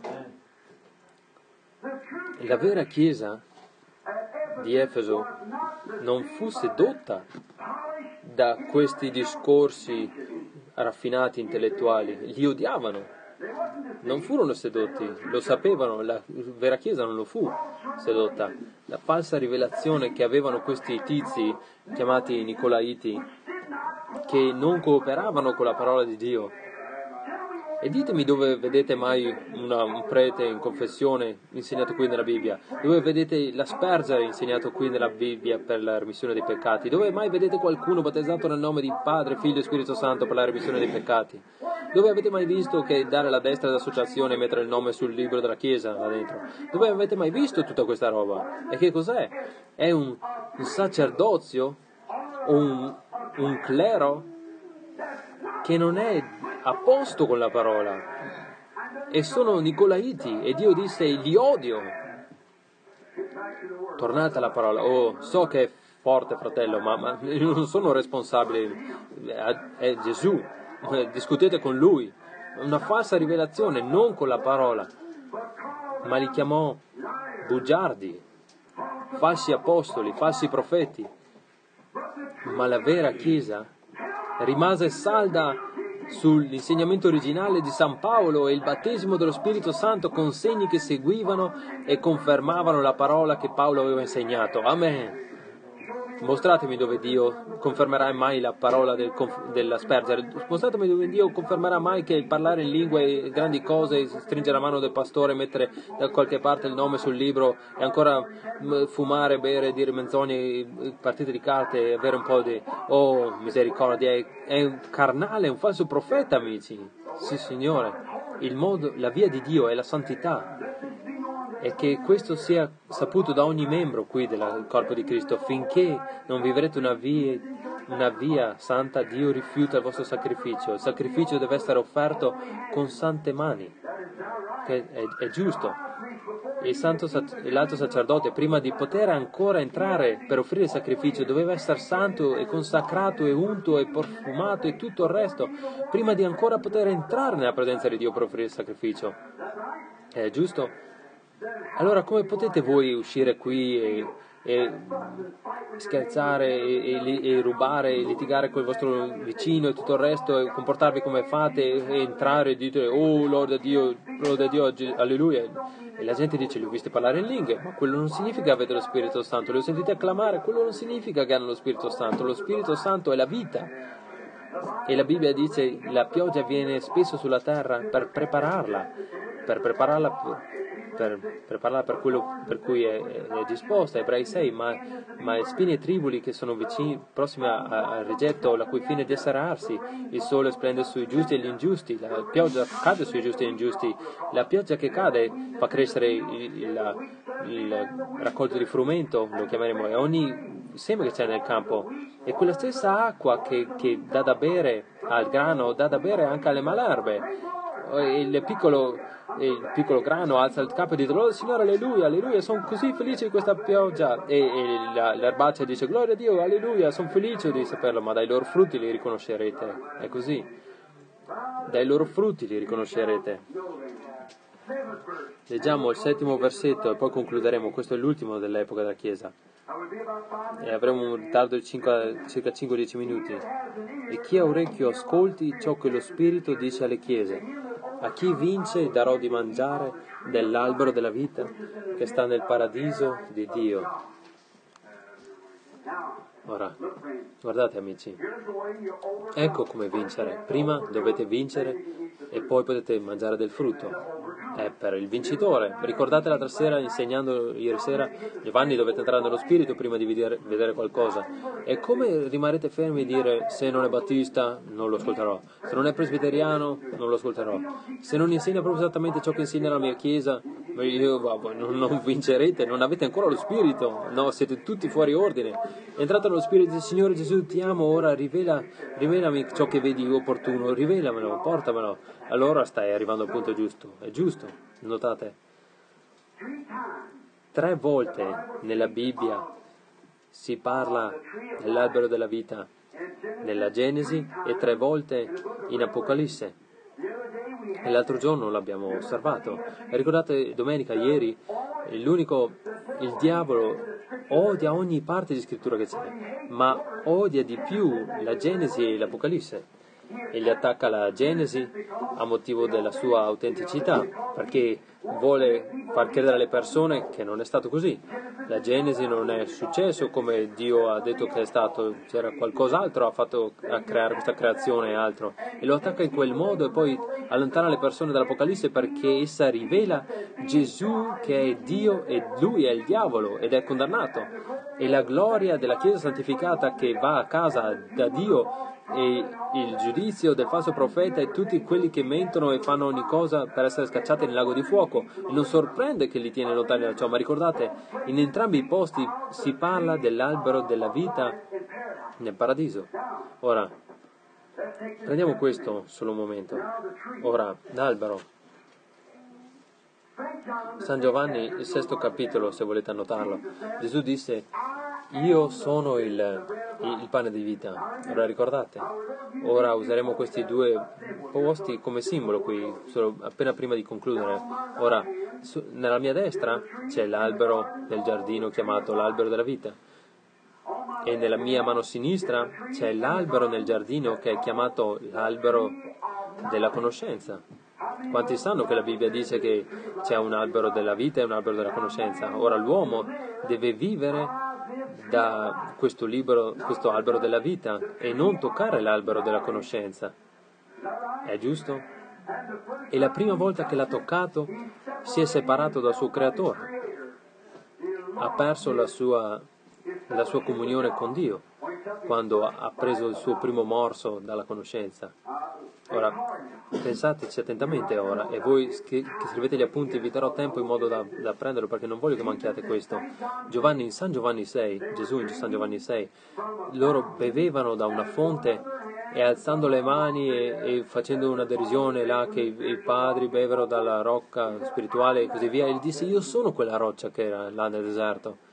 La vera chiesa di Efeso non fu sedotta da questi discorsi raffinati intellettuali, li odiavano, non furono sedotti, lo sapevano, la vera chiesa non lo fu sedotta. La falsa rivelazione che avevano questi tizi chiamati Nicolaiti, che non cooperavano con la parola di Dio, E ditemi dove vedete mai un prete in confessione insegnato qui nella Bibbia, dove vedete l'aspergere insegnato qui nella Bibbia per la remissione dei peccati, dove mai vedete qualcuno battezzato nel nome di Padre, Figlio e Spirito Santo per la remissione dei peccati? Dove avete mai visto che dare la destra d'associazione e mettere il nome sul libro della Chiesa là dentro? Dove avete mai visto tutta questa roba? E che cos'è? È un sacerdozio o un clero che non è a posto con la parola, e sono nicolaiti, e Dio disse li odio. Tornate alla parola. So che è forte, fratello, ma io non sono responsabile, è Gesù, discutete con lui. Una falsa rivelazione, non con la parola, ma li chiamò bugiardi, falsi apostoli, falsi profeti. Ma la vera Chiesa rimase salda sull'insegnamento originale di San Paolo e il battesimo dello Spirito Santo con segni che seguivano e confermavano la parola che Paolo aveva insegnato. Amen. Mostratemi dove Dio confermerà mai la parola dell'aspergere. Mostratemi dove Dio confermerà mai che il parlare in lingue, grandi cose, stringere la mano del pastore, mettere da qualche parte il nome sul libro e ancora fumare, bere, dire menzogne, partite di carte, avere un po' di misericordia, è un carnale, è un falso profeta, amici. Sì, Signore, la via di Dio è la santità. E che questo sia saputo da ogni membro qui del corpo di Cristo. Finché non vivrete una via santa, Dio rifiuta il vostro sacrificio. Il sacrificio deve essere offerto con sante mani, che è giusto. L'alto sacerdote, prima di poter ancora entrare per offrire il sacrificio, doveva essere santo e consacrato e unto e profumato e tutto il resto, prima di ancora poter entrare nella presenza di Dio per offrire il sacrificio. È giusto? Allora come potete voi uscire qui e scherzare e rubare e litigare con il vostro vicino e tutto il resto e comportarvi come fate e entrare e dite lode a Dio, alleluia, e la gente dice li ho visti parlare in lingue, ma quello non significa che avete lo Spirito Santo, li ho sentiti acclamare, quello non significa che hanno lo Spirito Santo è la vita. E la Bibbia dice la pioggia viene spesso sulla terra per prepararla per quello per cui è disposta. Ebrei 6, ma spine e triboli che sono prossime al rigetto, la cui fine è di serrarsi. Il sole splende sui giusti e gli ingiusti, la pioggia cade sui giusti e gli ingiusti, la pioggia che cade fa crescere il raccolto di frumento, lo chiameremo, e ogni seme che c'è nel campo, e quella stessa acqua che dà da bere al grano dà da bere anche alle malerbe. Il piccolo grano alza il capo e dice gloria al Signore, alleluia, alleluia, sono così felice di questa pioggia, e l'erbacea dice gloria a Dio, alleluia, sono felice di saperlo, ma dai loro frutti li riconoscerete. È così, dai loro frutti li riconoscerete. Leggiamo il 7° versetto e poi concluderemo. Questo è l'ultimo dell'epoca della Chiesa e avremo un ritardo di circa 5-10 minuti. E chi ha orecchio ascolti ciò che lo Spirito dice alle chiese. A chi vince darò di mangiare dell'albero della vita che sta nel paradiso di Dio. Ora, guardate amici, ecco come vincere. Prima dovete vincere e poi potete mangiare del frutto. È per il vincitore. Ricordate l'altra sera, insegnando ieri sera, Giovanni, dovete entrare nello Spirito prima di vedere qualcosa. E come rimarrete fermi e dire se non è battista non lo ascolterò, se non è presbiteriano non lo ascolterò, se non insegna proprio esattamente ciò che insegna la mia chiesa, non vincerete, non avete ancora lo Spirito, no, siete tutti fuori ordine. Entrate nello Spirito del Signore Gesù, ti amo, ora rivelami ciò che vedi opportuno, rivelamelo, portamelo. Allora stai arrivando al punto giusto. È giusto, notate? 3 volte nella Bibbia si parla dell'albero della vita, nella Genesi, e 3 volte in Apocalisse. E l'altro giorno l'abbiamo osservato. Ricordate domenica, ieri, il diavolo odia ogni parte di scrittura che c'è, ma odia di più la Genesi e l'Apocalisse. e gli attacca la Genesi a motivo della sua autenticità, perché vuole far credere alle persone che non è stato così. La Genesi non è successo come Dio ha detto che è stato, c'era qualcos'altro a creare questa creazione e altro, e lo attacca in quel modo e poi allontana le persone dall'Apocalisse perché essa rivela Gesù che è Dio e lui è il diavolo ed è condannato, e la gloria della Chiesa santificata che va a casa da Dio e il giudizio del falso profeta e tutti quelli che mentono e fanno ogni cosa per essere scacciati nel lago di fuoco. E non sorprende che li tiene lontani da ciò, ma ricordate, in entrambi i posti si parla dell'albero della vita nel paradiso. Ora, prendiamo questo solo un momento. Ora, l'albero. San Giovanni, il 6° capitolo, se volete annotarlo, Gesù disse: io sono il pane di vita. Ora ricordate? Ora useremo questi due posti come simbolo qui, solo appena prima di concludere. Ora, nella mia destra c'è l'albero del giardino chiamato l'albero della vita, e nella mia mano sinistra c'è l'albero nel giardino che è chiamato l'albero della conoscenza. Quanti sanno che la Bibbia dice che c'è un albero della vita e un albero della conoscenza? Ora l'uomo deve vivere da questo albero della vita e non toccare l'albero della conoscenza. È giusto? E la prima volta che l'ha toccato si è separato dal suo creatore. Ha perso la sua comunione con Dio quando ha preso il suo primo morso dalla conoscenza. Ora, pensateci attentamente ora, e voi che scrivete gli appunti vi darò tempo in modo da prenderlo, perché non voglio che manchiate questo. In San Giovanni 6, Gesù in San Giovanni 6, loro bevevano da una fonte e alzando le mani e facendo una derisione là che i padri bevero dalla rocca spirituale e così via, e gli disse: io sono quella roccia che era là nel deserto.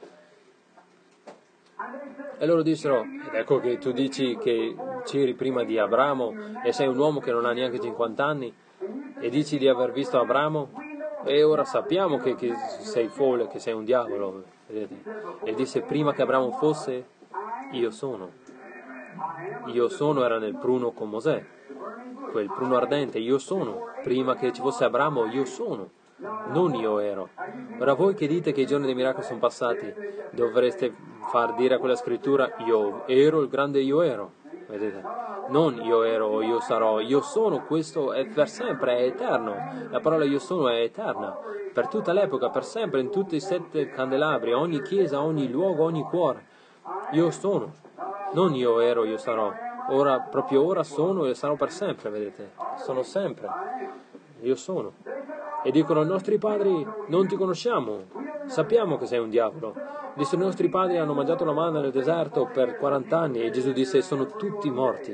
E loro dissero: ed ecco che tu dici che c'eri prima di Abramo e sei un uomo che non ha neanche 50 anni e dici di aver visto Abramo, e ora sappiamo che sei folle, che sei un diavolo. Vedete? E disse: prima che Abramo fosse, io sono. Io sono era nel pruno con Mosè, quel pruno ardente. Io sono. Prima che ci fosse Abramo, io sono. Non io ero. Ora voi che dite che i giorni dei miracoli sono passati, dovreste far dire a quella scrittura: io ero il grande io ero. Vedete? Non io ero o io sarò, io sono. Questo è per sempre, è eterno. La parola io sono è eterna, per tutta l'epoca, per sempre, in tutti i 7 candelabri, ogni chiesa, ogni luogo, ogni cuore. Io sono. Non io ero, io sarò. Ora, proprio ora sono e sarò per sempre, vedete? Sono sempre. Io sono. E dicono: i nostri padri non ti conosciamo, sappiamo che sei un diavolo. Dissero: i nostri padri hanno mangiato la manna nel deserto per 40 anni, e Gesù disse: sono tutti morti.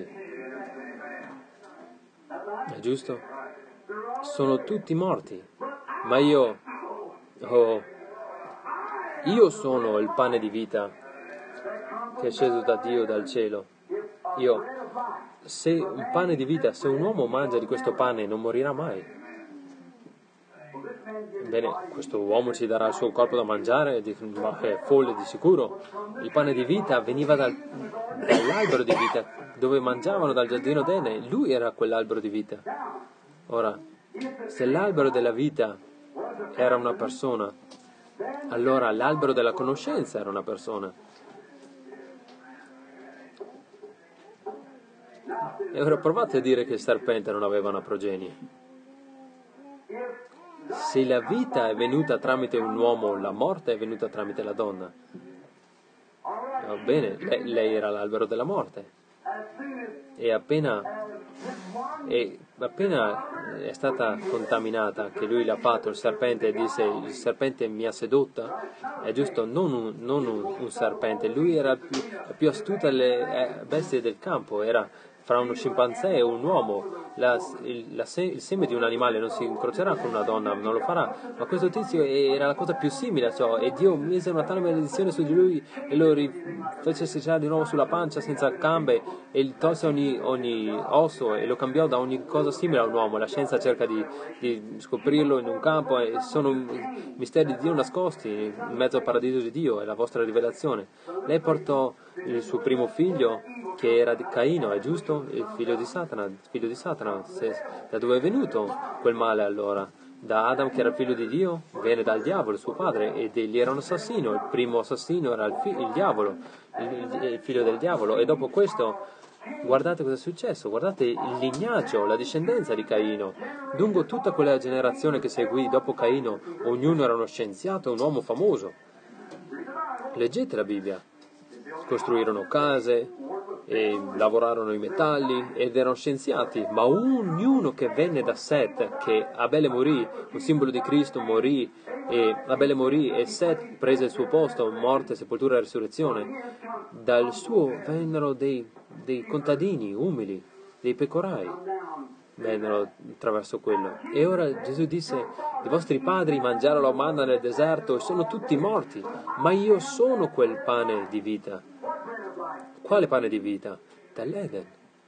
È giusto? Sono tutti morti. Ma io sono il pane di vita che è sceso da Dio dal cielo. Se un uomo mangia di questo pane non morirà mai. Bene, questo uomo ci darà il suo corpo da mangiare, ma è folle di sicuro. Il pane di vita veniva dall'albero di vita, dove mangiavano dal giardino d'Eden. Lui era quell'albero di vita. Ora, se l'albero della vita era una persona, allora l'albero della conoscenza era una persona. E ora provate a dire che il serpente non aveva una progenie. Se la vita è venuta tramite un uomo, la morte è venuta tramite la donna. Va bene, lei era l'albero della morte. E appena è stata contaminata, che lui l'ha fatto, il serpente, e disse: il serpente mi ha sedotta, è giusto, non un serpente, lui era più astuta alle bestie del campo, era fra uno scimpanzé e un uomo. Il seme di un animale non si incrocerà con una donna, non lo farà, ma questo tizio era la cosa più simile a ciò, e Dio mise una tale maledizione su di lui e lo fece strisciare di nuovo sulla pancia senza gambe, e gli tolse ogni osso e lo cambiò da ogni cosa simile a un uomo. La scienza cerca di scoprirlo in un campo, e sono misteri di Dio nascosti in mezzo al paradiso di Dio, è la vostra rivelazione. Lei portò il suo primo figlio che era di Caino, è giusto? Il figlio di Satana. Da dove è venuto quel male allora? Da Adam, che era figlio di Dio? Viene dal diavolo, suo padre, ed egli era un assassino. Il primo assassino era il diavolo, il figlio del diavolo. E dopo questo, guardate cosa è successo, guardate il lignaggio, la discendenza di Caino. Dunque tutta quella generazione che seguì dopo Caino, ognuno era uno scienziato, un uomo famoso. Leggete la Bibbia. Costruirono case e lavorarono i metalli ed erano scienziati, ma ognuno che venne da Set, che Abele morì, un simbolo di Cristo morì, e Abele morì e Set prese il suo posto, morte, sepoltura e risurrezione. Dal suo vennero dei contadini umili, dei pecorai, vennero attraverso quello. E ora Gesù disse: i vostri padri mangiarono la manna nel deserto e sono tutti morti, ma io sono quel pane di vita. Quale pane di vita? Dall'Eden.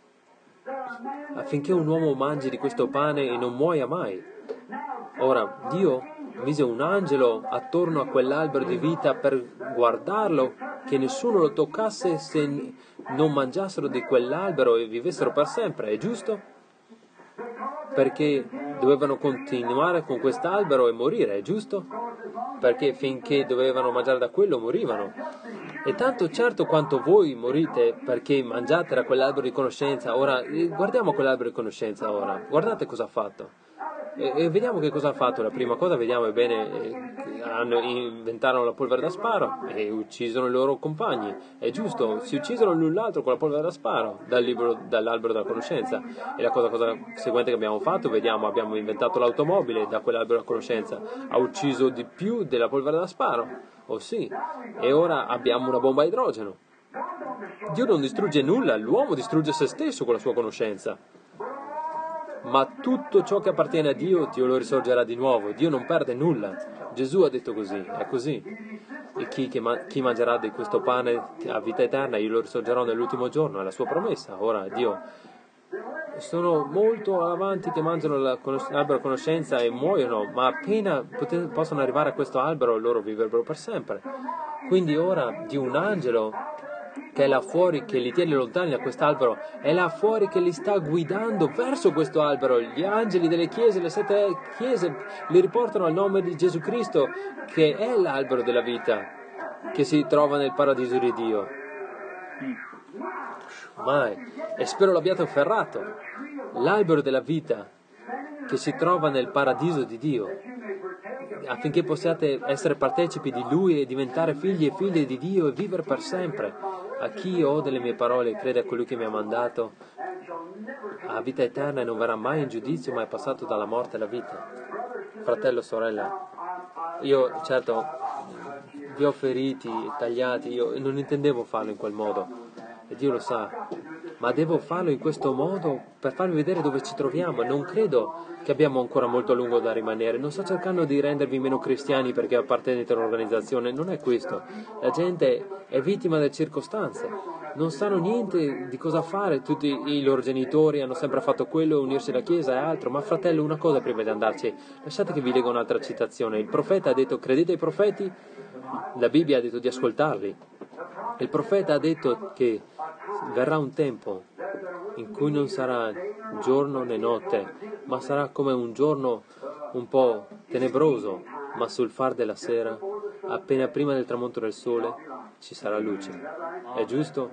Affinché un uomo mangi di questo pane e non muoia mai. Ora Dio mise un angelo attorno a quell'albero di vita per guardarlo, che nessuno lo toccasse se non mangiassero di quell'albero e vivessero per sempre, è giusto? Perché dovevano continuare con quest'albero e morire, è giusto? Perché finché dovevano mangiare da quello morivano. E tanto certo quanto voi morite perché mangiate da quell'albero di conoscenza. Ora guardiamo quell'albero di conoscenza ora, guardate cosa ha fatto. E vediamo che cosa ha fatto. La prima cosa, vediamo, è bene, inventarono la polvere da sparo e uccisero i loro compagni. È giusto, si uccisero l'un l'altro con la polvere da sparo dall'albero della conoscenza. E la cosa seguente che abbiamo fatto, vediamo, abbiamo inventato l'automobile da quell'albero della conoscenza. Ha ucciso di più della polvere da sparo, oh sì, e ora abbiamo una bomba a idrogeno. Dio non distrugge nulla, l'uomo distrugge se stesso con la sua conoscenza. Ma tutto ciò che appartiene a Dio, Dio lo risorgerà di nuovo. Dio non perde nulla. Gesù ha detto così, è così. E chi mangerà di questo pane a vita eterna, io lo risorgerò nell'ultimo giorno, è la sua promessa. Ora Dio, sono molto avanti che mangiano l'albero conoscenza e muoiono, ma appena possono arrivare a questo albero loro vivrebbero per sempre. Quindi ora di un angelo che è là fuori, che li tiene lontani da quest'albero, è là fuori che li sta guidando verso questo albero. Gli angeli delle chiese, le 7 chiese, li riportano al nome di Gesù Cristo, che è l'albero della vita, che si trova nel paradiso di Dio. Mai. E spero l'abbiate afferrato. L'albero della vita, che si trova nel paradiso di Dio, affinché possiate essere partecipi di Lui e diventare figli e figlie di Dio e vivere per sempre. A chi ode le mie parole e crede a colui che mi ha mandato ha vita eterna e non verrà mai in giudizio, ma è passato dalla morte alla vita. Fratello, sorella, io certo vi ho feriti, tagliati, io non intendevo farlo in quel modo e Dio lo sa, ma devo farlo in questo modo per farvi vedere dove ci troviamo. Non credo che abbiamo ancora molto a lungo da rimanere, non sto cercando di rendervi meno cristiani perché appartenete a un'organizzazione, non è questo. La gente è vittima delle circostanze, non sanno niente di cosa fare, tutti i loro genitori hanno sempre fatto quello, unirsi alla Chiesa e altro. Ma fratello, una cosa prima di andarci, lasciate che vi legga un'altra citazione. Il profeta ha detto: credete ai profeti? La Bibbia ha detto di ascoltarli. Il profeta ha detto che verrà un tempo in cui non sarà giorno né notte, ma sarà come un giorno un po' tenebroso, ma sul far della sera, appena prima del tramonto del sole, ci sarà luce. È giusto?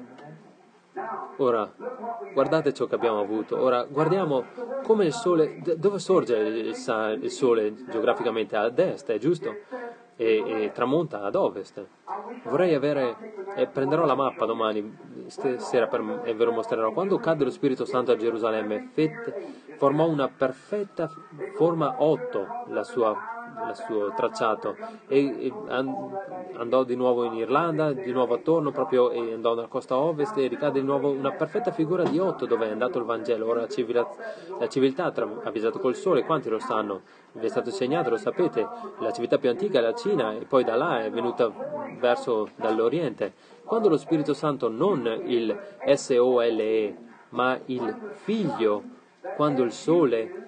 Ora, guardate ciò che abbiamo avuto. Ora, guardiamo come il sole, dove sorge il sole geograficamente? Ad est, è giusto? E tramonta ad ovest. Vorrei prenderò la mappa domani sera e ve lo mostrerò. Quando cadde lo Spirito Santo a Gerusalemme, formò una perfetta forma 8, il suo tracciato, e andò di nuovo in Irlanda, di nuovo attorno proprio, e andò nella costa ovest e ricade di nuovo una perfetta figura di 8 dove è andato il Vangelo. Ora la civiltà ha viaggiato col sole, quanti lo sanno? Vi è stato insegnato, lo sapete, la civiltà più antica è la Cina e poi da là è venuta verso dall'Oriente. Quando lo Spirito Santo, non il SOLE, ma il Figlio, quando il sole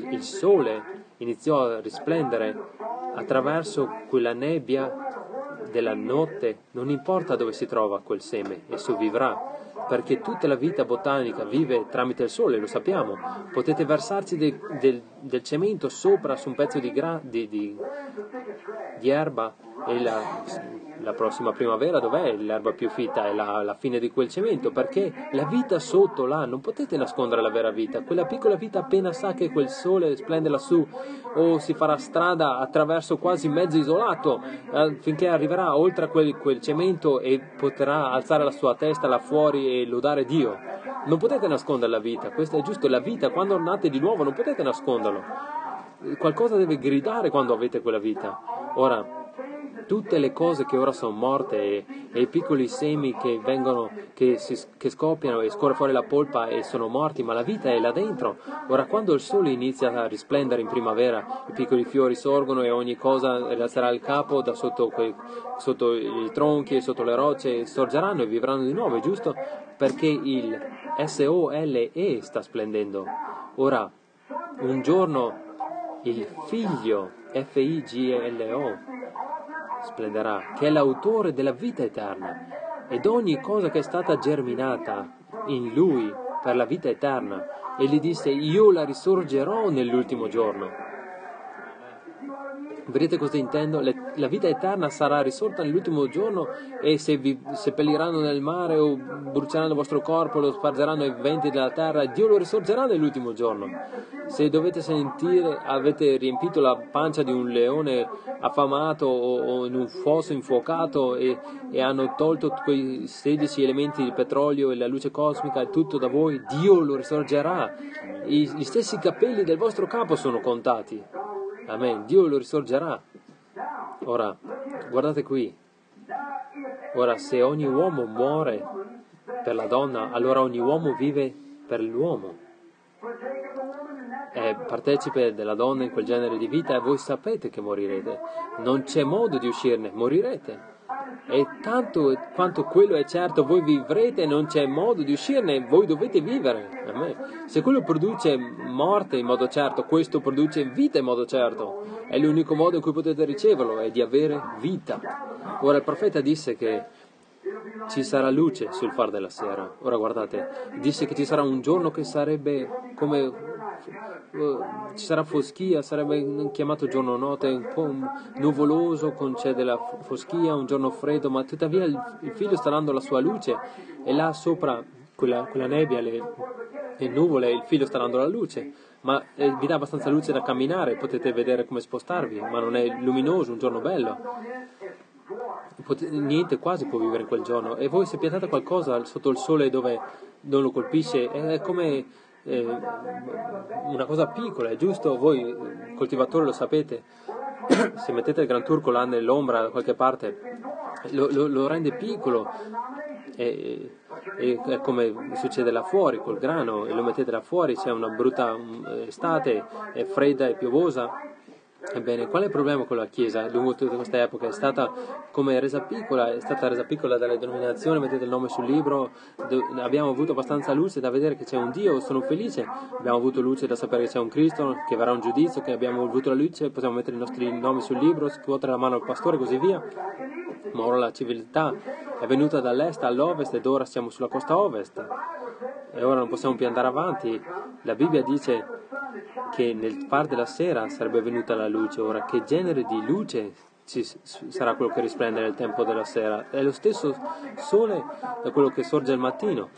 iniziò a risplendere attraverso quella nebbia della notte, non importa dove si trova quel seme, esso vivrà. perché tutta la vita botanica vive tramite il sole, lo sappiamo. Potete versarci del cemento sopra su un pezzo di erba e la prossima primavera dov'è l'erba più fitta? È la fine di quel cemento, perché la vita sotto là, non potete nascondere la vera vita. Quella piccola vita appena sa che quel sole splende lassù o si farà strada attraverso quasi mezzo isolato finché arriverà oltre a quel cemento e potrà alzare la sua testa là fuori e lodare Dio. Non potete nascondere la vita, questo è giusto. La vita, quando nate di nuovo, non potete nasconderlo. Qualcosa deve gridare quando avete quella vita. Ora, tutte le cose che ora sono morte e i piccoli semi che vengono, che scoppiano e scorre fuori la polpa e sono morti, ma la vita è là dentro. Ora, quando il sole inizia a risplendere in primavera, i piccoli fiori sorgono e ogni cosa rialzerà il capo da sotto i tronchi e sotto le rocce, sorgeranno e vivranno di nuovo, è giusto? Perché il SOLE sta splendendo. Ora, un giorno il figlio FIGLO splenderà, che è l'autore della vita eterna, ed ogni cosa che è stata germinata in lui per la vita eterna, e gli disse: io la risorgerò nell'ultimo giorno. Vedete cosa intendo? La vita eterna sarà risorta nell'ultimo giorno, e se vi seppelliranno nel mare o bruceranno il vostro corpo, lo spargeranno ai venti della terra, Dio lo risorgerà nell'ultimo giorno. Se dovete sentire, avete riempito la pancia di un leone affamato o in un fosso infuocato e hanno tolto quei 16 elementi di petrolio e la luce cosmica e tutto da voi, Dio lo risorgerà. Gli stessi capelli del vostro capo sono contati. Amen. Dio lo risorgerà. Ora, guardate qui. Ora, se ogni uomo muore per la donna, allora ogni uomo vive per l'uomo. È partecipe della donna in quel genere di vita e voi sapete che morirete. Non c'è modo di uscirne, morirete. E tanto quanto quello è certo, voi vivrete e non c'è modo di uscirne, voi dovete vivere. Amen. Se quello produce morte in modo certo, questo produce vita in modo certo. È l'unico modo in cui potete riceverlo, è di avere vita. Ora il profeta disse che ci sarà luce sul far della sera. Ora guardate, disse che ci sarà un giorno che sarebbe come ci sarà foschia, sarebbe chiamato giorno notte, un po' nuvoloso con c'è della foschia, un giorno freddo, ma tuttavia il figlio sta dando la sua luce e là sopra quella nebbia, le nuvole, il figlio sta dando la luce, ma vi dà abbastanza luce da camminare, potete vedere come spostarvi, ma non è luminoso, un giorno bello. Niente quasi può vivere in quel giorno, e voi se piantate qualcosa sotto il sole dove non lo colpisce è come una cosa piccola, è giusto? Voi coltivatori lo sapete, se mettete il gran turco là nell'ombra da qualche parte lo rende piccolo, è come succede là fuori col grano, e lo mettete là fuori, c'è una brutta estate, è fredda e piovosa. Ebbene, qual è il problema con la Chiesa lungo tutta questa epoca? È stata resa piccola dalle denominazioni, mettete il nome sul libro, abbiamo avuto abbastanza luce da vedere che c'è un Dio, sono felice, abbiamo avuto luce da sapere che c'è un Cristo, che verrà un giudizio, che abbiamo avuto la luce, possiamo mettere i nostri nomi sul libro, scuotere la mano al pastore e così via, ma ora la civiltà è venuta dall'est all'ovest ed ora siamo sulla costa ovest. E ora non possiamo più andare avanti. La Bibbia dice che nel far della sera sarebbe venuta la luce. Ora, che genere di luce sarà quello che risplende nel tempo della sera? È lo stesso sole da quello che sorge al mattino.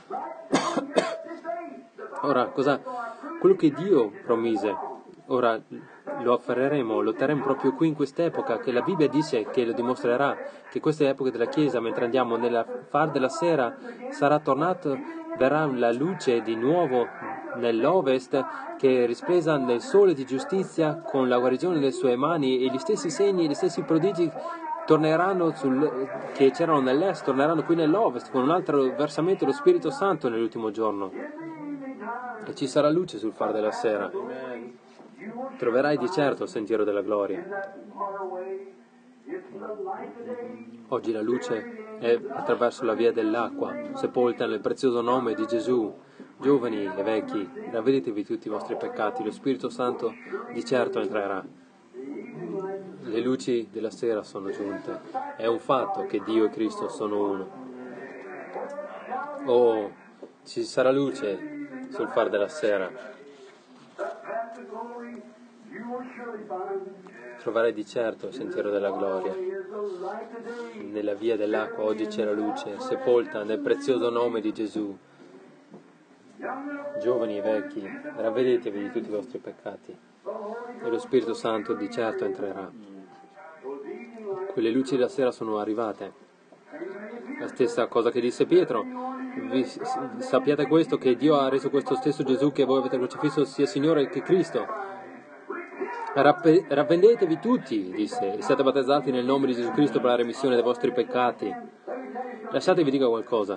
Ora, quello che Dio promise, ora lo afferreremo, lo terremo proprio qui in quest'epoca, che la Bibbia dice che lo dimostrerà, che queste epoche della Chiesa, mentre andiamo nella far della sera, sarà tornato, verrà la luce di nuovo nell'ovest, che risplesa nel sole di giustizia con la guarigione delle sue mani, e gli stessi segni, gli stessi prodigi torneranno che c'erano nell'est, torneranno qui nell'ovest, con un altro versamento dello Spirito Santo nell'ultimo giorno. E ci sarà luce sul far della sera. Troverai di certo il sentiero della gloria. Oggi la luce è attraverso la via dell'acqua, sepolta nel prezioso nome di Gesù. Giovani e vecchi, ravvedetevi tutti i vostri peccati, lo Spirito Santo di certo entrerà. Le luci della sera sono giunte. È un fatto che Dio e Cristo sono uno. Oh, Ci sarà luce sul far della sera. Troverai di certo il sentiero della gloria. Nella via dell'acqua oggi c'è la luce, sepolta nel prezioso nome di Gesù. Giovani e vecchi, ravvedetevi di tutti i vostri peccati e lo Spirito Santo di certo entrerà. Quelle luci della sera sono arrivate. La stessa cosa che disse Pietro: sappiate questo, che Dio ha reso questo stesso Gesù che voi avete crocifisso sia Signore che Cristo. Ravvedetevi tutti, disse, e siate battezzati nel nome di Gesù Cristo per la remissione dei vostri peccati. Lasciatevi dica qualcosa.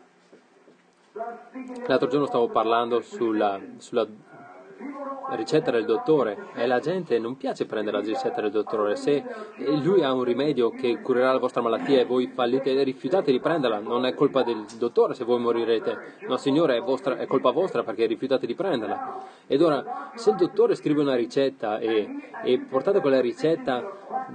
L'altro giorno stavo parlando sulla ricetta del dottore e la gente non piace prendere la ricetta del dottore. Se lui ha un rimedio che curerà la vostra malattia e voi fallite e rifiutate di prenderla, non è colpa del dottore se voi morirete. No, Signore, è colpa vostra perché rifiutate di prenderla. Ed ora, se il dottore scrive una ricetta e portate quella ricetta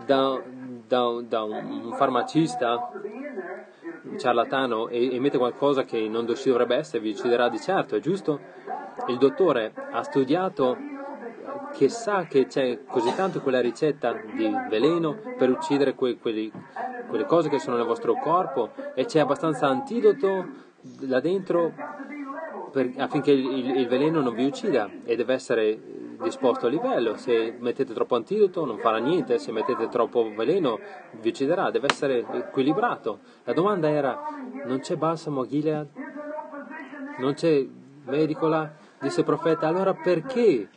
da un farmacista, un ciarlatano, e mette qualcosa che non ci dovrebbe essere, vi ucciderà di certo, è giusto? Il dottore ha studiato, che sa che c'è così tanto quella ricetta di veleno per uccidere quelle cose che sono nel vostro corpo, e c'è abbastanza antidoto là dentro affinché il veleno non vi uccida, e deve essere disposto a livello. Se mettete troppo antidoto non farà niente, se mettete troppo veleno vi ucciderà, deve essere equilibrato. La domanda era: non c'è balsamo a Gilead? Non c'è medicola? Disse il profeta: allora perché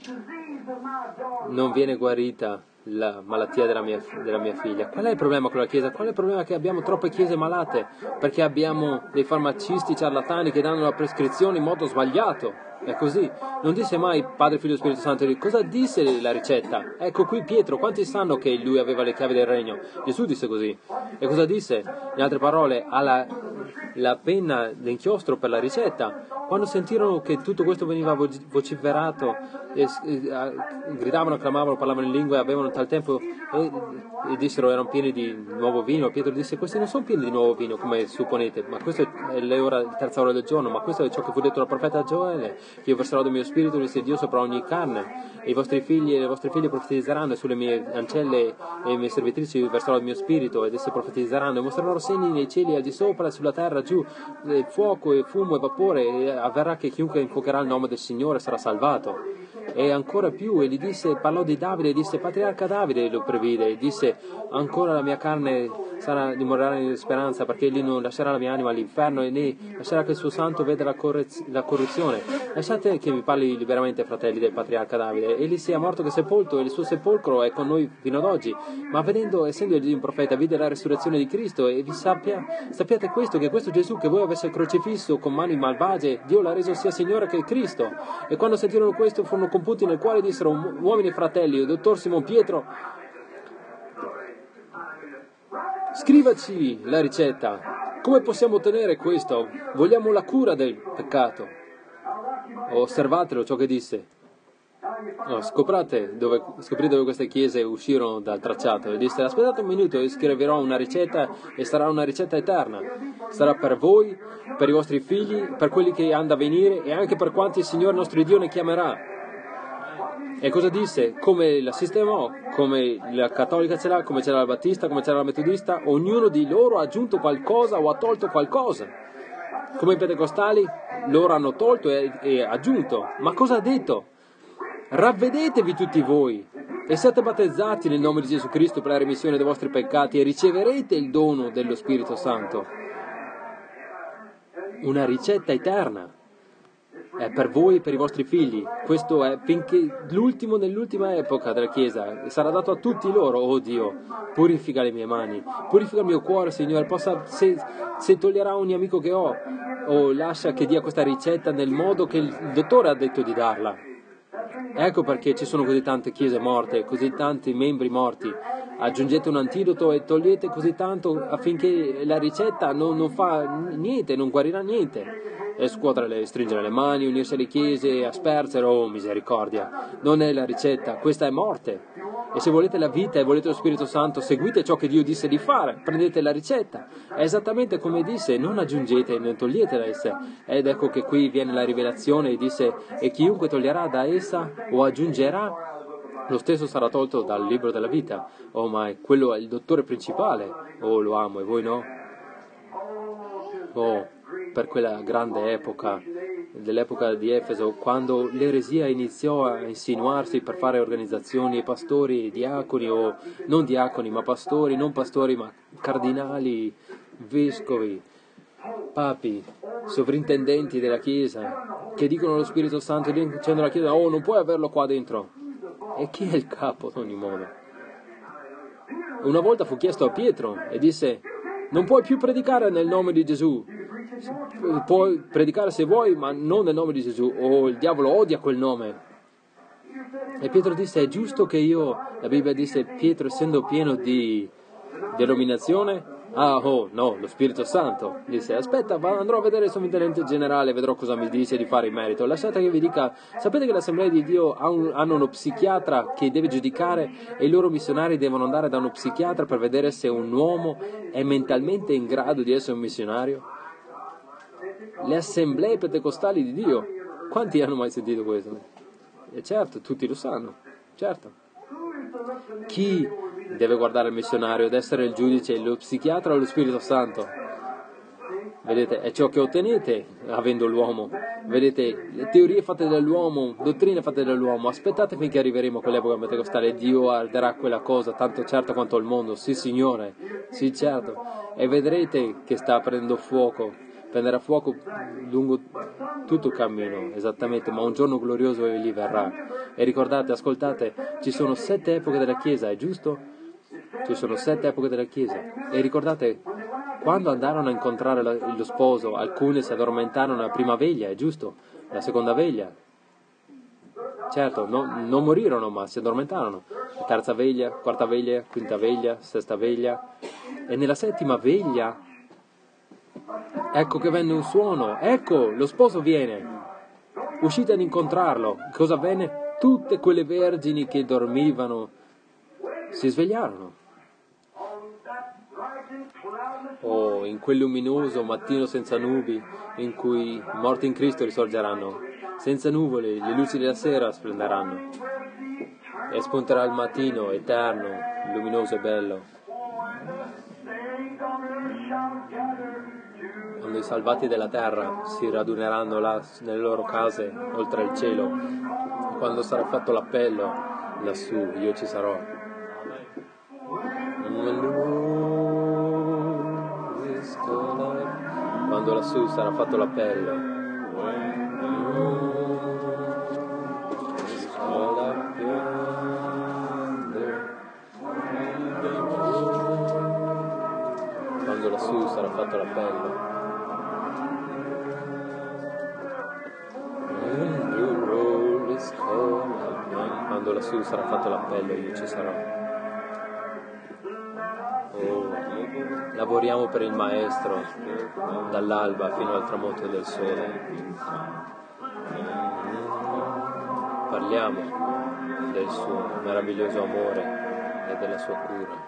non viene guarita la malattia della mia figlia? Qual è il problema con la Chiesa? Qual è il problema? Che abbiamo troppe chiese malate, perché abbiamo dei farmacisti ciarlatani che danno la prescrizione in modo sbagliato. È così. Non disse mai Padre, Figlio e Spirito Santo. Cosa disse la ricetta? Ecco qui Pietro, quanti sanno che lui aveva le chiavi del regno? Gesù disse così. E cosa disse? In altre parole, ha la penna d'inchiostro per la ricetta. Quando sentirono che tutto questo veniva vociferato, gridavano, clamavano, parlavano in lingue, avevano tal tempo, e dissero erano pieni di nuovo vino. Pietro disse: questi non sono pieni di nuovo vino come supponete, ma questa è la terza ora del giorno, ma questo è ciò che fu detto dal profeta Gioele, che io verserò del mio spirito, disse Dio, sopra ogni carne, e i vostri figli e le vostre figlie profetizzeranno, e sulle mie ancelle e le mie servitrici verserò il mio spirito, ed esse profetizzeranno, e mostrerò segni nei cieli al di sopra e sulla terra giù, fuoco e fumo e vapore, e avverrà che chiunque invocherà il nome del Signore sarà salvato. E ancora più, e gli disse, parlò di Davide, e disse: patriarca Davide lo previde, e disse: ancora la mia carne dimorerà in speranza, perché egli non lascerà la mia anima all'inferno, e né lascerà che il suo santo veda la corruzione. Lasciate che vi parli liberamente, fratelli, del patriarca Davide. Egli sia morto che sepolto, e il suo sepolcro è con noi fino ad oggi, ma essendo egli un profeta, vide la resurrezione di Cristo, e sappiate questo, che questo Gesù che voi avesse crocifisso con mani malvagie, Dio l'ha reso sia Signore che Cristo. E quando sentirono questo furono compunti nel cuore, dissero: uomini e fratelli, il dottor Simon Pietro, scrivaci la ricetta. Come possiamo ottenere questo? Vogliamo la cura del peccato. Osservatelo ciò che disse. Scoprite dove queste chiese uscirono dal tracciato. E disse: aspettate un minuto, io scriverò una ricetta, e sarà una ricetta eterna. Sarà per voi, per i vostri figli, per quelli che hanno da venire, e anche per quanti il Signore nostro Dio ne chiamerà. E cosa disse? Come la sistemò? Come la cattolica ce l'ha? Come c'era la battista? Come c'era la metodista? Ognuno di loro ha aggiunto qualcosa o ha tolto qualcosa. Come i pentecostali, loro hanno tolto e aggiunto. Ma cosa ha detto? Ravvedetevi tutti voi e siate battezzati nel nome di Gesù Cristo per la remissione dei vostri peccati, e riceverete il dono dello Spirito Santo. Una ricetta eterna. È per voi e per i vostri figli. Questo è finché nell'ultima epoca della Chiesa sarà dato a tutti loro. Oh Dio, purifica le mie mani, purifica il mio cuore, Signore. Se toglierà ogni amico che ho, o lascia che dia questa ricetta nel modo che il dottore ha detto di darla. Ecco perché ci sono così tante chiese morte, così tanti membri morti. Aggiungete un antidoto e togliete così tanto affinché la ricetta non fa niente, non guarirà niente. E scuotere, stringere le mani, unirsi alle chiese, aspersere, oh misericordia. Non è la ricetta, questa è morte. E se volete la vita e volete lo Spirito Santo, seguite ciò che Dio disse di fare, prendete la ricetta. È esattamente come disse, non aggiungete né togliete da essa. Ed ecco che qui viene la rivelazione e disse, e chiunque toglierà da essa o aggiungerà, lo stesso sarà tolto dal libro della vita. Oh, ma quello è il dottore principale. Oh, lo amo e voi no? Oh, per quella grande epoca, dell'epoca di Efeso, quando l'eresia iniziò a insinuarsi per fare organizzazioni, pastori, diaconi, o non diaconi, ma pastori, non pastori, ma cardinali, vescovi, papi, sovrintendenti della Chiesa, che dicono allo Spirito Santo, dicendo alla Chiesa, oh, non puoi averlo qua dentro. E chi è il capo ad ogni modo? Una volta fu chiesto a Pietro e disse, non puoi più predicare nel nome di Gesù, puoi predicare se vuoi, ma non nel nome di Gesù. Oh, il diavolo odia quel nome. E Pietro disse, è giusto che io, la Bibbia disse, Pietro essendo pieno di denominazione, no, lo Spirito Santo, disse, aspetta, andrò a vedere il sovrintendente generale, vedrò cosa mi dice di fare in merito. Lasciate che vi dica, sapete che l'Assemblea di Dio hanno uno psichiatra che deve giudicare e i loro missionari devono andare da uno psichiatra per vedere se un uomo è mentalmente in grado di essere un missionario? Le assemblee pentecostali di Dio, quanti hanno mai sentito questo? E certo, tutti lo sanno, certo. Chi deve guardare il missionario ed essere il giudice, lo psichiatra o lo Spirito Santo? Vedete, è ciò che ottenete avendo l'uomo. Vedete, le teorie fatte dall'uomo, dottrine fatte dall'uomo. Aspettate finché arriveremo a quell'epoca pentecostale. Dio arderà quella cosa tanto certo quanto il mondo. Sì, Signore, sì, certo. E vedrete che sta prendendo fuoco. Prenderà fuoco lungo tutto il cammino, esattamente, ma un giorno glorioso egli verrà. E ricordate, ascoltate, ci sono 7 epoche della Chiesa, è giusto? Ci sono 7 epoche della Chiesa. E ricordate, quando andarono a incontrare lo sposo, alcuni si addormentarono alla prima veglia, è giusto? La seconda veglia. Certo, non morirono, ma si addormentarono. La terza veglia, quarta veglia, quinta veglia, sesta veglia. E nella settima veglia, ecco che venne un suono, ecco, lo sposo viene, uscite ad incontrarlo. Cosa avvenne? Tutte quelle vergini che dormivano si svegliarono. Oh, in quel luminoso mattino senza nubi, in cui i morti in Cristo risorgeranno, senza nuvole, le luci della sera splenderanno, e spunterà il mattino eterno, luminoso e bello. Quando i salvati della terra si raduneranno là nelle loro case oltre il cielo, quando sarà fatto l'appello lassù, io ci sarò. Quando lassù sarà fatto l'appello, quando lassù sarà fatto l'appello, quando lassù sarà fatto l'appello io ci sarò. Oh, lavoriamo per il Maestro dall'alba fino al tramonto del sole. Parliamo del suo meraviglioso amore e della sua cura.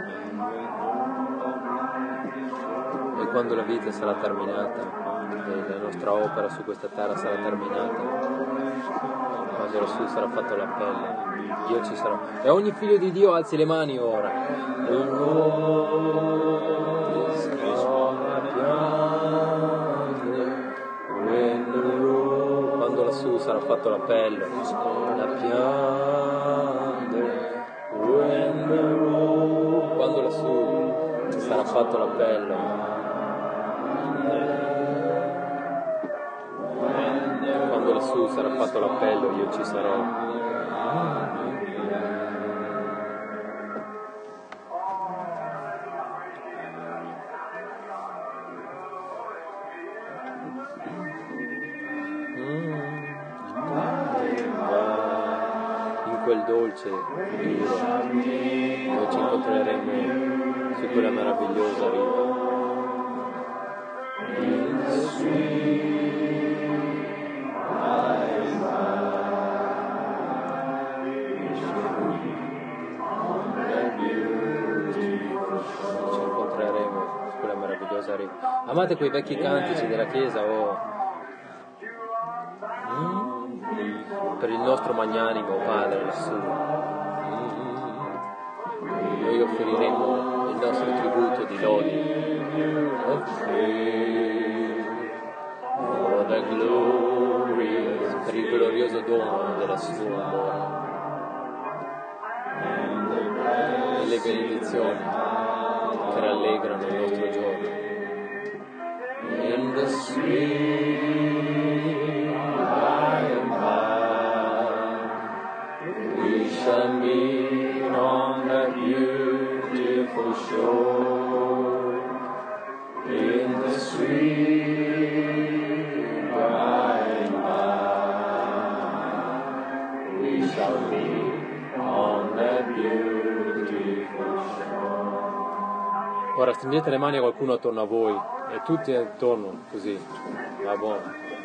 E quando la vita sarà terminata e la nostra opera su questa terra sarà terminata, quando lassù sarà fatto l'appello, io ci sarò. E ogni figlio di Dio alzi le mani ora. Quando lassù sarà fatto l'appello, la piange. Quando lassù sarà fatto l'appello, quando lassù sarà fatto l'appello io ci sarò. In quel dolce futuro noi ci incontreremo su quella meravigliosa riva. voi. Amate quei vecchi cantici della Chiesa, per il nostro magnanimo Padre lassù. Noi offriremo il nostro tributo di lodi. For the glorious, per il glorioso dono della sua amore e le benedizioni che rallegrano il nostro giorno. In the sweet by and by we shall meet on that beautiful shore. In the sweet by and by we shall meet on that beautiful shore. Ora stringete le mani a qualcuno attorno a voi e tutti attorno così. Va buono.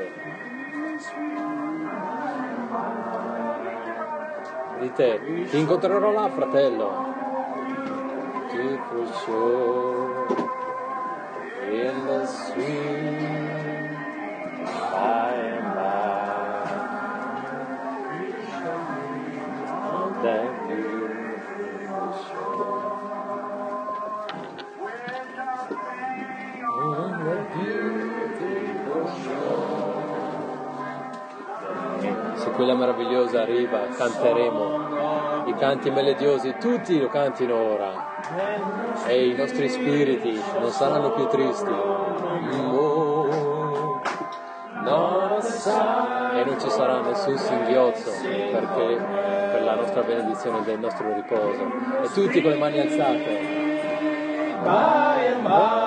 Dite, ti incontrerò là, fratello. Beautiful shore in the sweet by and by on that beautiful shore. On that beautiful shore. Se quella meravigliosa riva canteremo i canti melodiosi, tutti lo cantino ora. E i nostri spiriti non saranno più tristi. E non ci sarà nessun singhiozzo, perché per la nostra benedizione del nostro riposo. E tutti con le mani alzate. By and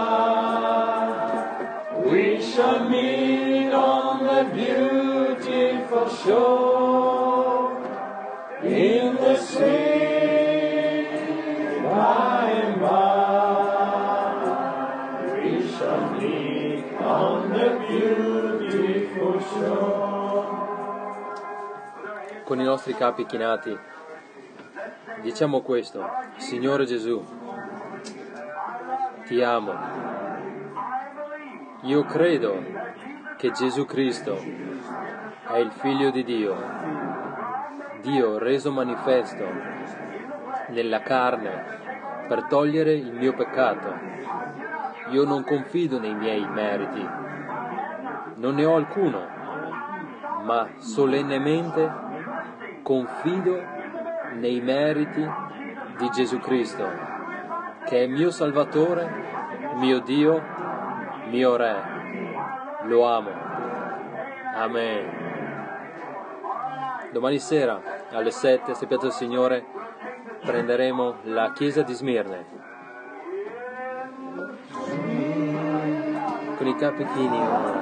by we shall meet on the beautiful shore. In the sweet by and by we shall meet on the beautiful shore. Con i nostri capi chinati diciamo questo: Signore Gesù, ti amo. Io credo che Gesù Cristo è il Figlio di Dio, Dio reso manifesto nella carne per togliere il mio peccato. Io non confido nei miei meriti, non ne ho alcuno, ma solennemente confido nei meriti di Gesù Cristo, che è mio Salvatore, mio Dio, mio Re. Lo amo. Amen. Domani sera alle 7, se piace il Signore, prenderemo la chiesa di Smirne con i capi chini.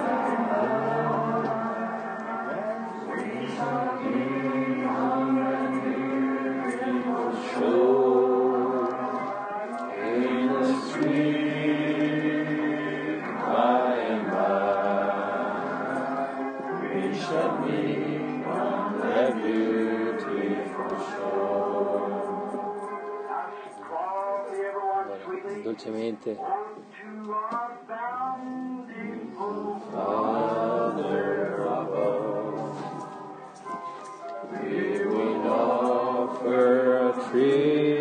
Dolcemente. Father above, we will offer a tree.